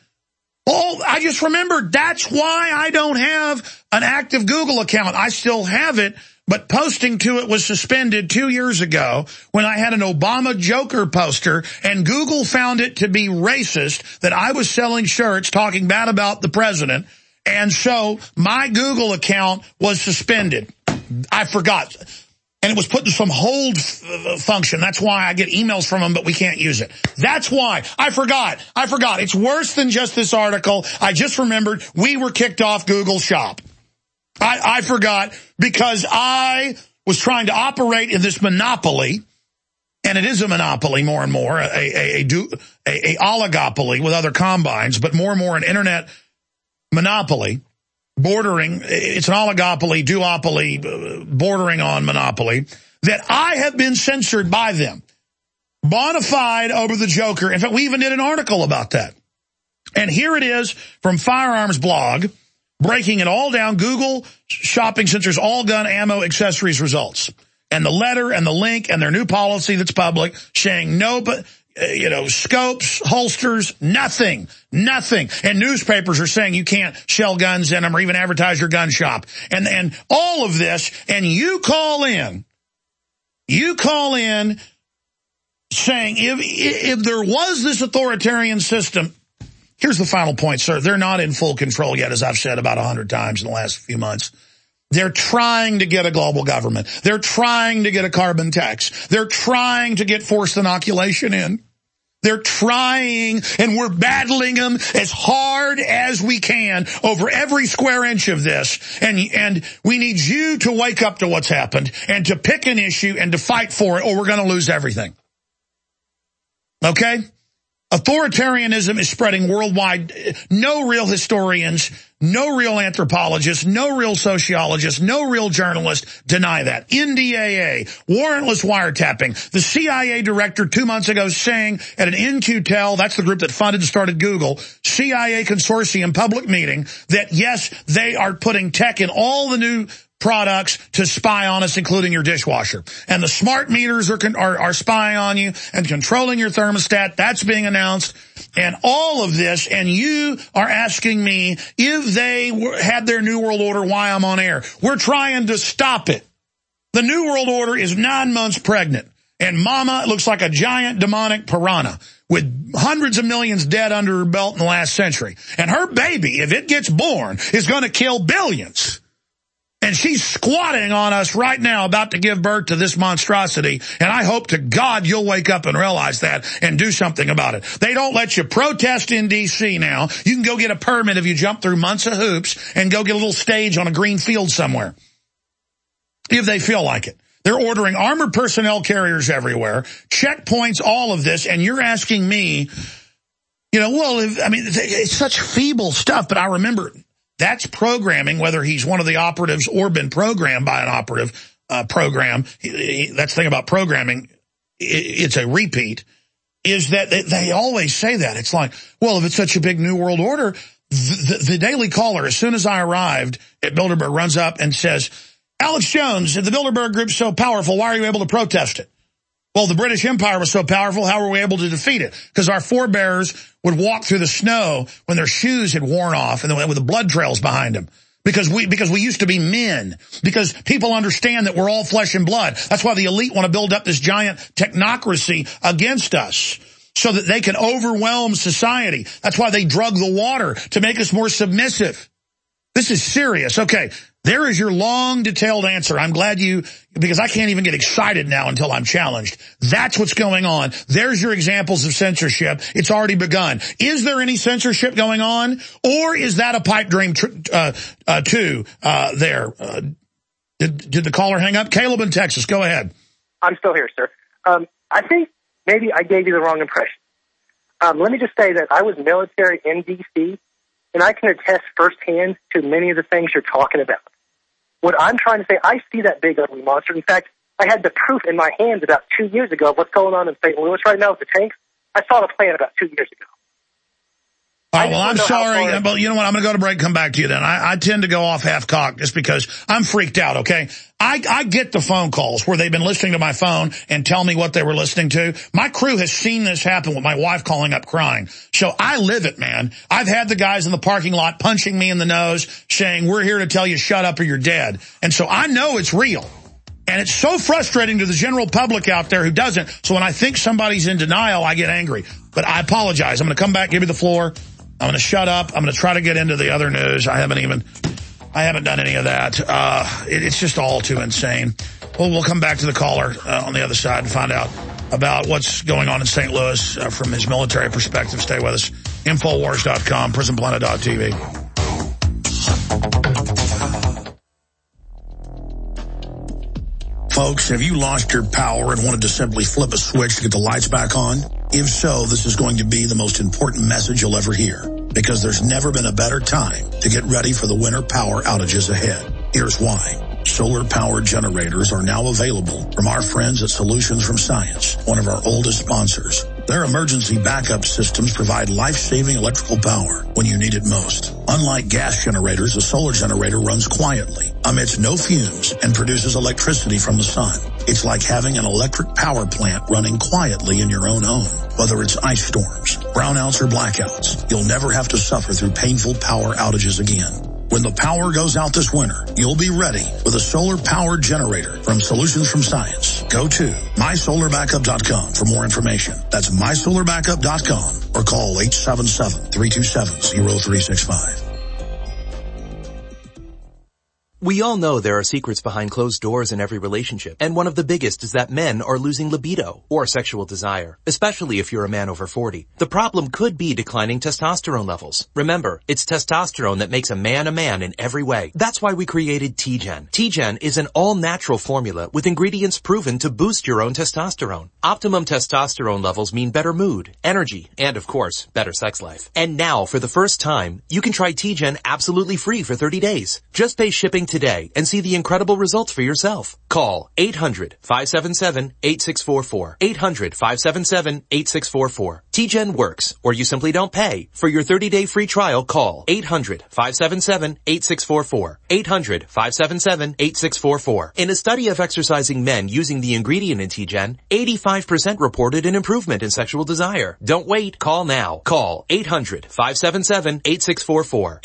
I just remembered that's why I don't have an active Google account. I still have it, but posting to it was suspended 2 years ago when I had an Obama Joker poster, and Google found it to be racist that I was selling shirts talking bad about the president, and so my Google account was suspended. I forgot. And it was put in some hold function. That's why I get emails from them, but we can't use it. That's why. I forgot. It's worse than just this article. I just remembered we were kicked off Google Shop. I forgot because I was trying to operate in this monopoly, and it is a monopoly more and more, a oligopoly with other combines, but more and more an internet monopoly. It's an oligopoly, duopoly, bordering on monopoly, that I have been censored by them. Bona fide over the Joker. In fact, we even did an article about that. And here it is from Firearms Blog, breaking it all down. Google shopping censors all gun, ammo, accessories results. And the letter and the link and their new policy that's public saying no, but scopes, holsters, nothing. And newspapers are saying you can't shell guns in them or even advertise your gun shop. And all of this, and you call in saying if there was this authoritarian system, here's the final point, sir. They're not in full control yet, as I've said about 100 times in the last few months. They're trying to get a global government. They're trying to get a carbon tax. They're trying to get forced inoculation in. They're trying, and we're battling them as hard as we can over every square inch of this. And we need you to wake up to what's happened and to pick an issue and to fight for it, or we're going to lose everything. Okay? Authoritarianism is spreading worldwide. No real historians, no real anthropologists, no real sociologists, no real journalists deny that. NDAA, warrantless wiretapping. The CIA director 2 months ago saying at an In-Q-Tel, that's the group that funded and started Google, CIA consortium public meeting, that yes, they are putting tech in all the new products to spy on us, including your dishwasher. And the smart meters are spying on you and controlling your thermostat. That's being announced. And all of this, and you are asking me if they had their New World Order, why I'm on air. We're trying to stop it. The New World Order is 9 months pregnant. And Mama looks like a giant demonic piranha with hundreds of millions dead under her belt in the last century. And her baby, if it gets born, is going to kill billions. And she's squatting on us right now, about to give birth to this monstrosity. And I hope to God you'll wake up and realize that and do something about it. They don't let you protest in D.C. now. You can go get a permit if you jump through months of hoops and go get a little stage on a green field somewhere, if they feel like it. They're ordering armored personnel carriers everywhere, checkpoints, all of this. And you're asking me, it's such feeble stuff. But I remember, that's programming, whether he's one of the operatives or been programmed by an operative program. That's the thing about programming. It's a repeat, is that they always say that. It's like, well, if it's such a big New World Order, the Daily Caller, as soon as I arrived at Bilderberg runs up and says, Alex Jones, if the Bilderberg Group's so powerful, why are you able to protest it? Well, the British Empire was so powerful, how were we able to defeat it? Because our forebears would walk through the snow when their shoes had worn off and with the blood trails behind them. Because we used to be men. Because people understand that we're all flesh and blood. That's why the elite want to build up this giant technocracy against us, so that they can overwhelm society. That's why they drug the water, to make us more submissive. This is serious. Okay, there is your long, detailed answer. I'm glad because I can't even get excited now until I'm challenged. That's what's going on. There's your examples of censorship. It's already begun. Is there any censorship going on? Or is that a pipe dream too there? Did the caller hang up? Caleb in Texas, go ahead. I'm still here, sir. I think maybe I gave you the wrong impression. Let me just say that I was military in D.C., and I can attest firsthand to many of the things you're talking about. What I'm trying to say, I see that big ugly monster. In fact, I had the proof in my hands about 2 years ago of what's going on in St. Louis right now with the tanks. I saw the plan about 2 years ago. All right, well, I'm sorry, but you know what? I'm going to go to break and come back to you then. I tend to go off half-cocked just because I'm freaked out, okay? I get the phone calls where they've been listening to my phone and tell me what they were listening to. My crew has seen this happen with my wife calling up crying. So I live it, man. I've had the guys in the parking lot punching me in the nose saying, we're here to tell you shut up or you're dead. And so I know it's real. And it's so frustrating to the general public out there who doesn't. So when I think somebody's in denial, I get angry. But I apologize. I'm going to come back, give you the floor. I'm going to shut up. I'm going to try to get into the other news. I haven't done any of that. It's just all too insane. Well, we'll come back to the caller on the other side and find out about what's going on in St. Louis from his military perspective. Stay with us. Infowars.com, prisonplanet.tv. Folks, have you lost your power and wanted to simply flip a switch to get the lights back on? If so, this is going to be the most important message you'll ever hear, because there's never been a better time to get ready for the winter power outages ahead. Here's why. Solar-powered generators are now available from our friends at Solutions from Science, one of our oldest sponsors. Their emergency backup systems provide life-saving electrical power when you need it most. Unlike gas generators, a solar generator runs quietly, emits no fumes, and produces electricity from the sun. It's like having an electric power plant running quietly in your own home. Whether it's ice storms, brownouts, or blackouts, you'll never have to suffer through painful power outages again. When the power goes out this winter, you'll be ready with a solar-powered generator from Solutions from Science. Go to mysolarbackup.com for more information. That's mysolarbackup.com or call 877-327-0365. We all know there are secrets behind closed doors in every relationship, and one of the biggest is that men are losing libido or sexual desire, especially if you're a man over 40. The problem could be declining testosterone levels. Remember, it's testosterone that makes a man in every way. That's why we created T-Gen. T-Gen is an all-natural formula with ingredients proven to boost your own testosterone. Optimum testosterone levels mean better mood, energy, and of course, better sex life. And now, for the first time, you can try T-Gen absolutely free for 30 days. Just pay shipping today and see the incredible results for yourself. Call 800-577-8644. 800-577-8644. T-Gen works, or you simply don't pay. For your 30-day free trial, call 800-577-8644. 800-577-8644. In a study of exercising men using the ingredient in T-Gen, 85% reported an improvement in sexual desire. Don't wait. Call now. Call 800-577-8644.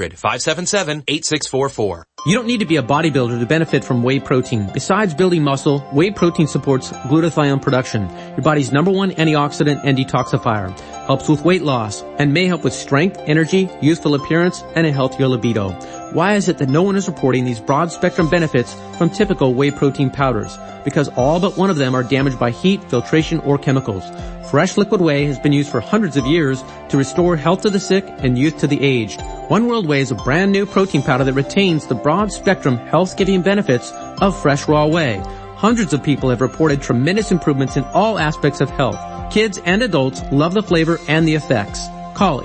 800-577-8644. You don't need to be a bodybuilder to benefit from whey protein. Besides building muscle, whey protein supports glutathione production, your body's #1 antioxidant and detoxifier, helps with weight loss, and may help with strength, energy, youthful appearance, and a healthier libido. Why is it that no one is reporting these broad-spectrum benefits from typical whey protein powders? Because all but one of them are damaged by heat, filtration, or chemicals. Fresh liquid whey has been used for hundreds of years to restore health to the sick and youth to the aged. One World Whey is a brand new protein powder that retains the broad-spectrum health-giving benefits of fresh raw whey. Hundreds of people have reported tremendous improvements in all aspects of health. Kids and adults love the flavor and the effects. Call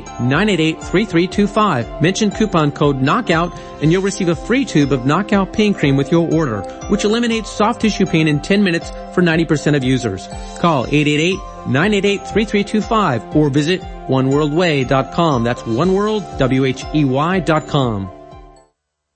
888-988-3325. Mention coupon code KNOCKOUT and you'll receive a free tube of Knockout Pain Cream with your order, which eliminates soft tissue pain in 10 minutes for 90% of users. Call 888-988-3325 or visit oneworldwhey.com. That's oneworldwhey.com.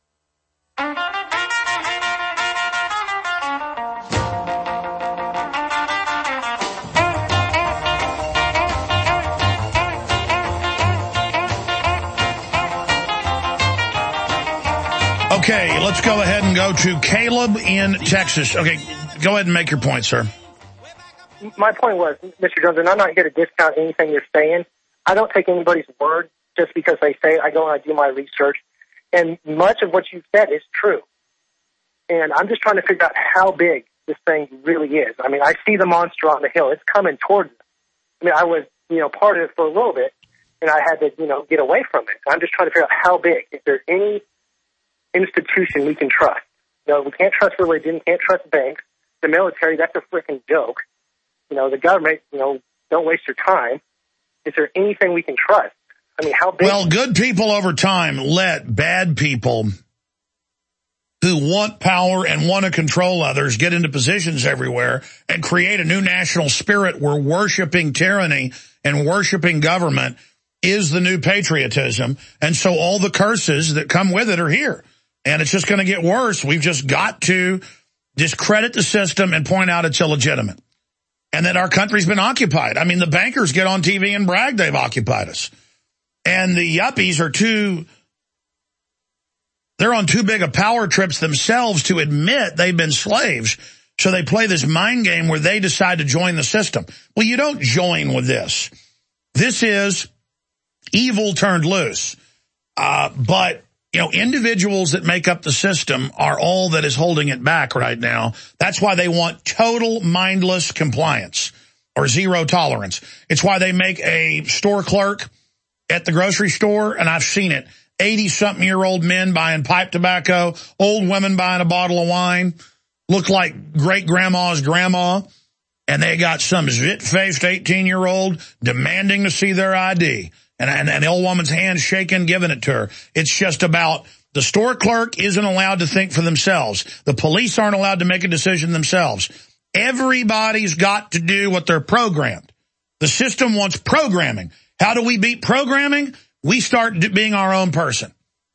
Okay, let's go ahead and go to Caleb in Texas. Okay, go ahead and make your point, sir. My point was, Mr. Jones, and I'm not here to discount anything you're saying. I don't take anybody's word just because they say it. I go and I do my research. And much of what you've said is true. And I'm just trying to figure out how big this thing really is. I mean, I see the monster on the hill. It's coming towards us. I mean, I was, part of it for a little bit, and I had to, get away from it. I'm just trying to figure out how big. Is there any institution we can trust? We can't trust religion, can't trust banks. The military, that's a freaking joke. The government, don't waste your time. Is there anything we can trust? I mean, how big? Well, good people over time let bad people who want power and want to control others get into positions everywhere and create a new national spirit where worshiping tyranny and worshiping government is the new patriotism. And so all the curses that come with it are here. And it's just going to get worse. We've just got to discredit the system and point out it's illegitimate. And that our country's been occupied. I mean, the bankers get on TV and brag they've occupied us. And the yuppies they're on too big of power trips themselves to admit they've been slaves. So they play this mind game where they decide to join the system. Well, you don't join with this. This is evil turned loose. But individuals that make up the system are all that is holding it back right now. That's why they want total mindless compliance or zero tolerance. It's why they make a store clerk at the grocery store, and I've seen it, 80-something-year-old men buying pipe tobacco, old women buying a bottle of wine, look like great-grandma's grandma, and they got some zit-faced 18-year-old demanding to see their ID. And the old woman's hand shaking, giving it to her. It's just about the store clerk isn't allowed to think for themselves. The police aren't allowed to make a decision themselves. Everybody's got to do what they're programmed. The system wants programming. How do we beat programming? We start being our own person.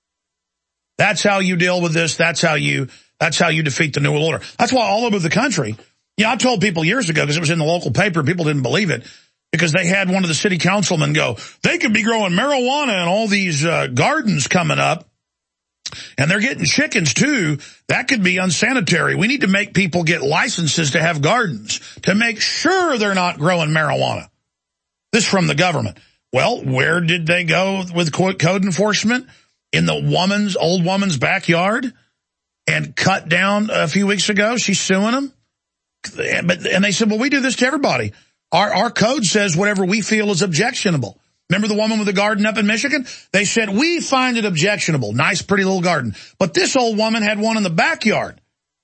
That's how you deal with this. That's how you defeat the New World Order. That's why all over the country, I told people years ago, because it was in the local paper, people didn't believe it, because they had one of the city councilmen go, they could be growing marijuana in all these gardens coming up, and they're getting chickens too. That could be unsanitary. We need to make people get licenses to have gardens to make sure they're not growing marijuana. This from the government. Well, where did they go with code enforcement? In the old woman's backyard and cut down a few weeks ago. She's suing them. And they said, well, we do this to everybody. Our code says whatever we feel is objectionable. Remember the woman with the garden up in Michigan? They said, we find it objectionable. Nice, pretty little garden. But this old woman had one in the backyard.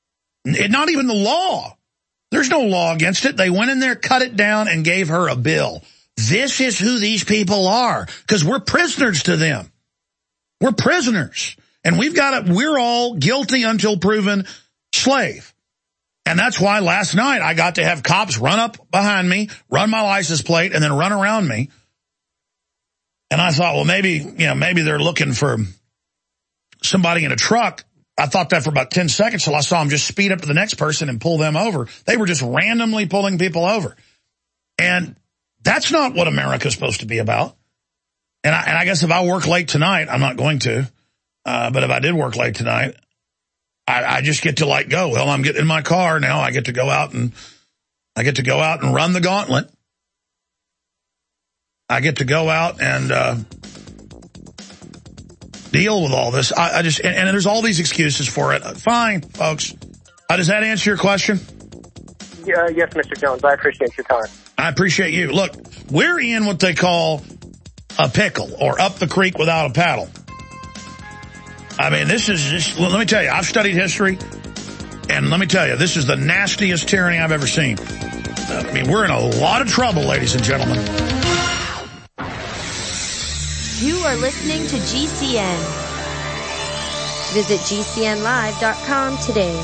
Not even the law. There's no law against it. They went in there, cut it down, and gave her a bill. This is who these people are, because we're prisoners to them. We're prisoners. And we're all guilty until proven slave. And that's why last night I got to have cops run up behind me, run my license plate, and then run around me. And I thought, well, maybe they're looking for somebody in a truck. I thought that for about 10 seconds till I saw them just speed up to the next person and pull them over. They were just randomly pulling people over. And that's not what America's supposed to be about. And I guess if I work late tonight, I'm not going to, but if I did work late tonight, I just get to go. Well, I'm getting in my car now. I get to go out and run the gauntlet. I get to go out and deal with all this. And there's all these excuses for it. Fine, folks. Does that answer your question? Yes, Mr. Jones. I appreciate your time. I appreciate you. Look, we're in what they call a pickle, or up the creek without a paddle. I mean, this is just, let me tell you, I've studied history, and let me tell you, this is the nastiest tyranny I've ever seen. I mean, we're in a lot of trouble, ladies and gentlemen. You are listening to GCN. Visit GCNlive.com today.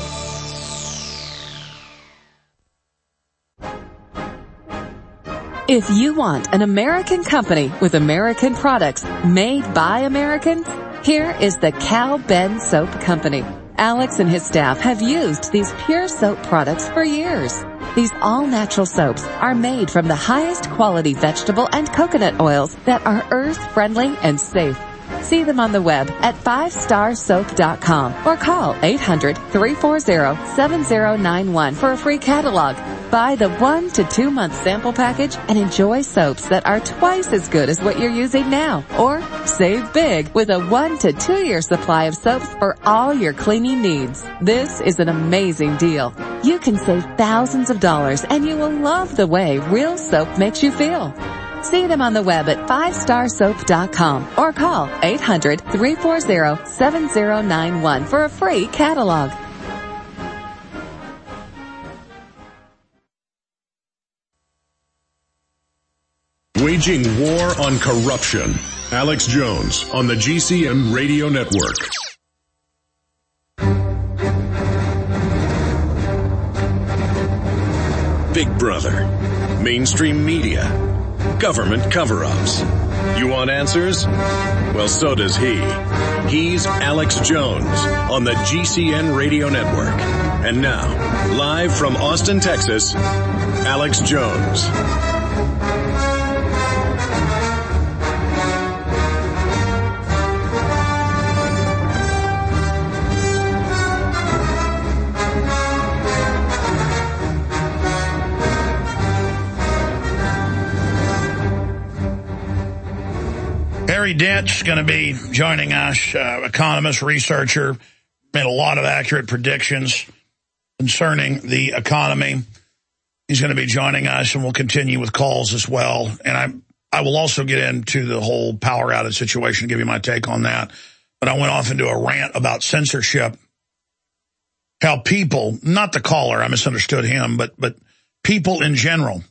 If you want an American company with American products made by Americans, here is the Cal Ben Soap Company. Alex and his staff have used these pure soap products for years. These all-natural soaps are made from the highest quality vegetable and coconut oils that are earth-friendly and safe. See them on the web at 5starsoap.com or call 800-340-7091 for a free catalog. Buy the 1 to 2 month sample package and enjoy soaps that are twice as good as what you're using now. Or save big with a 1 to 2 year supply of soaps for all your cleaning needs. This is an amazing deal. You can save thousands of dollars and you will love the way real soap makes you feel. See them on the web at 5starsoap.com or call 800-340-7091 for a free catalog. Waging war on corruption. Alex Jones on the GCN Radio Network. Big Brother, mainstream media, government cover-ups. You want answers? Well, so does he. He's Alex Jones on the GCN Radio Network. And now, live from Austin, Texas, Alex Jones. Harry Dent's going to be joining us, economist, researcher, made a lot of accurate predictions concerning the economy. He's going to be joining us, and we'll continue with calls as well. And I will also get into the whole power outage situation, give you my take on that. But I went off into a rant about censorship, how people, not the caller, I misunderstood him, but people in general,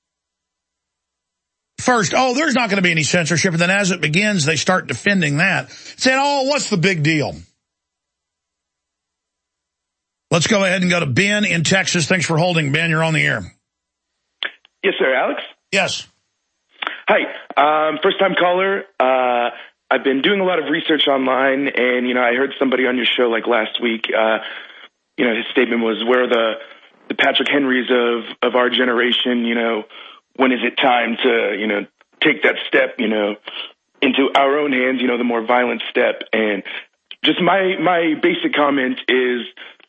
first, there's not going to be any censorship. And then as it begins, they start defending that, saying, what's the big deal? Let's go ahead and go to Ben in Texas. Thanks for holding, Ben. You're on the air. Yes, sir. Alex? Yes. Hi. First-time caller. I've been doing a lot of research online, and, I heard somebody on your show like last week, his statement was, where are the Patrick Henrys of our generation, when is it time to, take that step, into our own hands, the more violent step. And just my basic comment is,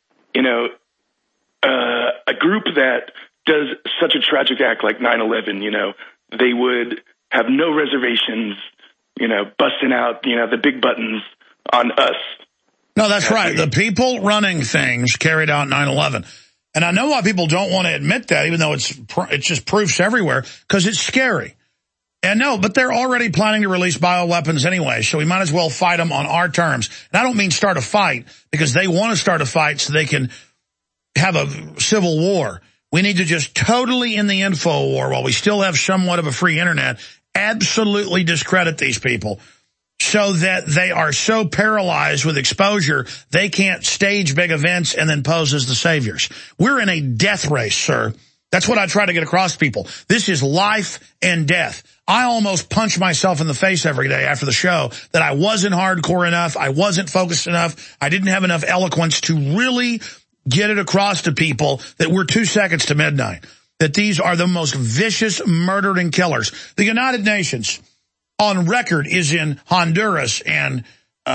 a group that does such a tragic act like 9/11, they would have no reservations, busting out, the big buttons on us. No, that's right. The people running things carried out 9/11. And I know why people don't want to admit that, even though it's just proofs everywhere, because it's scary. And no, but they're already planning to release bioweapons anyway, so we might as well fight them on our terms. And I don't mean start a fight, because they want to start a fight so they can have a civil war. We need to just totally, in the info war, while we still have somewhat of a free internet, absolutely discredit these people, so that they are so paralyzed with exposure, they can't stage big events and then pose as the saviors. We're in a death race, sir. That's what I try to get across to people. This is life and death. I almost punch myself in the face every day after the show that I wasn't hardcore enough, I wasn't focused enough, I didn't have enough eloquence to really get it across to people that we're 2 seconds to midnight, that these are the most vicious murdering killers. The United Nations on record is in Honduras and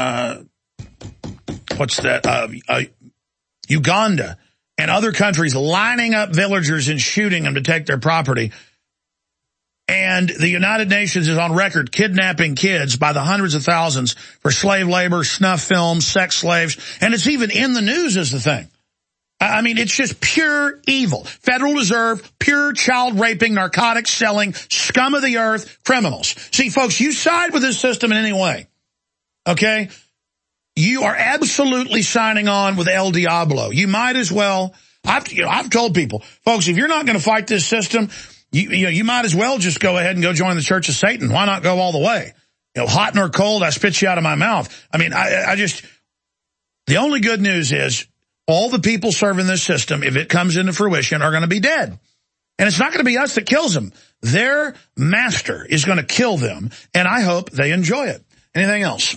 Uganda and other countries lining up villagers and shooting them to take their property. And the United Nations is on record kidnapping kids by the hundreds of thousands for slave labor, snuff films, sex slaves, and it's even in the news as the thing. I mean, it's just pure evil. Federal Reserve, pure child-raping, narcotics-selling, scum of the earth criminals. See, folks, you side with this system in any way, okay? You are absolutely signing on with El Diablo. You might as well. I've told people, folks, if you're not going to fight this system, you might as well just go ahead and go join the Church of Satan. Why not go all the way? Hot nor cold, I spit you out of my mouth. I mean, the only good news is, all the people serving this system, if it comes into fruition, are going to be dead. And it's not going to be us that kills them. Their master is going to kill them, and I hope they enjoy it. Anything else?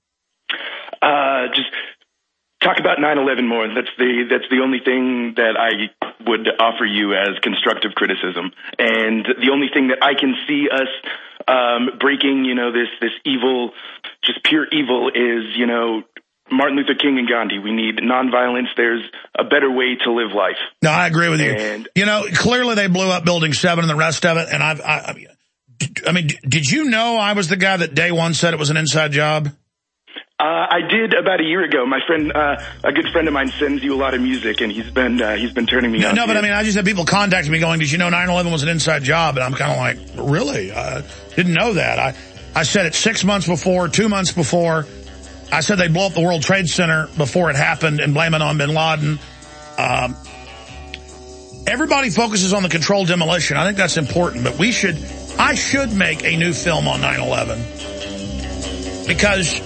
Just talk about 9/11 more. That's the only thing that I would offer you as constructive criticism. And the only thing that I can see us breaking, this evil just pure evil is, you know, Martin Luther King and Gandhi. We need nonviolence. There's a better way to live life. No, I agree with you. You know, clearly they blew up Building 7 and the rest of it. And I mean, did you know I was the guy that day one said it was an inside job? I did about a year ago. My friend, a good friend of mine, sends you a lot of music, and he's been turning me on. No, but I mean, I just had people contacting me going, "Did you know 9/11 was an inside job?" And I'm kind of like, "Really? Didn't know that." I said it 6 months before, 2 months before. I said they blow up the World Trade Center before it happened and blame it on bin Laden. Everybody focuses on the controlled demolition. I think that's important, but I should make a new film on 9/11 because.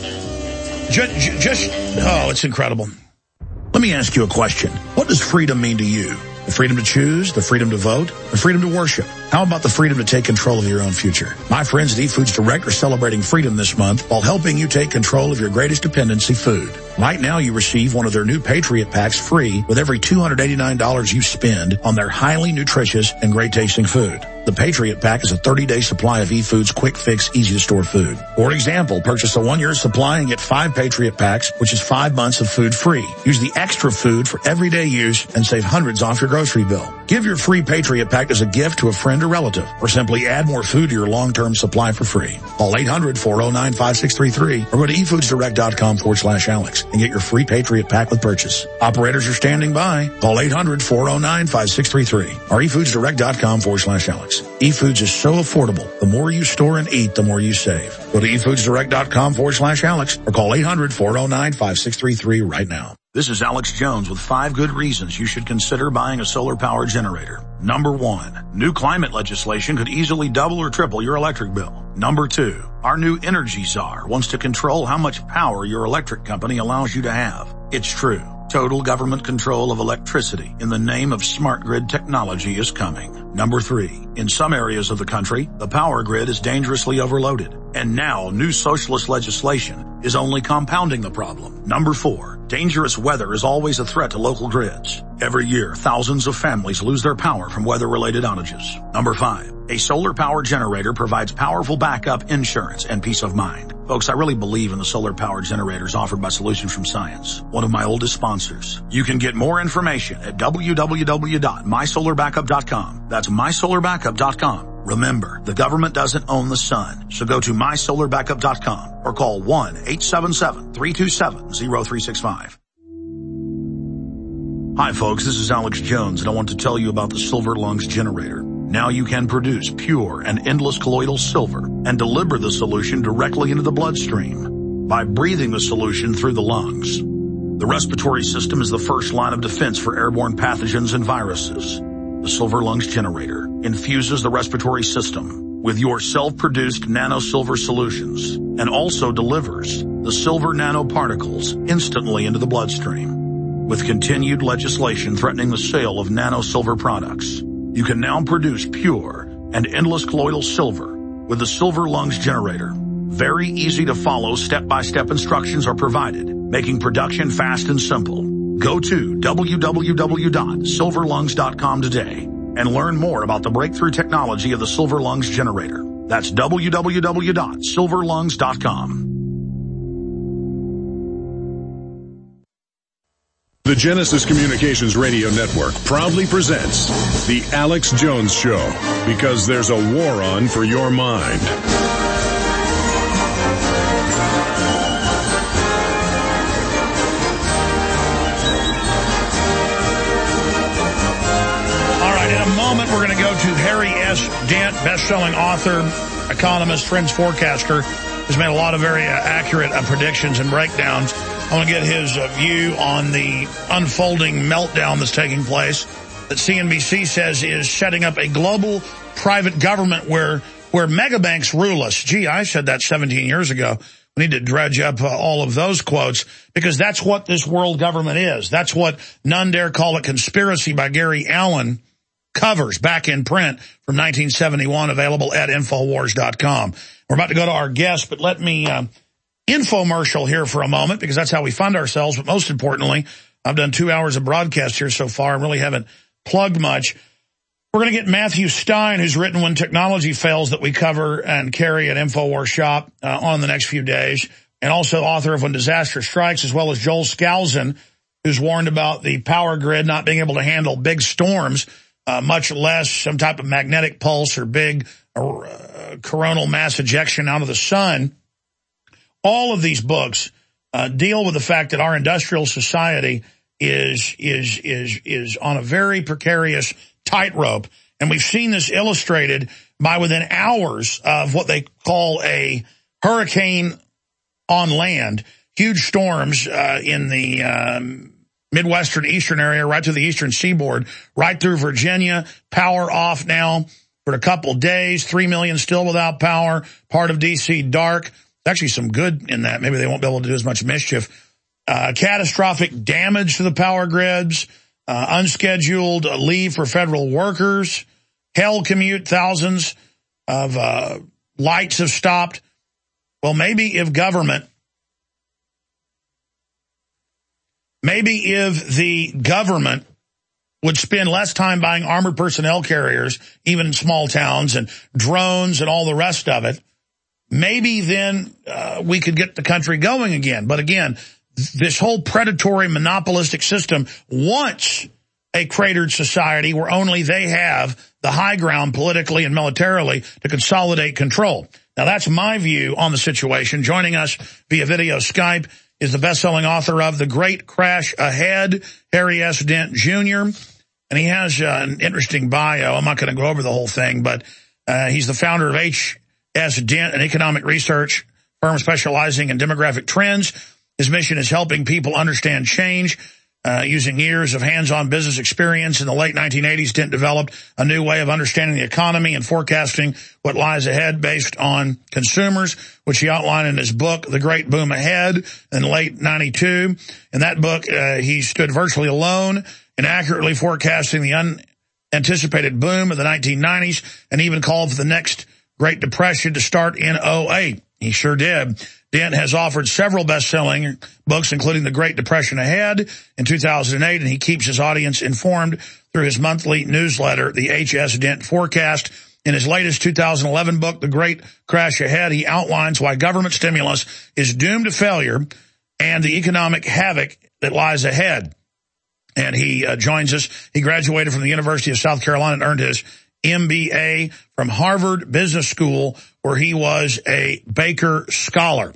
It's incredible. Let me ask you a question. What does freedom mean to you? The freedom to choose, the freedom to vote, the freedom to worship. How about the freedom to take control of your own future? My friends at eFoods Direct are celebrating freedom this month while helping you take control of your greatest dependency, food. Right now you receive one of their new Patriot Packs free with every $289 you spend on their highly nutritious and great tasting food. The Patriot Pack is a 30-day supply of eFoods quick fix, easy to store food. For example, purchase a 1-year supply and get 5 Patriot Packs, which is 5 months of food free. Use the extra food for everyday use and save hundreds off your grocery bill. Give your free Patriot Pack as a gift to a friend or relative, or simply add more food to your long-term supply for free. Call 800-409-5633 or go to eFoodsDirect.com/Alex and get your free Patriot Pack with purchase. Operators are standing by. Call 800-409-5633 or eFoodsDirect.com/Alex. eFoods is so affordable. The more you store and eat, the more you save. Go to eFoodsDirect.com/Alex or call 800-409-5633 right now. This is Alex Jones with 5 good reasons you should consider buying a solar power generator. Number 1, new climate legislation could easily double or triple your electric bill. Number 2, our new energy czar wants to control how much power your electric company allows you to have. It's true. Total government control of electricity in the name of smart grid technology is coming. Number 3, in some areas of the country, the power grid is dangerously overloaded. And now new socialist legislation is only compounding the problem. Number 4, dangerous weather is always a threat to local grids. Every year, thousands of families lose their power from weather-related outages. Number 5, a solar power generator provides powerful backup insurance and peace of mind. Folks, I really believe in the solar power generators offered by Solutions from Science, one of my oldest sponsors. You can get more information at www.mysolarbackup.com. That's mysolarbackup.com. Remember, the government doesn't own the sun, so go to mysolarbackup.com or call 1-877-327-0365. Hi folks, this is Alex Jones and I want to tell you about the Silver Lungs generator. Now you can produce pure and endless colloidal silver and deliver the solution directly into the bloodstream by breathing the solution through the lungs. The respiratory system is the first line of defense for airborne pathogens and viruses. The Silver Lungs generator infuses the respiratory system with your self-produced nano-silver solutions and also delivers the silver nanoparticles instantly into the bloodstream. With continued legislation threatening the sale of nano-silver products, you can now produce pure and endless colloidal silver with the Silver Lungs generator. Very easy to follow step-by-step instructions are provided, making production fast and simple. Go to www.silverlungs.com today and learn more about the breakthrough technology of the Silver Lungs generator. That's www.silverlungs.com. The Genesis Communications Radio Network proudly presents The Alex Jones Show, because there's a war on for your mind. All right, in a moment we're going to go to Harry S. Dent, best-selling author, economist, Friends forecaster, who's made a lot of very accurate predictions and breakdowns. I want to get his view on the unfolding meltdown that's taking place that CNBC says is setting up a global private government where megabanks rule us. Gee, I said that 17 years ago. We need to dredge up all of those quotes because that's what this world government is. That's what None Dare Call It Conspiracy by Gary Allen covers back in print from 1971, available at Infowars.com. We're about to go to our guest, but let me infomercial here for a moment because that's how we fund ourselves. But most importantly, I've done 2 hours of broadcast here so far and really haven't plugged much. We're going to get Matthew Stein, who's written When Technology Fails, that we cover and carry at InfoWars Shop on the next few days. and also author of When Disaster Strikes, as well as Joel Skousen, who's warned about the power grid not being able to handle big storms, much less some type of magnetic pulse or big coronal mass ejection out of the sun. All of these books deal with the fact that our industrial society is on a very precarious tightrope, and we've seen this illustrated by within hours of what they call a hurricane on land, huge storms in the Midwestern eastern area, right through the eastern seaboard, right through Virginia. Power off now for a couple of days. 3 million still without power. Part of D.C. dark. There's actually some good in that. Maybe they won't be able to do as much mischief. Catastrophic damage to the power grids. Unscheduled leave for federal workers. Hell commute. Thousands of lights have stopped. Well, maybe if the government would spend less time buying armored personnel carriers, even in small towns, and drones and all the rest of it, maybe then we could get the country going again. But again, this whole predatory monopolistic system wants a cratered society where only they have the high ground politically and militarily to consolidate control. Now, that's my view on the situation. Joining us via video Skype is the best-selling author of The Great Crash Ahead, Harry S. Dent, Jr., and he has an interesting bio. I'm not going to go over the whole thing, but he's the founder of H.S. Dent, an economic research firm specializing in demographic trends. His mission is helping people understand change. Using years of hands-on business experience in the late 1980s, Dent developed a new way of understanding the economy and forecasting what lies ahead based on consumers, which he outlined in his book, The Great Boom Ahead, in late 92. In that book, he stood virtually alone in accurately forecasting the unanticipated boom of the 1990s and even called for the next Great Depression to start in 2008. He sure did. Dent has offered several best-selling books, including The Great Depression Ahead in 2008, and he keeps his audience informed through his monthly newsletter, the H.S. Dent Forecast. In his latest 2011 book, The Great Crash Ahead, he outlines why government stimulus is doomed to failure and the economic havoc that lies ahead. And he joins us. He graduated from the University of South Carolina and earned his MBA from Harvard Business School, where he was a Baker Scholar.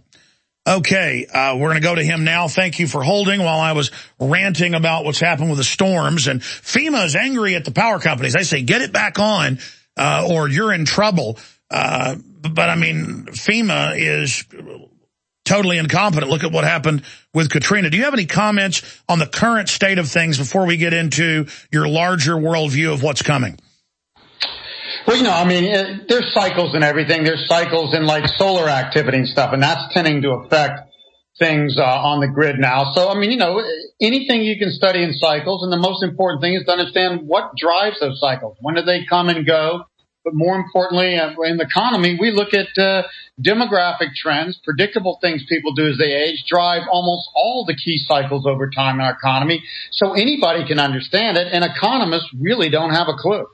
Okay, we're going to go to him now. Thank you for holding while I was ranting about what's happened with the storms. And FEMA is angry at the power companies. They say, get it back on or you're in trouble. But I mean, FEMA is totally incompetent. Look at what happened with Katrina. Do you have any comments on the current state of things before we get into your larger worldview of what's coming? Well, you know, I mean, there's cycles in everything. There's cycles in like solar activity and stuff, and that's tending to affect things on the grid now. So, I mean, you know, anything you can study in cycles, and the most important thing is to understand what drives those cycles. When do they come and go? But more importantly, in the economy, we look at demographic trends, predictable things people do as they age, drive almost all the key cycles over time in our economy. So anybody can understand it, and economists really don't have a clue.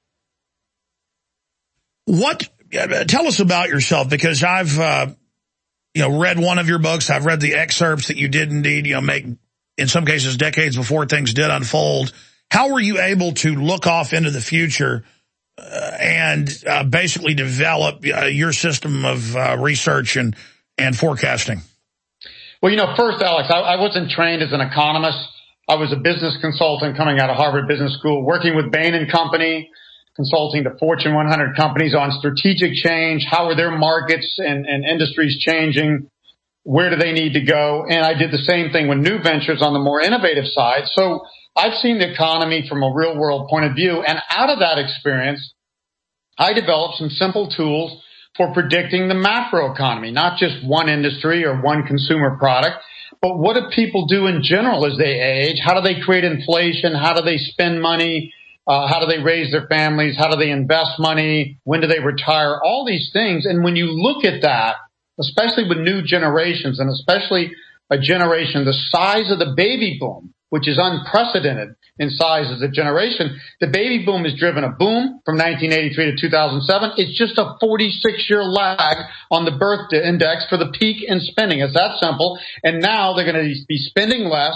Tell us about yourself, because I've, read one of your books. I've read the excerpts that you did indeed, make, in some cases, decades before things did unfold. How were you able to look off into the future and basically develop your system of research and forecasting? Well, first, Alex, I wasn't trained as an economist. I was a business consultant coming out of Harvard Business School, working with Bain & Company, consulting to Fortune 100 companies on strategic change. How are their markets and industries changing? Where do they need to go? And I did the same thing with new ventures on the more innovative side. So I've seen the economy from a real world point of view. And out of that experience, I developed some simple tools for predicting the macro economy, not just one industry or one consumer product, but what do people do in general as they age? How do they create inflation? How do they spend money? How do they raise their families? How do they invest money? When do they retire? All these things. And when you look at that, especially with new generations, and especially a generation the size of the baby boom, which is unprecedented in size as a generation. The baby boom has driven a boom from 1983 to 2007. It's just a 46-year lag on the birth index for the peak in spending. It's that simple. And now they're going to be spending less,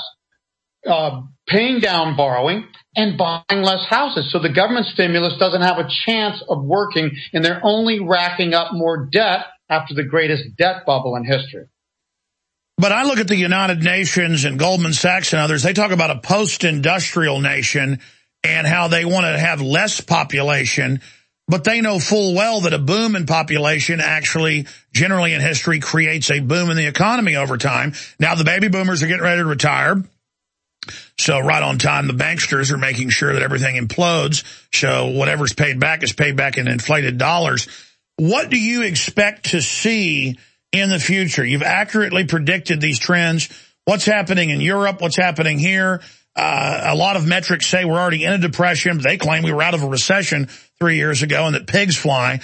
paying down borrowing, and buying less houses. So the government stimulus doesn't have a chance of working, and they're only racking up more debt after the greatest debt bubble in history. But I look at the United Nations and Goldman Sachs and others. They talk about a post-industrial nation and how they want to have less population, but they know full well that a boom in population actually, generally in history, creates a boom in the economy over time. Now the baby boomers are getting ready to retire. So right on time, the banksters are making sure that everything implodes. So whatever's paid back is paid back in inflated dollars. What do you expect to see in the future? You've accurately predicted these trends. What's happening in Europe? What's happening here? A lot of metrics say we're already in a depression. They claim we were out of a recession 3 years ago and that pigs fly.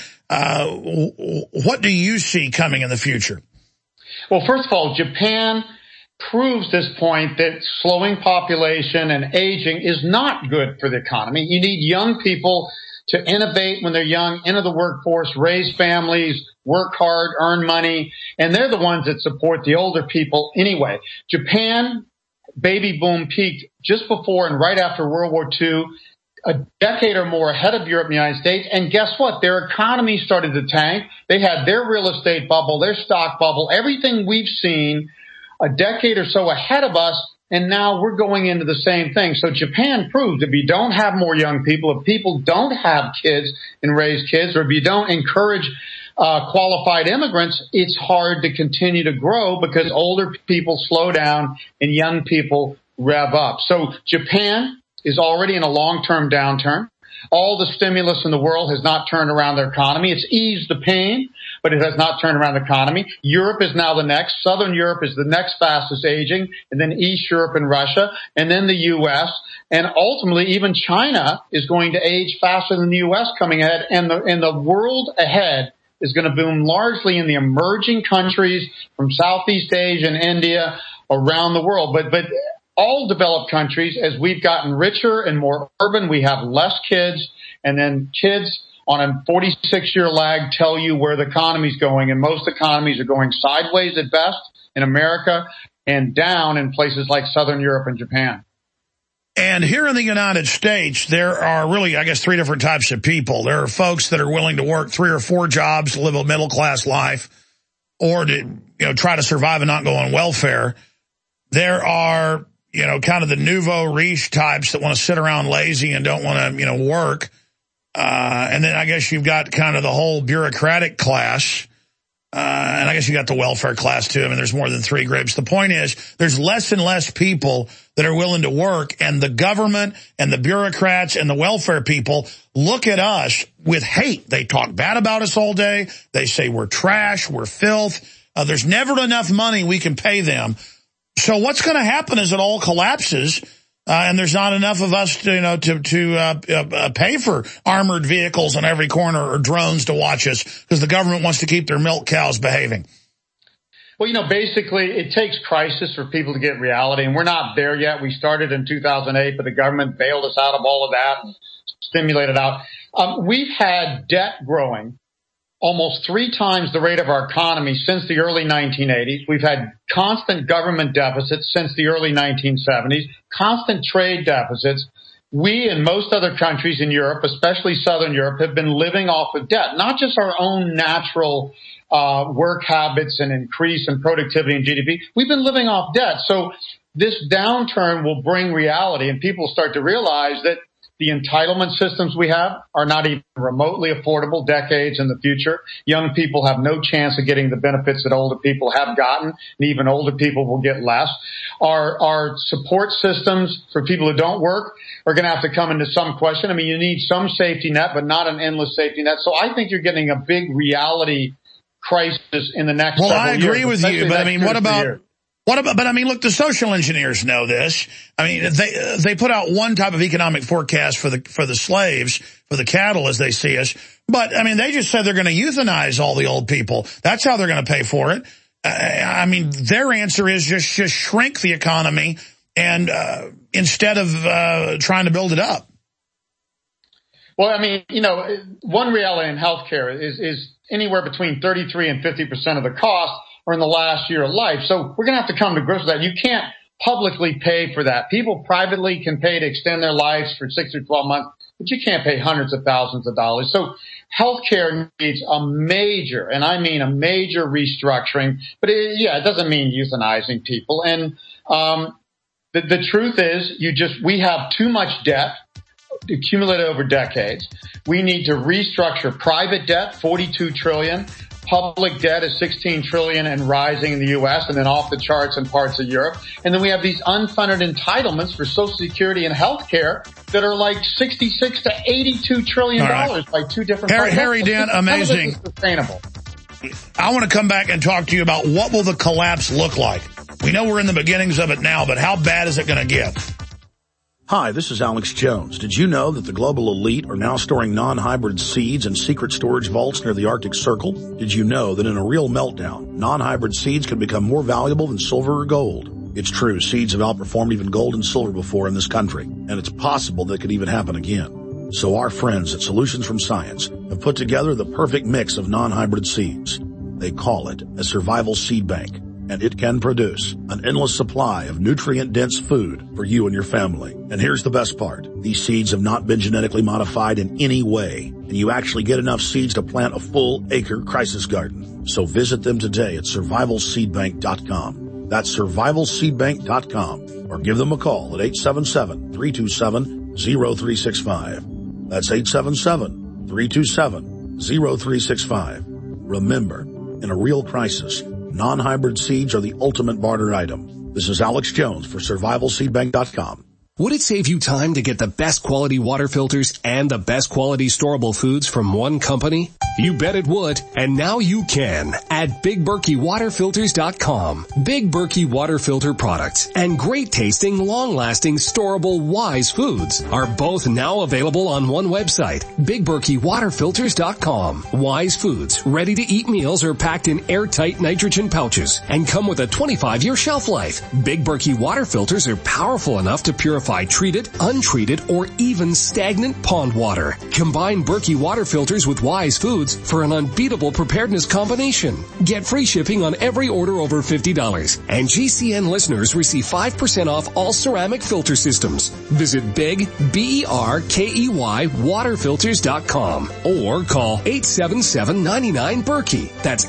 What do you see coming in the future? Well, first of all, Japan proves this point that slowing population and aging is not good for the economy. You need young people to innovate when they're young, enter the workforce, raise families, work hard, earn money, and they're the ones that support the older people anyway. Japan baby boom peaked just before and right after World War II, a decade or more ahead of Europe and the United States, and guess what? Their economy started to tank. They had their real estate bubble, their stock bubble, everything we've seen a decade or so ahead of us, and now we're going into the same thing. So Japan proves if you don't have more young people, if people don't have kids and raise kids, or if you don't encourage qualified immigrants, it's hard to continue to grow because older people slow down and young people rev up. So Japan is already in a long-term downturn. All the stimulus in the world has not turned around their economy. It's eased the pain, but it has not turned around the economy. Europe is now the next. Southern Europe is the next fastest aging, and then East Europe and Russia, and then the U.S. And ultimately, even China is going to age faster than the U.S. coming ahead, and the world ahead is going to boom largely in the emerging countries from Southeast Asia and India around the world. But all developed countries, as we've gotten richer and more urban, we have less kids, and then kids on a 46-year lag tell you where the economy's going, and most economies are going sideways at best in America and down in places like Southern Europe and Japan. And here in the United States, there are really, I guess, three different types of people. There are folks that are willing to work 3 or 4 jobs to live a middle-class life or to, try to survive and not go on welfare. There are, kind of the nouveau riche types that want to sit around lazy and don't want to, work. And then I guess you've got kind of the whole bureaucratic class. And I guess you got the welfare class too. I mean, there's more than 3 groups. The point is there's less and less people that are willing to work, and the government and the bureaucrats and the welfare people look at us with hate. They talk bad about us all day. They say we're trash, we're filth. There's never enough money we can pay them. So what's going to happen is it all collapses. And there's not enough of us to pay for armored vehicles on every corner or drones to watch us because the government wants to keep their milk cows behaving. Well, basically it takes crisis for people to get reality, and we're not there yet. We started in 2008, but the government bailed us out of all of that and stimulated out. We've had debt growing almost 3 times the rate of our economy since the early 1980s. We've had constant government deficits since the early 1970s, constant trade deficits. We and most other countries in Europe, especially Southern Europe, have been living off of debt, not just our own natural work habits and increase in productivity and GDP. We've been living off debt. So this downturn will bring reality, and people start to realize that the entitlement systems we have are not even remotely affordable decades in the future. Young people have no chance of getting the benefits that older people have gotten, and even older people will get less. Our support systems for people who don't work are going to have to come into some question. I mean, you need some safety net, but not an endless safety net. So I think you're getting a big reality crisis in the next several years. Well, I agree with you, but I mean, what about... But I mean, look, the social engineers know this. I mean, they put out one type of economic forecast for the slaves, for the cattle as they see us. But I mean, they just said they're going to euthanize all the old people. That's how they're going to pay for it. I mean, their answer is just shrink the economy and instead of trying to build it up. Well, I mean, you know, one reality in healthcare is anywhere between 33 and 50% of the cost are in the last year of life. So we're going to have to come to grips with that. You can't publicly pay for that. People privately can pay to extend their lives for 6 or 12 months, but you can't pay hundreds of thousands of dollars. So healthcare needs a major, and I mean a major restructuring, but it doesn't mean euthanizing people. And the truth is we have too much debt accumulated over decades. We need to restructure private debt, $42 trillion. Public debt is $16 trillion and rising in the U.S. and then off the charts in parts of Europe. And then we have these unfunded entitlements for Social Security and health care that are like $66 to $82 trillion by two different Harry Dent, amazing. Sustainable. I want to come back and talk to you about what will the collapse look like. We know we're in the beginnings of it now, but how bad is it going to get? Hi, this is Alex Jones. Did you know that the global elite are now storing non-hybrid seeds in secret storage vaults near the Arctic Circle? Did you know that in a real meltdown, non-hybrid seeds can become more valuable than silver or gold? It's true, seeds have outperformed even gold and silver before in this country, and it's possible that it could even happen again. So our friends at Solutions from Science have put together the perfect mix of non-hybrid seeds. They call it a survival seed bank, and it can produce an endless supply of nutrient-dense food for you and your family. And here's the best part. These seeds have not been genetically modified in any way, and you actually get enough seeds to plant a full acre crisis garden. So visit them today at survivalseedbank.com. That's survivalseedbank.com, or give them a call at 877-327-0365. That's 877-327-0365. Remember, in a real crisis, non-hybrid seeds are the ultimate barter item. This is Alex Jones for survivalseedbank.com. Would it save you time to get the best quality water filters and the best quality storable foods from one company? You bet it would, and now you can at BigBerkeyWaterFilters.com. Big Berkey water filter products and great tasting, long-lasting, storable Wise foods are both now available on one website, BigBerkeyWaterFilters.com. Wise foods, ready-to-eat meals are packed in airtight nitrogen pouches and come with a 25-year shelf life. Big Berkey water filters are powerful enough to purify treated, untreated, or even stagnant pond water. Combine Berkey water filters with Wise foods for an unbeatable preparedness combination. Get free shipping on every order over $50. And GCN listeners receive 5% off all ceramic filter systems. Visit Big, B-E-R-K-E-Y, waterfilters.com or call 877-99-BERKEY. That's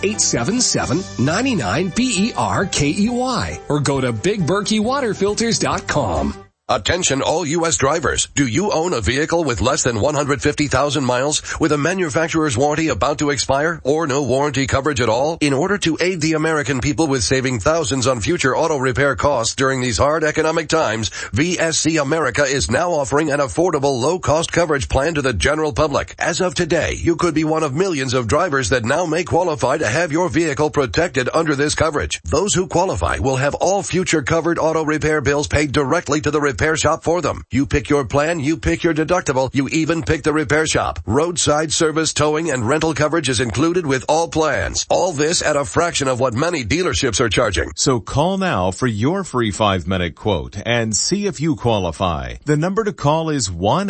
877-99-BERKEY. Or go to BigBerkeyWaterFilters.com. Attention all U.S. drivers. Do you own a vehicle with less than 150,000 miles with a manufacturer's warranty about to expire or no warranty coverage at all? In order to aid the American people with saving thousands on future auto repair costs during these hard economic times, VSC America is now offering an affordable low-cost coverage plan to the general public. As of today, you could be one of millions of drivers that now may qualify to have your vehicle protected under this coverage. Those who qualify will have all future covered auto repair bills paid directly to the repair shop for them. You pick your plan, you pick your deductible, you even pick the repair shop. Roadside service, towing, and rental coverage is included with all plans. All this at a fraction of what many dealerships are charging. So call now for your free 5-minute quote and see if you qualify. The number to call is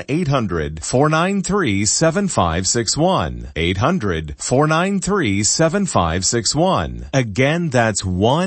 1-800-493-7561. 800-493-7561. Again, that's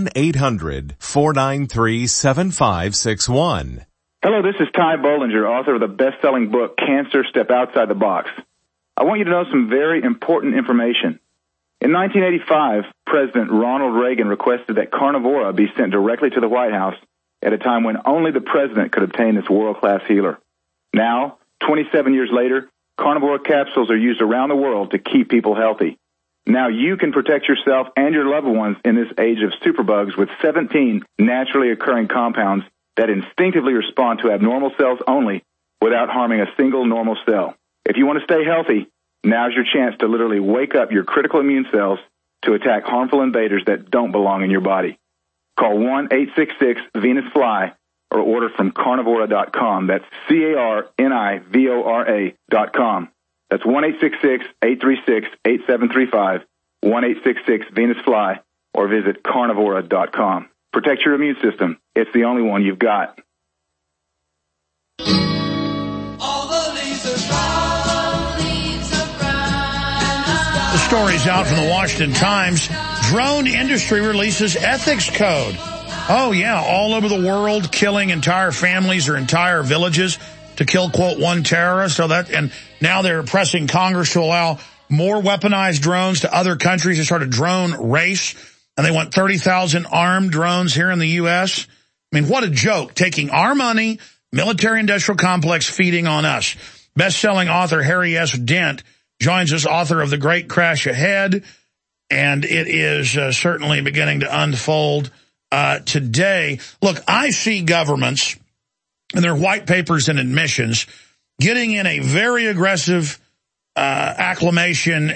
1-800-493-7561. Hello, this is Ty Bollinger, author of the best-selling book, Cancer, Step Outside the Box. I want you to know some very important information. In 1985, President Ronald Reagan requested that Carnivora be sent directly to the White House at a time when only the president could obtain this world-class healer. Now, 27 years later, Carnivora capsules are used around the world to keep people healthy. Now you can protect yourself and your loved ones in this age of superbugs with 17 naturally occurring compounds that instinctively respond to abnormal cells only without harming a single normal cell. If you want to stay healthy, now's your chance to literally wake up your critical immune cells to attack harmful invaders that don't belong in your body. Call 1-866-VENUS-FLY or order from Carnivora.com. That's Carnivora.com. That's 1-866-836-8735, 1-866-VENUS-FLY, or visit Carnivora.com. Protect your immune system. It's the only one you've got. news out from the Washington Times. Drone industry releases ethics code. Oh, yeah, all over the world, killing entire families or entire villages to kill, quote, one terrorist. And now they're pressing Congress to allow more weaponized drones to other countries to start a drone race. And they want 30,000 armed drones here in the U.S. I mean, what a joke, taking our money, military-industrial complex feeding on us. Best-selling author Harry S. Dent joins us, author of The Great Crash Ahead, and it is certainly beginning to unfold today. Look, I see governments and their white papers and admissions getting in a very aggressive acclamation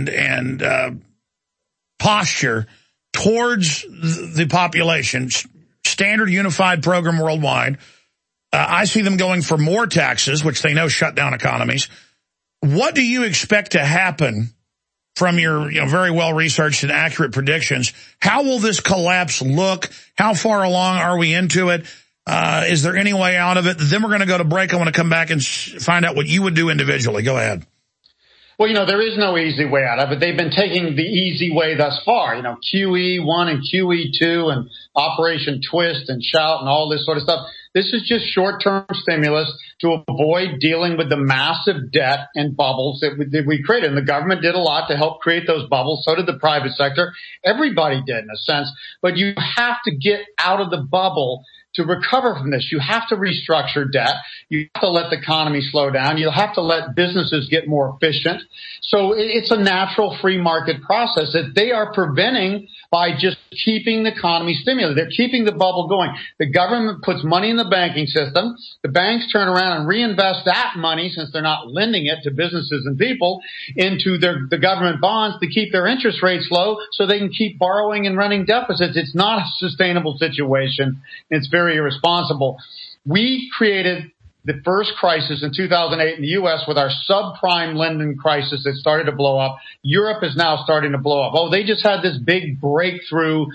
and posture towards the population, standard unified program worldwide. I see them going for more taxes, which they know shut down economies. What do you expect to happen from your very well-researched and accurate predictions? How will this collapse look? How far along are we into it? Is there any way out of it? Then we're going to go to break. I want to come back and find out what you would do individually. Go ahead. Well, there is no easy way out of it. They've been taking the easy way thus far. QE1 and QE2 and Operation Twist and Shout and all this sort of stuff. This is just short-term stimulus to avoid dealing with the massive debt and bubbles that we created. And the government did a lot to help create those bubbles. So did the private sector. Everybody did, in a sense. But you have to get out of the bubble to recover from this. You have to restructure debt. You have to let the economy slow down. You'll have to let businesses get more efficient. So it's a natural free market process that they are preventing by just keeping the economy stimulated. They're keeping the bubble going. The government puts money in the banking system. The banks turn around and reinvest that money, since they're not lending it to businesses and people, into the government bonds to keep their interest rates low so they can keep borrowing and running deficits. It's not a sustainable situation. It's very irresponsible. We created the first crisis in 2008 in the U.S. with our subprime lending crisis that started to blow up. Europe is now starting to blow up. Oh, they just had this big breakthrough,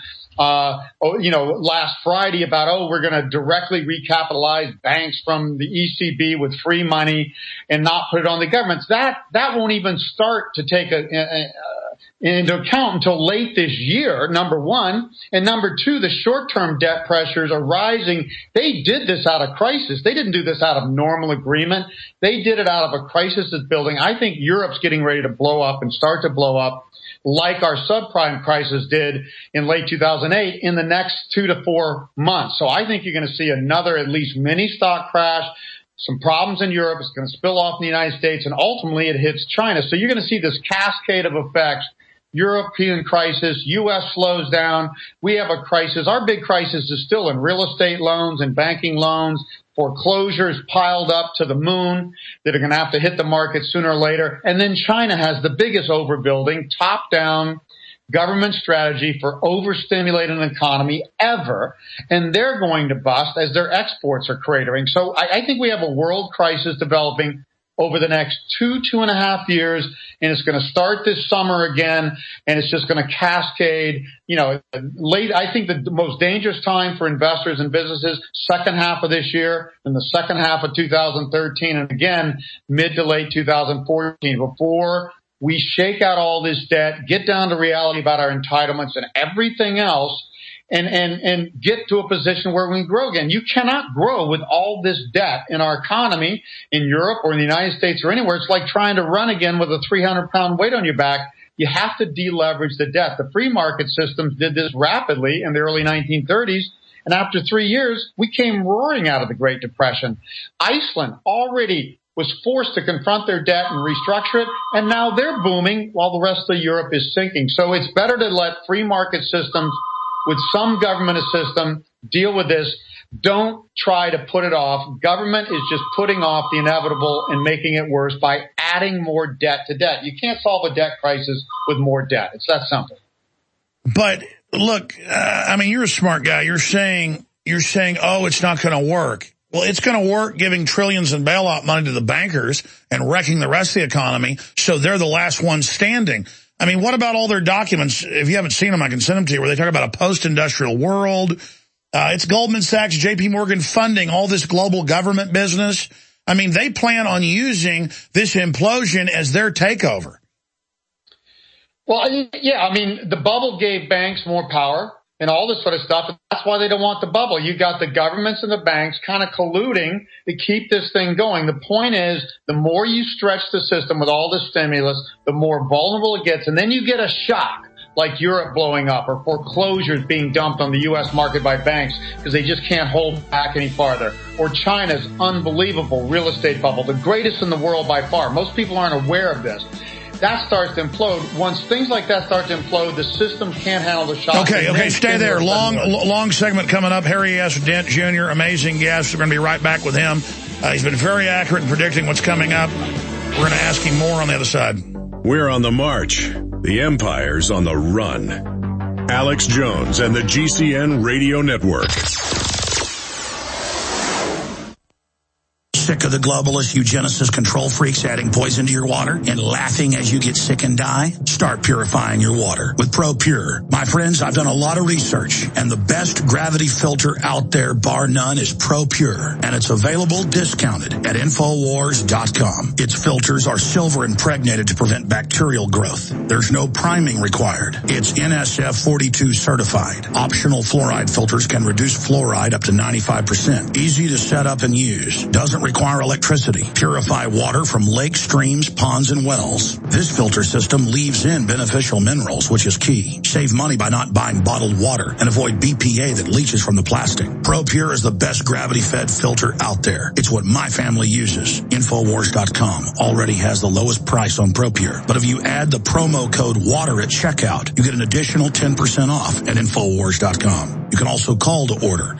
last Friday about, we're going to directly recapitalize banks from the ECB with free money and not put it on the governments. That won't even start to take into account until late this year, number one. And number two, the short-term debt pressures are rising. They did this out of crisis. They didn't do this out of normal agreement. They did it out of a crisis that's building. I think Europe's getting ready to blow up and start to blow up like our subprime crisis did in late 2008 in the next 2 to 4 months. So I think you're going to see another at least mini stock crash. Some problems in Europe. It's going to spill off in the United States, and ultimately it hits China. So you're going to see this cascade of effects. European crisis, U.S. slows down. We have a crisis. Our big crisis is still in real estate loans and banking loans, foreclosures piled up to the moon that are going to have to hit the market sooner or later. And then China has the biggest overbuilding, top-down government strategy for overstimulating an economy ever. And they're going to bust as their exports are cratering. So I think we have a world crisis developing over the next 2.5 years, and it's going to start this summer again, and it's just going to cascade, late. I think the most dangerous time for investors and businesses, second half of this year and the second half of 2013, and again, mid to late 2014, before we shake out all this debt, get down to reality about our entitlements and everything else, and get to a position where we can grow again. You cannot grow with all this debt in our economy in Europe or in the United States or anywhere. It's like trying to run again with a 300-pound weight on your back. You have to deleverage the debt. The free market systems did this rapidly in the early 1930s. And after 3 years, we came roaring out of the Great Depression. Iceland already was forced to confront their debt and restructure it, and now they're booming while the rest of Europe is sinking. So it's better to let free market systems with some government assistance deal with this. Don't try to put it off. Government is just putting off the inevitable and making it worse by adding more debt to debt. You can't solve a debt crisis with more debt. It's that simple. But look, you're a smart guy. You're saying, it's not going to work. Well, it's going to work giving trillions in bailout money to the bankers and wrecking the rest of the economy, so they're the last ones standing. What about all their documents? If you haven't seen them, I can send them to you, where they talk about a post-industrial world. It's Goldman Sachs, JP Morgan funding all this global government business. They plan on using this implosion as their takeover. Well, yeah, I mean, the bubble gave banks more power and all this sort of stuff. And that's why they don't want the bubble. You got the governments and the banks kind of colluding to keep this thing going. The point is, the more you stretch the system with all this stimulus, the more vulnerable it gets. And then you get a shock, like Europe blowing up or foreclosures being dumped on the U.S. market by banks because they just can't hold back any farther. Or China's unbelievable real estate bubble, the greatest in the world by far. Most people aren't aware of this. That starts to implode. Once things like that start to implode, the system can't handle the shock. Okay, stay there. Long segment coming up. Harry S. Dent Jr., amazing guest. We're going to be right back with him. He's been very accurate in predicting what's coming up. We're going to ask him more on the other side. We're on the march. The empire's on the run. Alex Jones and the GCN Radio Network. Sick of the globalist eugenicist control freaks adding poison to your water and laughing as you get sick and die? Start purifying your water with ProPure. My friends, I've done a lot of research, and the best gravity filter out there, bar none, is ProPure, and it's available discounted at Infowars.com. Its filters are silver impregnated to prevent bacterial growth. There's no priming required. It's NSF 42 certified. Optional fluoride filters can reduce fluoride up to 95%. Easy to set up and use. Doesn't require electricity. Purify water from lakes, streams, ponds, and wells. This filter system leaves in beneficial minerals, which is key. Save money by not buying bottled water and avoid BPA that leaches from the plastic. ProPure is the best gravity-fed filter out there. It's what my family uses. Infowars.com already has the lowest price on ProPure. But if you add the promo code WATER at checkout, you get an additional 10% off at Infowars.com. You can also call to order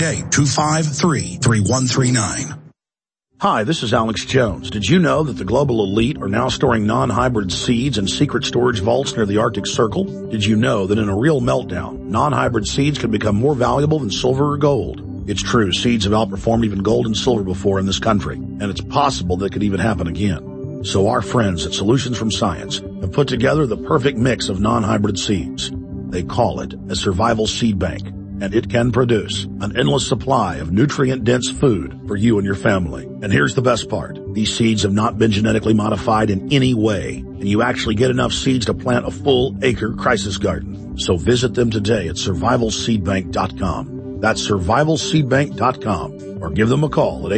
888-253-3139. Hi, this is Alex Jones. Did you know that the global elite are now storing non-hybrid seeds in secret storage vaults near the Arctic Circle? Did you know that in a real meltdown, non-hybrid seeds can become more valuable than silver or gold? It's true, seeds have outperformed even gold and silver before in this country, and it's possible that could even happen again. So our friends at Solutions from Science have put together the perfect mix of non-hybrid seeds. They call it a survival seed bank, and it can produce an endless supply of nutrient-dense food for you and your family. And here's the best part. These seeds have not been genetically modified in any way, and you actually get enough seeds to plant a full-acre crisis garden. So visit them today at survivalseedbank.com. That's survivalseedbank.com, or give them a call at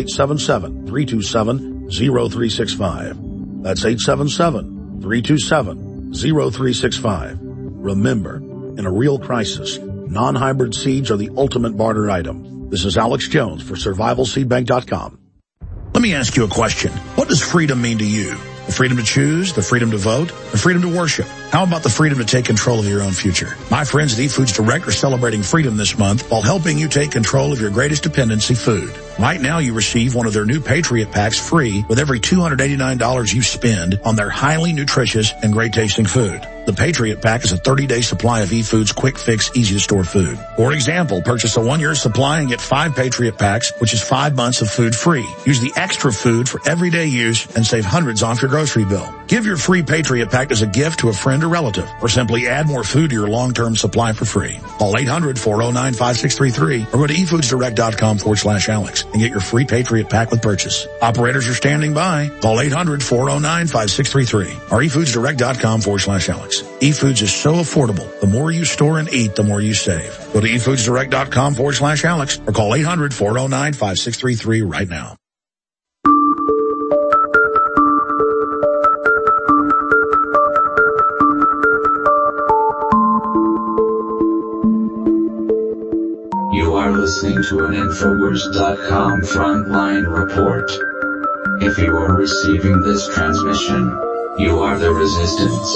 877-327-0365. That's 877-327-0365. Remember, in a real crisis, non-hybrid seeds are the ultimate barter item. This is Alex Jones for survivalseedbank.com. Let me ask you a question. What does freedom mean to you? The freedom to choose, the freedom to vote, the freedom to worship. How about the freedom to take control of your own future? My friends at eFoods Direct are celebrating freedom this month while helping you take control of your greatest dependency, food. Right now you receive one of their new Patriot Packs free with every $289 you spend on their highly nutritious and great tasting food. The Patriot Pack is a 30-day supply of eFoods quick fix, easy to store food. For example, purchase a 1-year supply and get 5 Patriot Packs, which is 5 months of food free. Use the extra food for everyday use and save hundreds off your grocery bill. Give your free Patriot Pack as a gift to a friend or relative, or simply add more food to your long-term supply for free. Call 800-409-5633 or go to efoodsdirect.com/Alex and get your free Patriot Pack with purchase. Operators are standing by. Call 800-409-5633 or efoodsdirect.com/Alex. eFoods is so affordable. The more you store and eat, the more you save. Go to efoodsdirect.com/Alex or call 800-409-5633 right now. You are listening to an Infowars.com frontline report. If you are receiving this transmission, you are the resistance.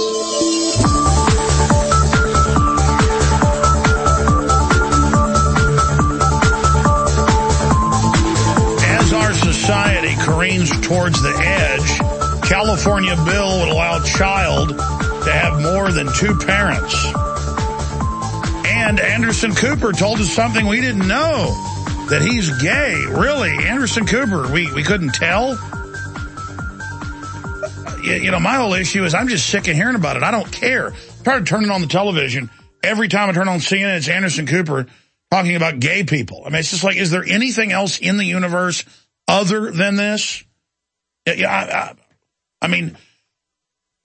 As our society careens towards the edge, California bill would allow child to have more than 2 parents. And Anderson Cooper told us something we didn't know, that he's gay. Really, Anderson Cooper, we couldn't tell? You know, my whole issue is I'm just sick of hearing about it. I don't care. I try to turn it on the television. Every time I turn on CNN, it's Anderson Cooper talking about gay people. I mean, it's just like, is there anything else in the universe other than this? I mean,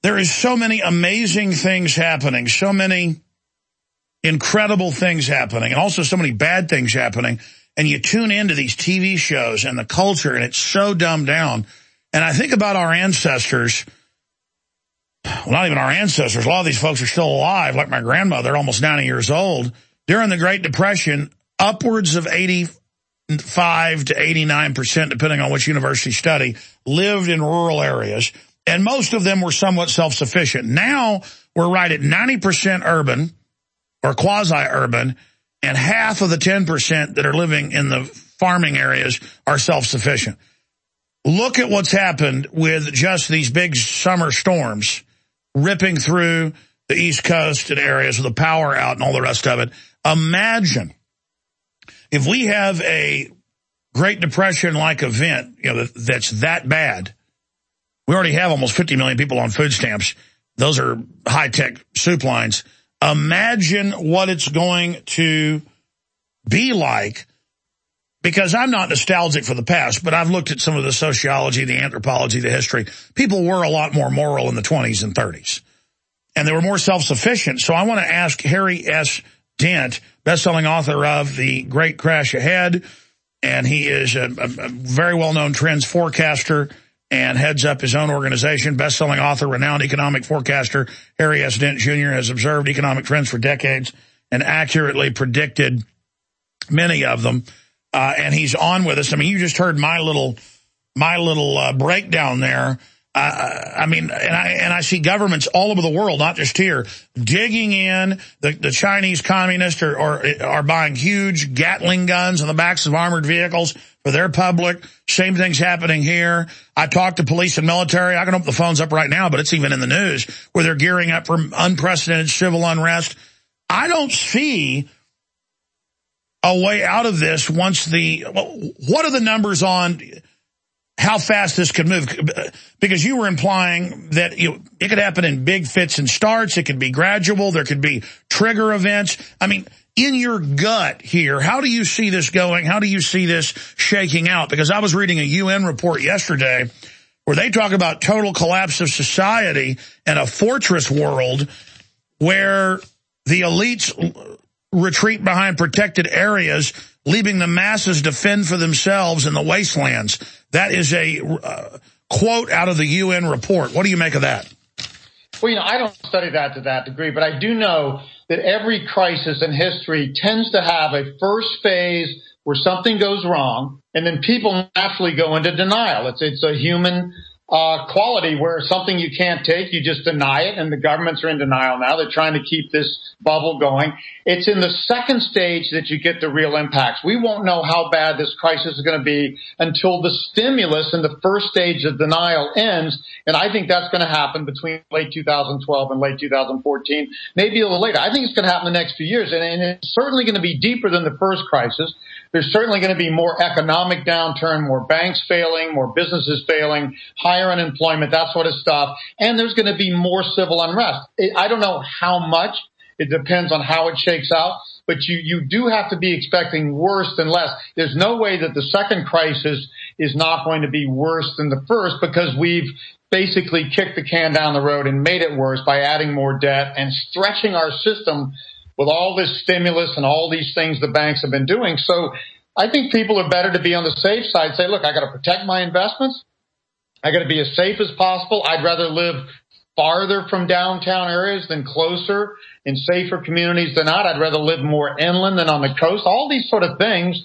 There is so many amazing things happening, so many incredible things happening, and also so many bad things happening. And you tune into these TV shows and the culture, and it's so dumbed down. And I think about our ancestors. Well, not even our ancestors. A lot of these folks are still alive, like my grandmother, almost 90 years old. During the Great Depression, upwards of 85 to 89%, depending on which university study, lived in rural areas. And most of them were somewhat self-sufficient. Now we're right at 90% urban or quasi-urban, and half of the 10% that are living in the farming areas are self-sufficient. Look at what's happened with just these big summer storms ripping through the East Coast and areas with the power out and all the rest of it. Imagine if we have a Great Depression-like event, that's that bad. We already have almost 50 million people on food stamps. Those are high-tech soup lines. Imagine what it's going to be like, because I'm not nostalgic for the past, but I've looked at some of the sociology, the anthropology, the history. People were a lot more moral in the 20s and 30s, and they were more self-sufficient. So I want to ask Harry S. Dent, best-selling author of The Great Crash Ahead, and he is a very well-known trends forecaster and heads up his own organization, best-selling author, renowned economic forecaster. Harry S. Dent Jr. has observed economic trends for decades and accurately predicted many of them. And he's on with us. I mean, you just heard my little breakdown there. I see governments all over the world, not just here, digging in. The Chinese communists are buying huge Gatling guns on the backs of armored vehicles for their public. Same thing's happening here. I talked to police and military. I can open the phones up right now, but it's even in the news where they're gearing up for unprecedented civil unrest. I don't see a way out of this once what are the numbers on how fast this could move? Because you were implying that it could happen in big fits and starts. It could be gradual. There could be trigger events. I mean, in your gut here, how do you see this going? How do you see this shaking out? Because I was reading a UN report yesterday where they talk about total collapse of society and a fortress world where the elites retreat behind protected areas, leaving the masses to fend for themselves in the wastelands. That is a quote out of the UN report. What do you make of that? Well, I don't study that to that degree, but I do know that every crisis in history tends to have a first phase where something goes wrong, and then people naturally go into denial. It's a human quality where something you can't take, you just deny it, and the governments are in denial now. They're trying to keep this bubble going. It's in the second stage that you get the real impacts. We won't know how bad this crisis is going to be until the stimulus in the first stage of denial ends, and I think that's going to happen between late 2012 and late 2014, maybe a little later. I think it's going to happen in the next few years, and it's certainly going to be deeper than the first crisis. There's certainly going to be more economic downturn, more banks failing, more businesses failing, higher unemployment, that sort of stuff. And there's going to be more civil unrest. I don't know how much. It depends on how it shakes out. But you do have to be expecting worse than less. There's no way that the second crisis is not going to be worse than the first, because we've basically kicked the can down the road and made it worse by adding more debt and stretching our system with all this stimulus and all these things the banks have been doing. So I think people are better to be on the safe side, say, look, I got to protect my investments. I got to be as safe as possible. I'd rather live farther from downtown areas than closer, in safer communities than not. I'd rather live more inland than on the coast. All these sort of things.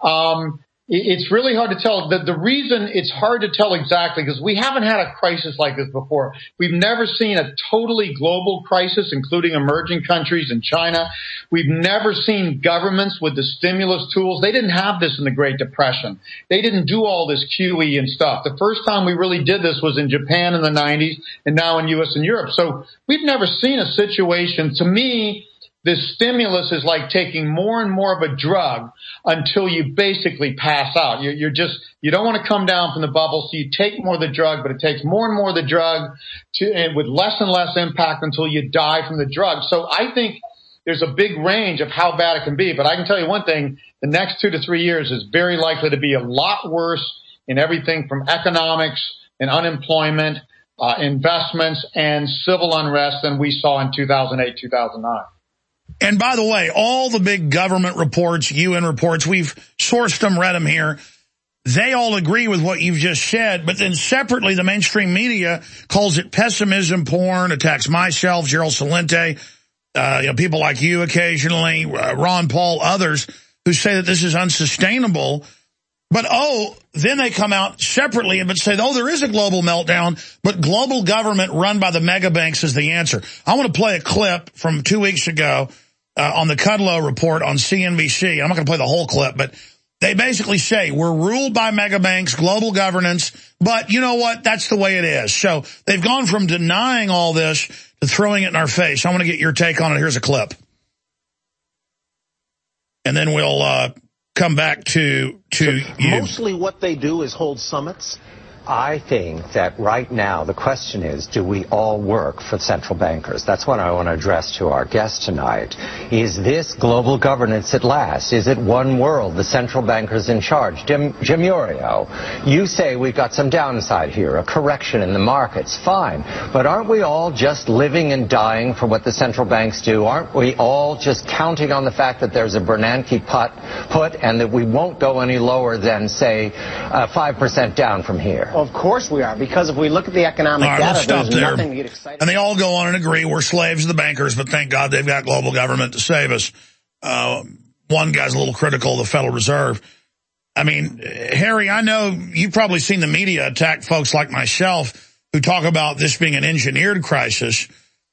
It's really hard to tell. The reason it's hard to tell exactly, because we haven't had a crisis like this before. We've never seen a totally global crisis, including emerging countries and China. We've never seen governments with the stimulus tools. They didn't have this in the Great Depression. They didn't do all this QE and stuff. The first time we really did this was in Japan in the 90s, and now in U.S. and Europe. So we've never seen a situation, to me, this stimulus is like taking more and more of a drug until you basically pass out. You don't want to come down from the bubble, so you take more of the drug, but it takes more and more of the drug and with less and less impact until you die from the drug. So I think there's a big range of how bad it can be, but I can tell you one thing, the next 2 to 3 years is very likely to be a lot worse in everything from economics and unemployment investments and civil unrest than we saw in 2008, 2009. And by the way, all the big government reports, UN reports, we've sourced them, read them here. They all agree with what you've just said, but then separately, the mainstream media calls it pessimism porn, attacks myself, Gerald Celente, people like you occasionally, Ron Paul, others who say that this is unsustainable. But, then they come out separately but say, there is a global meltdown, but global government run by the mega banks is the answer. I want to play a clip from 2 weeks ago on the Kudlow report on CNBC. I'm not going to play the whole clip, but they basically say we're ruled by mega banks, global governance, but you know what? That's the way it is. So they've gone from denying all this to throwing it in our face. I want to get your take on it. Here's a clip. And then we'll come back to you. Mostly what they do is hold summits. I think that right now the question is, do we all work for central bankers? That's what I want to address to our guest tonight. Is this global governance at last? Is it one world, the central bankers in charge? Jim Iurio, you say we've got some downside here, a correction in the markets. Fine. But aren't we all just living and dying for what the central banks do? Aren't we all just counting on the fact that there's a Bernanke put and that we won't go any lower than, say, 5% down from here? Of course we are, because if we look at the economic data, there's nothing to get excited about. And they all go on and agree we're slaves of the bankers, but thank God they've got global government to save us. One guy's a little critical of the Federal Reserve. I mean, Harry, I know you've probably seen the media attack folks like myself who talk about this being an engineered crisis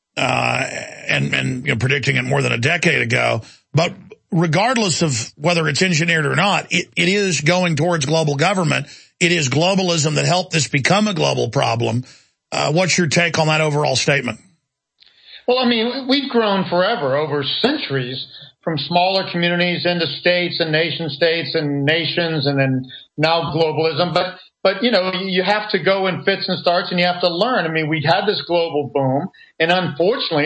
and predicting it more than a decade ago. But regardless of whether it's engineered or not, it is going towards global government. It is globalism that helped this become a global problem. What's your take on that overall statement? Well, I mean, we've grown forever, over centuries, from smaller communities into states and nation states and nations, and then now globalism. But you have to go in fits and starts, and you have to learn. I mean, we had this global boom, and unfortunately,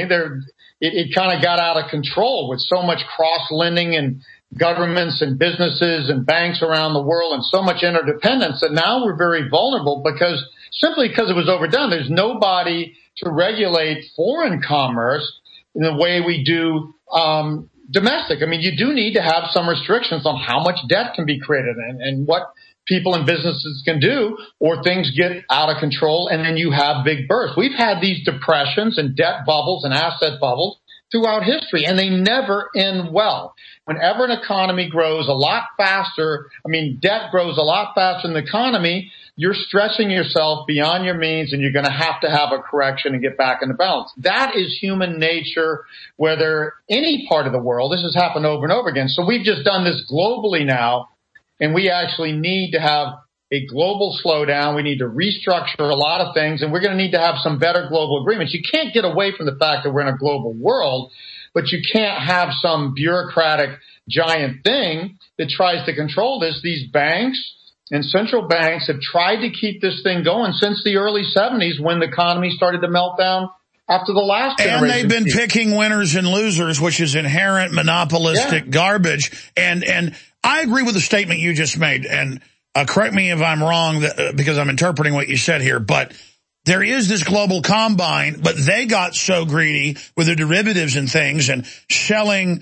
it kind of got out of control with so much cross-lending and governments and businesses and banks around the world and so much interdependence that now we're very vulnerable because it was overdone. There's nobody to regulate foreign commerce in the way we do domestic. I mean, you do need to have some restrictions on how much debt can be created and what people and businesses can do, or things get out of control and then you have big bursts. We've had these depressions and debt bubbles and asset bubbles throughout history, and they never end well. Whenever an economy grows a lot faster, debt grows a lot faster than the economy, you're stretching yourself beyond your means, and you're going to have a correction and get back into balance. That is human nature, whether any part of the world. This has happened over and over again. So we've just done this globally now, and we actually need to have a global slowdown. We need to restructure a lot of things, and we're going to need to have some better global agreements. You can't get away from the fact that we're in a global world, but you can't have some bureaucratic giant thing that tries to control this. These banks and central banks have tried to keep this thing going since the early 70s when the economy started to melt down after the last generation. And they've been picking winners and losers, which is inherent monopolistic garbage. And I agree with the statement you just made. And correct me if I'm wrong, because I'm interpreting what you said here, but there is this global combine, but they got so greedy with the derivatives and things and selling,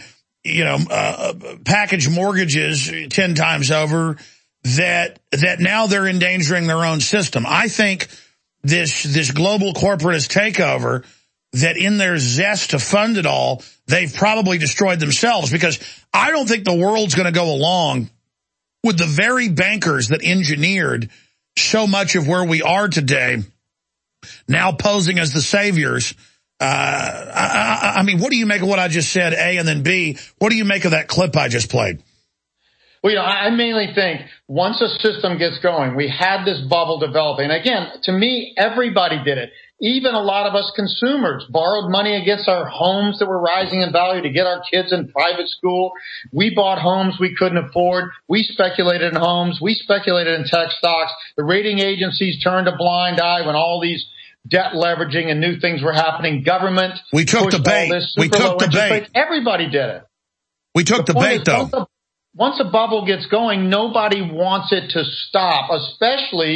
package mortgages 10 times over that now they're endangering their own system. I think this global corporatist takeover, that in their zest to fund it all, they've probably destroyed themselves, because I don't think the world's going to go along with the very bankers that engineered so much of where we are today now posing as the saviors. I mean, what do you make of what I just said, A, and then B, what do you make of that clip I just played? Well, I mainly think once a system gets going, we had this bubble developing. Again, to me, everybody did it. Even a lot of us consumers borrowed money against our homes that were rising in value to get our kids in private school. We bought homes we couldn't afford. We speculated in homes. We speculated in tech stocks. The rating agencies turned a blind eye when all these debt leveraging and new things were happening. Government. We took the bait. We took the bait. Everybody did it. We took the bait, though. Once a bubble gets going, nobody wants it to stop, especially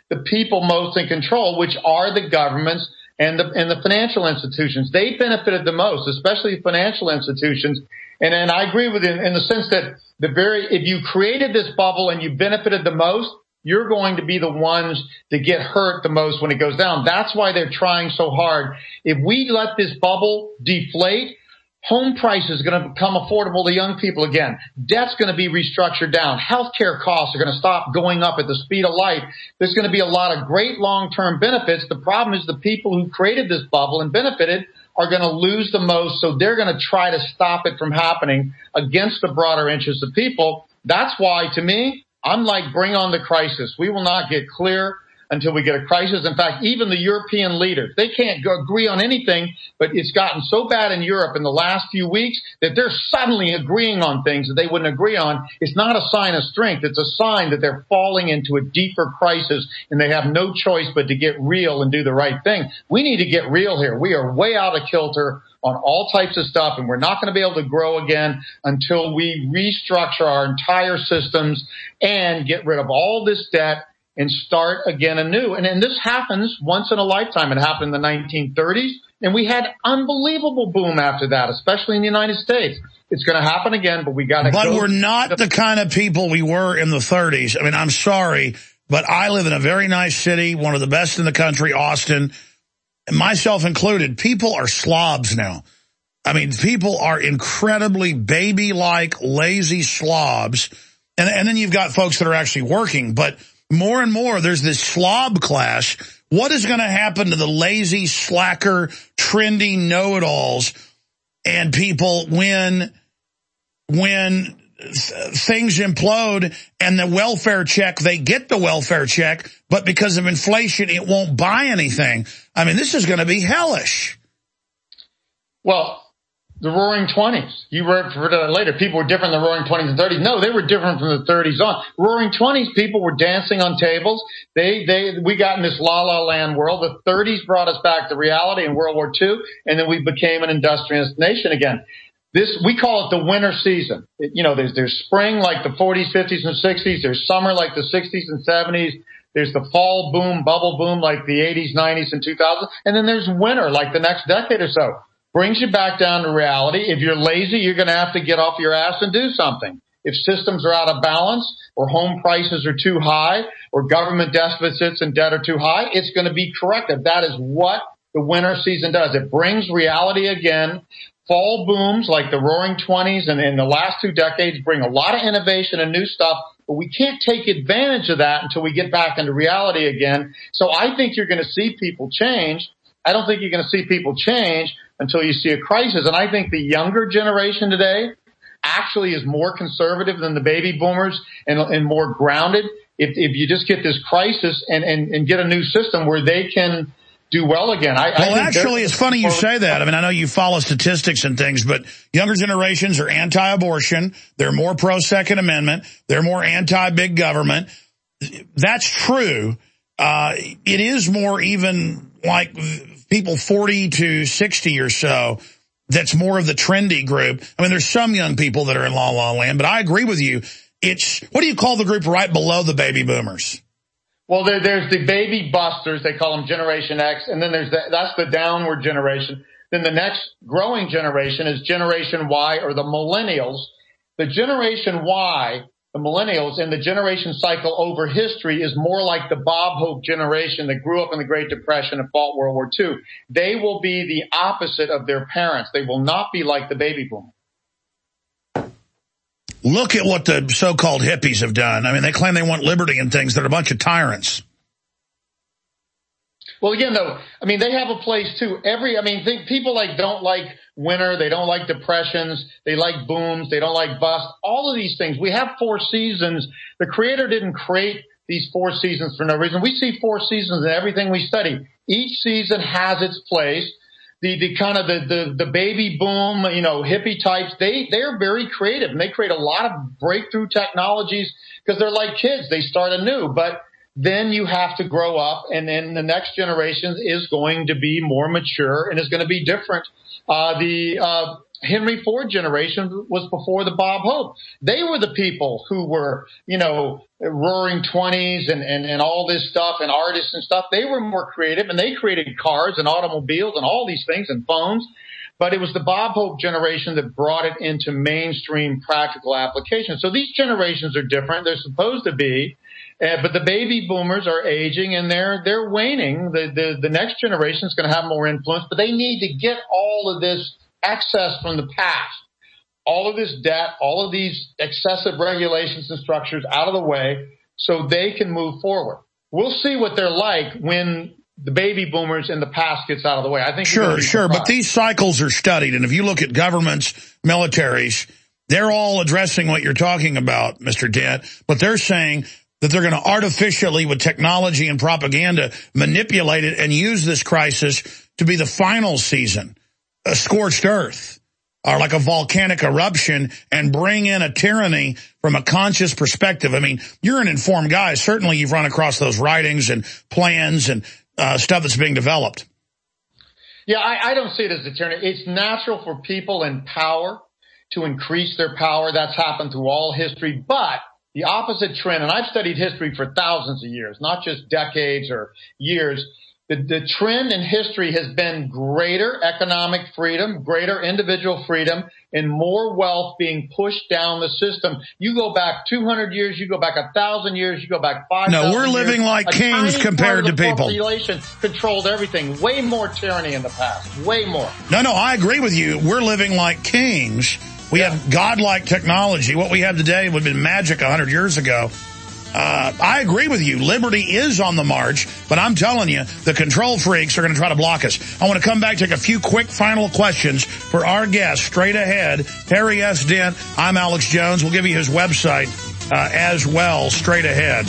the people most in control, which are the governments and the financial institutions. They benefited the most, especially financial institutions. And I agree with you in the sense that if you created this bubble and you benefited the most, you're going to be the ones that get hurt the most when it goes down. That's why they're trying so hard. If we let this bubble deflate, home prices are going to become affordable to young people again. Debt's going to be restructured down. Healthcare costs are going to stop going up at the speed of light. There's going to be a lot of great long-term benefits. The problem is the people who created this bubble and benefited are going to lose the most, so they're going to try to stop it from happening against the broader interests of people. That's why, to me, I'm like, bring on the crisis. We will not get clear until we get a crisis. In fact, even the European leaders, they can't agree on anything, but it's gotten so bad in Europe in the last few weeks that they're suddenly agreeing on things that they wouldn't agree on. It's not a sign of strength. It's a sign that they're falling into a deeper crisis and they have no choice but to get real and do the right thing. We need to get real here. We are way out of kilter on all types of stuff, and we're not going to be able to grow again until we restructure our entire systems and get rid of all this debt and start again anew. And this happens once in a lifetime. It happened in the 1930s, and we had unbelievable boom after that, especially in the United States. It's going to happen again, but we got to. But we're not the kind of people we were in the 30s. I mean, I'm sorry, but I live in a very nice city, one of the best in the country, Austin, myself included. People are slobs now. I mean, people are incredibly baby-like, lazy slobs. And then you've got folks that are actually working, but more and more, there's this slob class. What is going to happen to the lazy, slacker, trendy know-it-alls and people when things implode and the welfare check, they get the welfare check, but because of inflation, it won't buy anything? I mean, this is going to be hellish. Well, the Roaring 20s. You referred to that later. People were different in the Roaring 20s and 30s. No, they were different from the 30s on. Roaring 20s, people were dancing on tables. We got in this la-la land world. The 30s brought us back to reality in World War II, and then we became an industrialist nation again. We call it the winter season. There's spring like the 40s, 50s, and 60s. There's summer like the 60s and 70s. There's the fall boom, bubble boom like the 80s, 90s, and 2000s. And then there's winter like the next decade or so. Brings you back down to reality. If you're lazy, you're going to have to get off your ass and do something. If systems are out of balance or home prices are too high or government deficits and debt are too high, it's going to be corrected. That is what the winter season does. It brings reality again. Fall booms like the Roaring 20s and in the last 2 decades bring a lot of innovation and new stuff, but we can't take advantage of that until we get back into reality again. So I think you're going to see people change. I don't think you're going to see people change until you see a crisis. And I think the younger generation today actually is more conservative than the baby boomers and more grounded. If you just get this crisis and get a new system where they can do well again. Actually, it's funny you say that. I mean, I know you follow statistics and things, but younger generations are anti-abortion. They're more pro-Second Amendment. They're more anti-big government. That's true. It is more even like people 40 to 60 or so, that's more of the trendy group. I mean, there's some young people that are in La La Land, but I agree with you. What do you call the group right below the baby boomers? Well, there's the baby busters. They call them Generation X. And then that's the downward generation. Then the next growing generation is Generation Y or the millennials. The Generation Y, the millennials, in the generation cycle over history is more like the Bob Hope generation that grew up in the Great Depression and fought World War II. They will be the opposite of their parents. They will not be like the baby boomers. Look at what the so-called hippies have done. I mean, they claim they want liberty and things. They're a bunch of tyrants. Well, again, though, I mean, they have a place, too. People don't like winter. They don't like depressions. They like booms. They don't like busts. All of these things. We have 4 seasons. The Creator didn't create these 4 seasons for no reason. We see 4 seasons in everything we study. Each season has its place. The baby boom, hippie types, they're very creative and they create a lot of breakthrough technologies because they're like kids. They start anew, but then you have to grow up and then the next generation is going to be more mature and is going to be different. Henry Ford generation was before the Bob Hope. They were the people who were, roaring 20s and all this stuff and artists and stuff. They were more creative, and they created cars and automobiles and all these things and phones. But it was the Bob Hope generation that brought it into mainstream practical application. So these generations are different. They're supposed to be. But the baby boomers are aging and they're waning. The next generation is going to have more influence, but they need to get all of this excess from the past, all of this debt, all of these excessive regulations and structures out of the way so they can move forward. We'll see what they're like when the baby boomers in the past gets out of the way. I think sure. But these cycles are studied, and if you look at governments, militaries, they're all addressing what you're talking about, Mr. Dent, but they're saying that they're going to artificially, with technology and propaganda, manipulate it and use this crisis to be the final season, a scorched earth, or like a volcanic eruption, and bring in a tyranny from a conscious perspective. I mean, you're an informed guy. Certainly you've run across those writings and plans and stuff that's being developed. Yeah, I don't see it as a tyranny. It's natural for people in power to increase their power. That's happened through all history, but the opposite trend, and I've studied history for thousands of years, not just decades or years, the trend in history has been greater economic freedom, greater individual freedom, and more wealth being pushed down the system. You go back 200 years, you go back 1,000 years, you go back 5,000 years. No, we're living like kings compared to people. Population controlled everything. Way more tyranny in the past. Way more. No, I agree with you. We're living like kings. We have godlike technology. What we have today would have been magic 100 years ago. I agree with you. Liberty is on the march, but I'm telling you, the control freaks are going to try to block us. I want to come back, take a few quick final questions for our guest. Straight ahead, Harry S. Dent. I'm Alex Jones. We'll give you his website as well, straight ahead.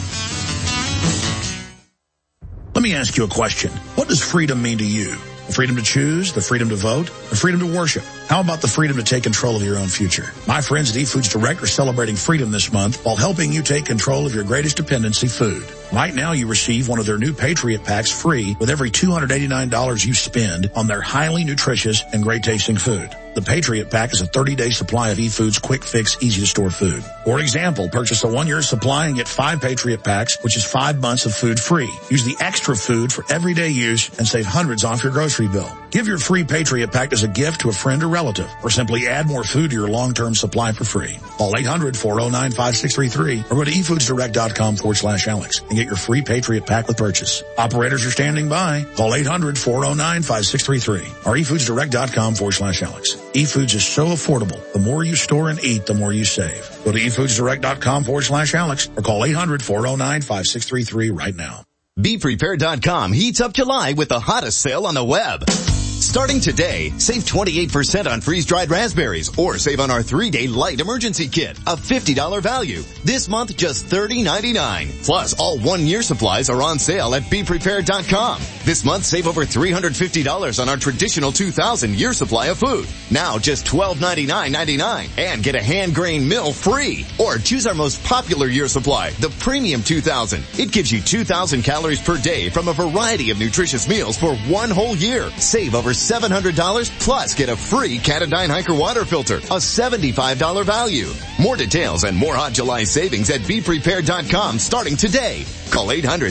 Let me ask you a question. What does freedom mean to you? The freedom to choose, the freedom to vote, the freedom to worship. How about the freedom to take control of your own future? My friends at eFoods Direct are celebrating freedom this month while helping you take control of your greatest dependency, food. Right now, you receive one of their new Patriot Packs free with every $289 you spend on their highly nutritious and great-tasting food. The Patriot Pack is a 30-day supply of eFoods quick fix, easy-to-store food. For example, purchase a 1-year supply and get 5 Patriot Packs, which is 5 months of food free. Use the extra food for everyday use and save hundreds off your grocery bill. Give your free Patriot Pack as a gift to a friend or relative, or simply add more food to your long-term supply for free. Call 800-409-5633 or go to eFoodsDirect.com/Alex and get your free Patriot Pack with purchase. Operators are standing by. Call 800-409-5633 or eFoodsDirect.com/Alex. eFoods is so affordable. The more you store and eat, the more you save. Go to eFoodsDirect.com/Alex or call 800-409-5633 right now. BePrepared.com heats up July with the hottest sale on the web. Starting today, save 28% on freeze-dried raspberries or save on our 3-day light emergency kit, a $50 value. This month, just $30.99. Plus, all 1-year supplies are on sale at BePrepared.com. This month, save over $350 on our traditional 2,000 year supply of food. Now, just $12.99.99 and get a hand-grained mill free. Or choose our most popular year supply, the Premium 2000. It gives you 2,000 calories per day from a variety of nutritious meals for 1 whole year. Save over $700 plus get a free Katadyn Hiker water filter, a $75 value. More details and more hot July savings at BePrepared.com starting today. Call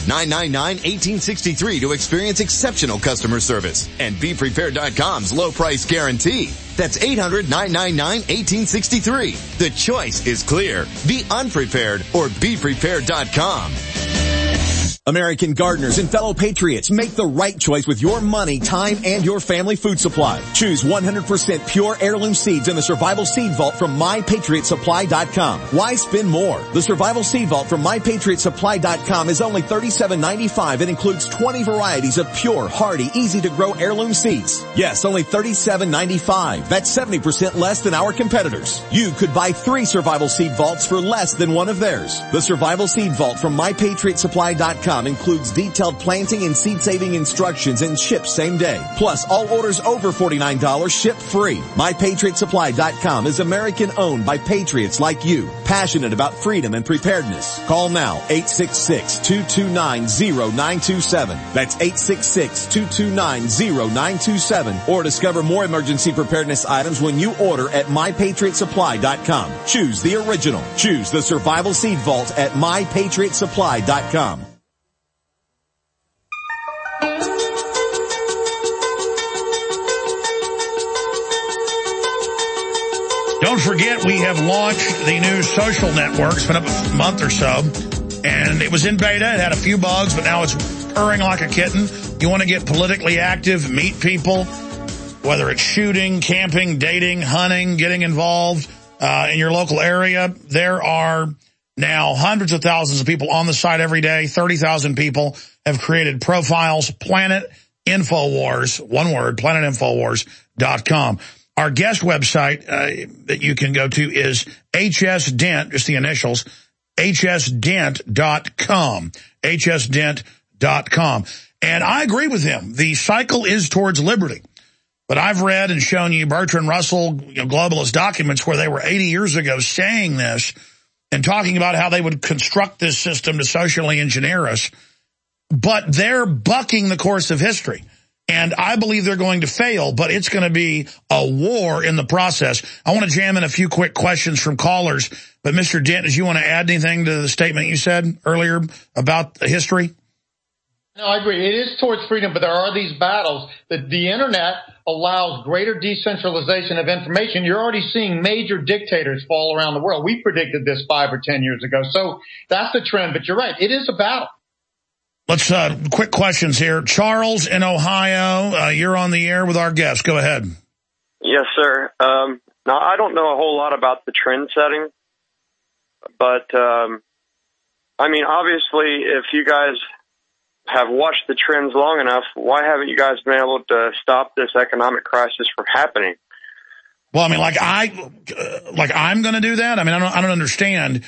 800-999-1863 to experience exceptional customer service and BePrepared.com's low price guarantee. That's 800-999-1863. The choice is clear. Be unprepared or BePrepared.com. American gardeners and fellow patriots, make the right choice with your money, time, and your family food supply. Choose 100% pure heirloom seeds in the Survival Seed Vault from MyPatriotSupply.com. Why spend more? The Survival Seed Vault from MyPatriotSupply.com is only $37.95 and includes 20 varieties of pure, hardy, easy-to-grow heirloom seeds. Yes, only $37.95. That's 70% less than our competitors. You could buy 3 Survival Seed Vaults for less than one of theirs. The Survival Seed Vault from MyPatriotSupply.com MyPatriotSupply.com includes detailed planting and seed-saving instructions and ships same day. Plus, all orders over $49 ship free. MyPatriotSupply.com is American-owned by patriots like you, passionate about freedom and preparedness. Call now, 866-229-0927. That's 866-229-0927. Or discover more emergency preparedness items when you order at MyPatriotSupply.com. Choose the original. Choose the Survival Seed Vault at MyPatriotSupply.com. Don't forget, we have launched the new social network. It's been up a month or so, and it was in beta. It had a few bugs, but now it's purring like a kitten. You want to get politically active, meet people, whether it's shooting, camping, dating, hunting, getting involved in your local area. There are now hundreds of thousands of people on the site every day. 30,000 people have created profiles. Planet Infowars, one word, planetinfowars.com. Our guest website that you can go to is HSDent, just the initials, hsdent.com, hsdent.com. And I agree with him. The cycle is towards liberty. But I've read and shown you Bertrand Russell, globalist documents where they were 80 years ago saying this and talking about how they would construct this system to socially engineer us. But they're bucking the course of history. And I believe they're going to fail, but it's going to be a war in the process. I want to jam in a few quick questions from callers. But Mr. Dent, did you want to add anything to the statement you said earlier about history? No, I agree. It is towards freedom, but there are these battles that the internet allows greater decentralization of information. You're already seeing major dictators fall around the world. We predicted this 5 or 10 years ago. So that's the trend. But you're right. It is a battle. Let's, quick questions here. Charles in Ohio, you're on the air with our guest. Go ahead. Yes, sir. Now, I don't know a whole lot about the trend setting, but, I mean, obviously, if you guys have watched the trends long enough, why haven't you guys been able to stop this economic crisis from happening? Well, I mean, I'm going to do that? I mean, I don't understand.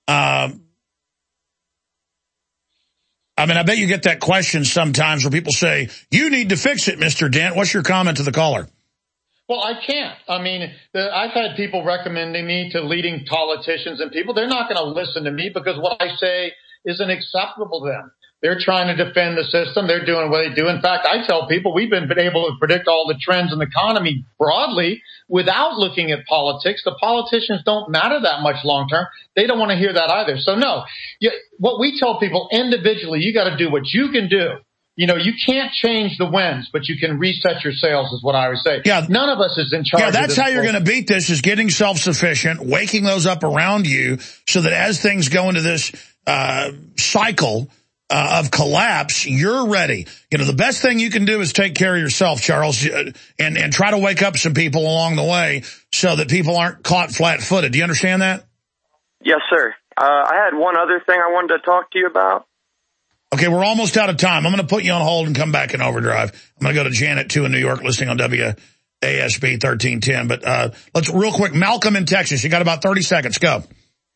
I mean, I bet you get that question sometimes where people say, you need to fix it, Mr. Dent. What's your comment to the caller? Well, I can't. I mean, I've had people recommending me to leading politicians and people. They're not going to listen to me because what I say isn't acceptable to them. They're trying to defend the system. They're doing what they do. In fact, I tell people we've been able to predict all the trends in the economy broadly without looking at politics. The politicians don't matter that much long term. They don't want to hear that either. So no, what we tell people individually, you got to do what you can do. You know, you can't change the winds, but you can reset your sails is what I always say. Yeah. None of us is in charge. Yeah, that's how you're going to beat this, is getting self-sufficient, waking those up around you so that as things go into this cycle of collapse, you're ready. You know, the best thing you can do is take care of yourself, Charles, and try to wake up some people along the way so that people aren't caught flat-footed. Do you understand that? Yes, sir. I had one other thing I wanted to talk to you about. Okay, we're almost out of time. I'm going to put you on hold and come back in overdrive. I'm going to go to Janet, too, in New York, listening on WASB 1310. But let's real quick. Malcolm in Texas. You got about 30 seconds. Go.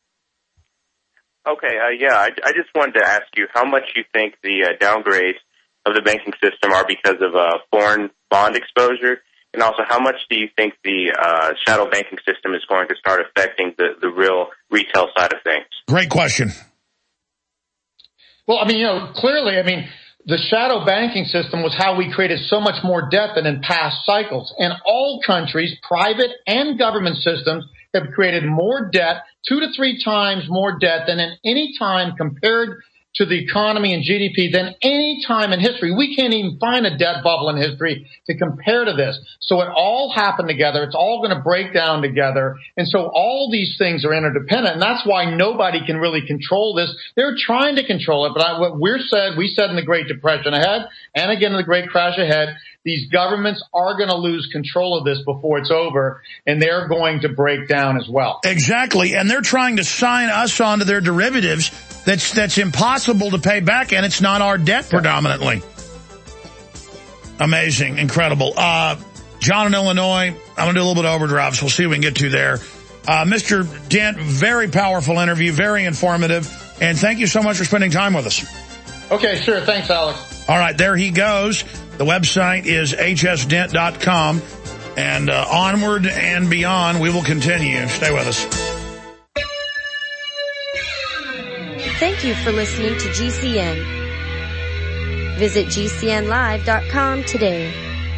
Okay, I just wanted to ask you how much you think the downgrades of the banking system are because of foreign bond exposure, and also how much do you think the shadow banking system is going to start affecting the real retail side of things? Great question. Well, I mean, clearly, the shadow banking system was how we created so much more debt than in past cycles. And all countries, private and government systems, have created more debt, 2 to 3 times more debt than in any time compared to the economy and GDP than any time in history. We can't even find a debt bubble in history to compare to this. So it all happened together. It's all going to break down together. And so all these things are interdependent. And that's why nobody can really control this. They're trying to control it. But what we said in the Great Depression ahead and again in the Great Crash ahead, these governments are going to lose control of this before it's over, and they're going to break down as well. Exactly. And they're trying to sign us onto their derivatives that's impossible to pay back, and it's not our debt predominantly. Amazing. Incredible. John in Illinois, I'm going to do a little bit of overdrive, so we'll see what we can get to there. Mr. Dent, very powerful interview, very informative, and thank you so much for spending time with us. Okay, sure. Thanks, Alex. All right, there he goes. The website is hsdent.com. And onward and beyond, we will continue. Stay with us. Thank you for listening to GCN. Visit GCNlive.com today.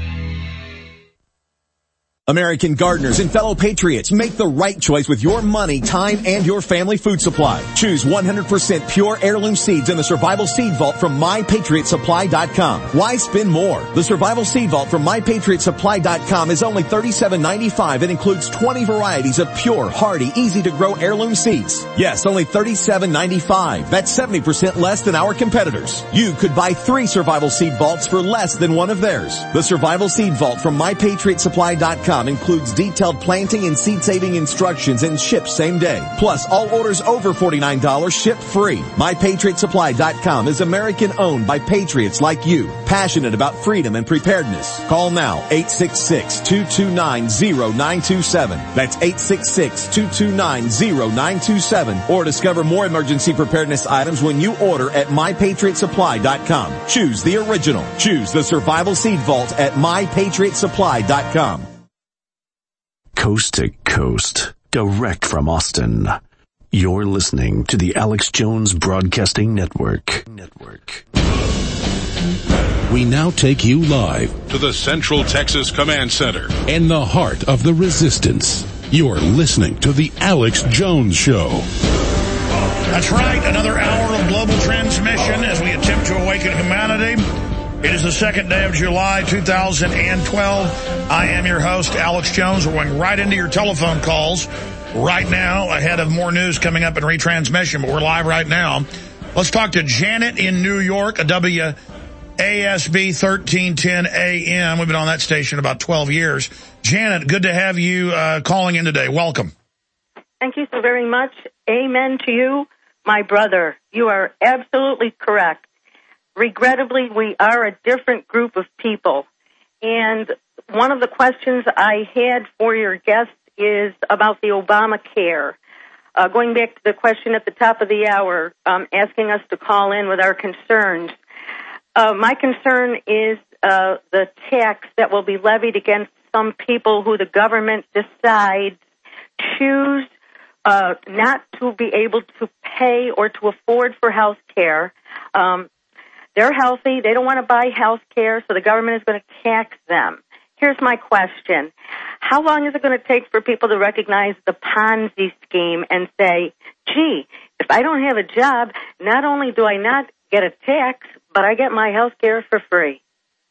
American gardeners and fellow patriots, make the right choice with your money, time, and your family food supply. Choose 100% pure heirloom seeds in the Survival Seed Vault from MyPatriotSupply.com. Why spend more? The Survival Seed Vault from MyPatriotSupply.com is only $37.95 and includes 20 varieties of pure, hardy, easy-to-grow heirloom seeds. Yes, only $37.95. That's 70% less than our competitors. You could buy 3 Survival Seed Vaults for less than one of theirs. The Survival Seed Vault from MyPatriotSupply.com includes detailed planting and seed-saving instructions and ships same day. Plus, all orders over $49 ship free. MyPatriotSupply.com is American-owned by patriots like you, passionate about freedom and preparedness. Call now, 866-229-0927. That's 866-229-0927. Or discover more emergency preparedness items when you order at MyPatriotSupply.com. Choose the original. Choose the Survival Seed Vault at MyPatriotSupply.com. Coast to coast, direct from Austin. You're listening to the Alex Jones Broadcasting Network. We now take you live to the Central Texas Command Center in the heart of the resistance. You're listening to the Alex Jones Show. That's right, another hour of global transmission as we attempt to awaken humanity. It is the second day of July, 2012. I am your host, Alex Jones. We're going right into your telephone calls right now, ahead of more news coming up in retransmission, but we're live right now. Let's talk to Janet in New York, a WASB 1310 AM. We've been on that station about 12 years. Janet, good to have you calling in today. Welcome. Thank you so very much. Amen to you, my brother. You are absolutely correct. Regrettably, we are a different group of people. And one of the questions I had for your guest is about the Obamacare. Going back to the question at the top of the hour, asking us to call in with our concerns. My concern is the tax that will be levied against some people who the government decides choose not to be able to pay or to afford for health care. They're healthy. They don't want to buy health care, so the government is going to tax them. Here's my question. How long is it going to take for people to recognize the Ponzi scheme and say, gee, if I don't have a job, not only do I not get a tax, but I get my health care for free?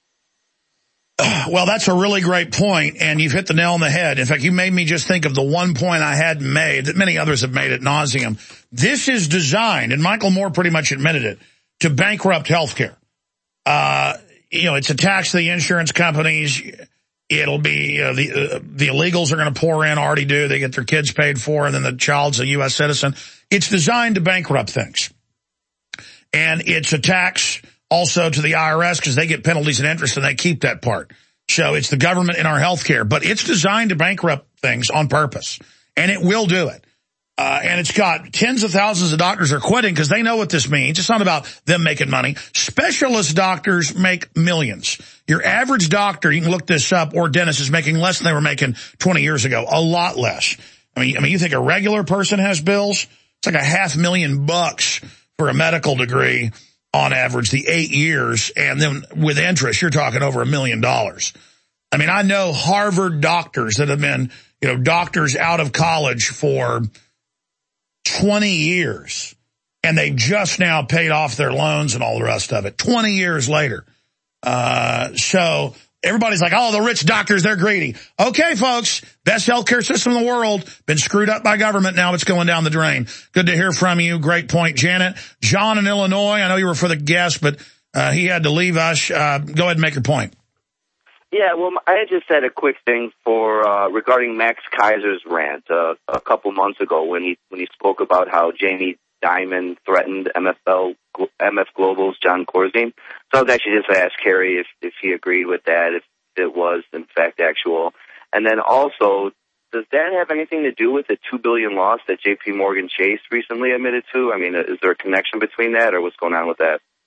Well, that's a really great point, and you've hit the nail on the head. In fact, you made me just think of the one point I hadn't made that many others have made ad nauseum. This is designed, and Michael Moore pretty much admitted it, to bankrupt healthcare. It's a tax to the insurance companies. It'll be the illegals are going to pour in, already do. They get their kids paid for, and then the child's a U.S. citizen. It's designed to bankrupt things. And it's a tax also to the IRS because they get penalties and interest, and they keep that part. So it's the government in our healthcare. But it's designed to bankrupt things on purpose, and it will do it. And it's got tens of thousands of doctors are quitting because they know what this means. It's not about them making money. Specialist doctors make millions. Your average doctor, you can look this up, or dentist is making less than they were making 20 years ago. A lot less. I mean, you think a regular person has bills? It's like $500,000 for a medical degree on average, the 8 years. And then with interest, you're talking over $1 million. I mean, I know Harvard doctors that have been, doctors out of college for 20 years, and they just now paid off their loans and all the rest of it, 20 years later. So everybody's like, oh, the rich doctors, they're greedy. Okay, folks, best healthcare system in the world, been screwed up by government, now it's going down the drain. Good to hear from you. Great point, Janet. John in Illinois, I know you were for the guest, but he had to leave us. Go ahead and make your point. Yeah, well, I just had a quick thing for regarding Max Kaiser's rant a couple months ago when he spoke about how Jamie Dimon threatened MF Global's John Corzine. So I was actually just asked Kerry if he agreed with that, if it was in fact actual, and then also, does that have anything to do with the $2 billion loss that J.P. Morgan Chase recently admitted to? I mean, is there a connection between that, or what's going on with that?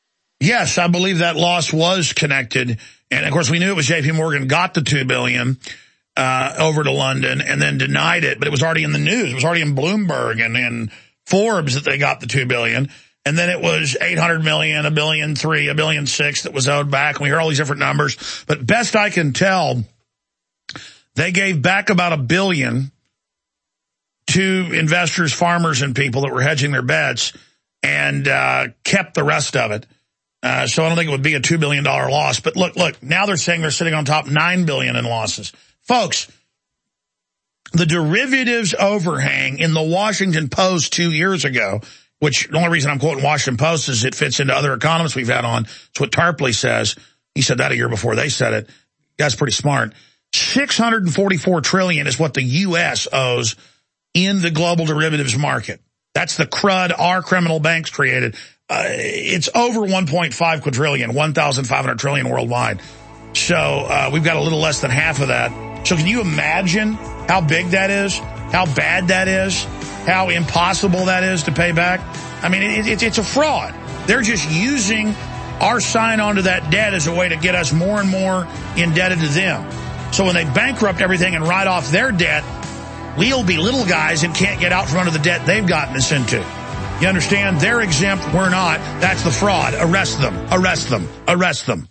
Yes, I believe that loss was connected. And, of course, we knew it was J.P. Morgan got the $2 billion over to London and then denied it. But it was already in the news. It was already in Bloomberg and in Forbes that they got the $2 billion. And then it was $800 million, $1.3 billion, $1.6 billion that was owed back. And we hear all these different numbers. But best I can tell, they gave back about $1 billion to investors, farmers, and people that were hedging their bets and kept the rest of it. So I don't think it would be a $2 billion loss. But look, now they're saying they're sitting on top $9 billion in losses. Folks, the derivatives overhang in the Washington Post 2 years ago, which the only reason I'm quoting Washington Post is it fits into other economists we've had on. It's what Tarpley says. He said that a year before they said it. Guy's pretty smart. $644 trillion is what the U.S. owes in the global derivatives market. That's the crud our criminal banks created. It's over 1.5 quadrillion, 1,500 trillion worldwide. So we've got a little less than half of that. So can you imagine how big that is, how bad that is, how impossible that is to pay back? I mean, it's a fraud. They're just using our sign on to that debt as a way to get us more and more indebted to them. So when they bankrupt everything and write off their debt, we'll be little guys and can't get out from under the debt they've gotten us into. You understand? They're exempt, we're not. That's the fraud. Arrest them. Arrest them. Arrest them.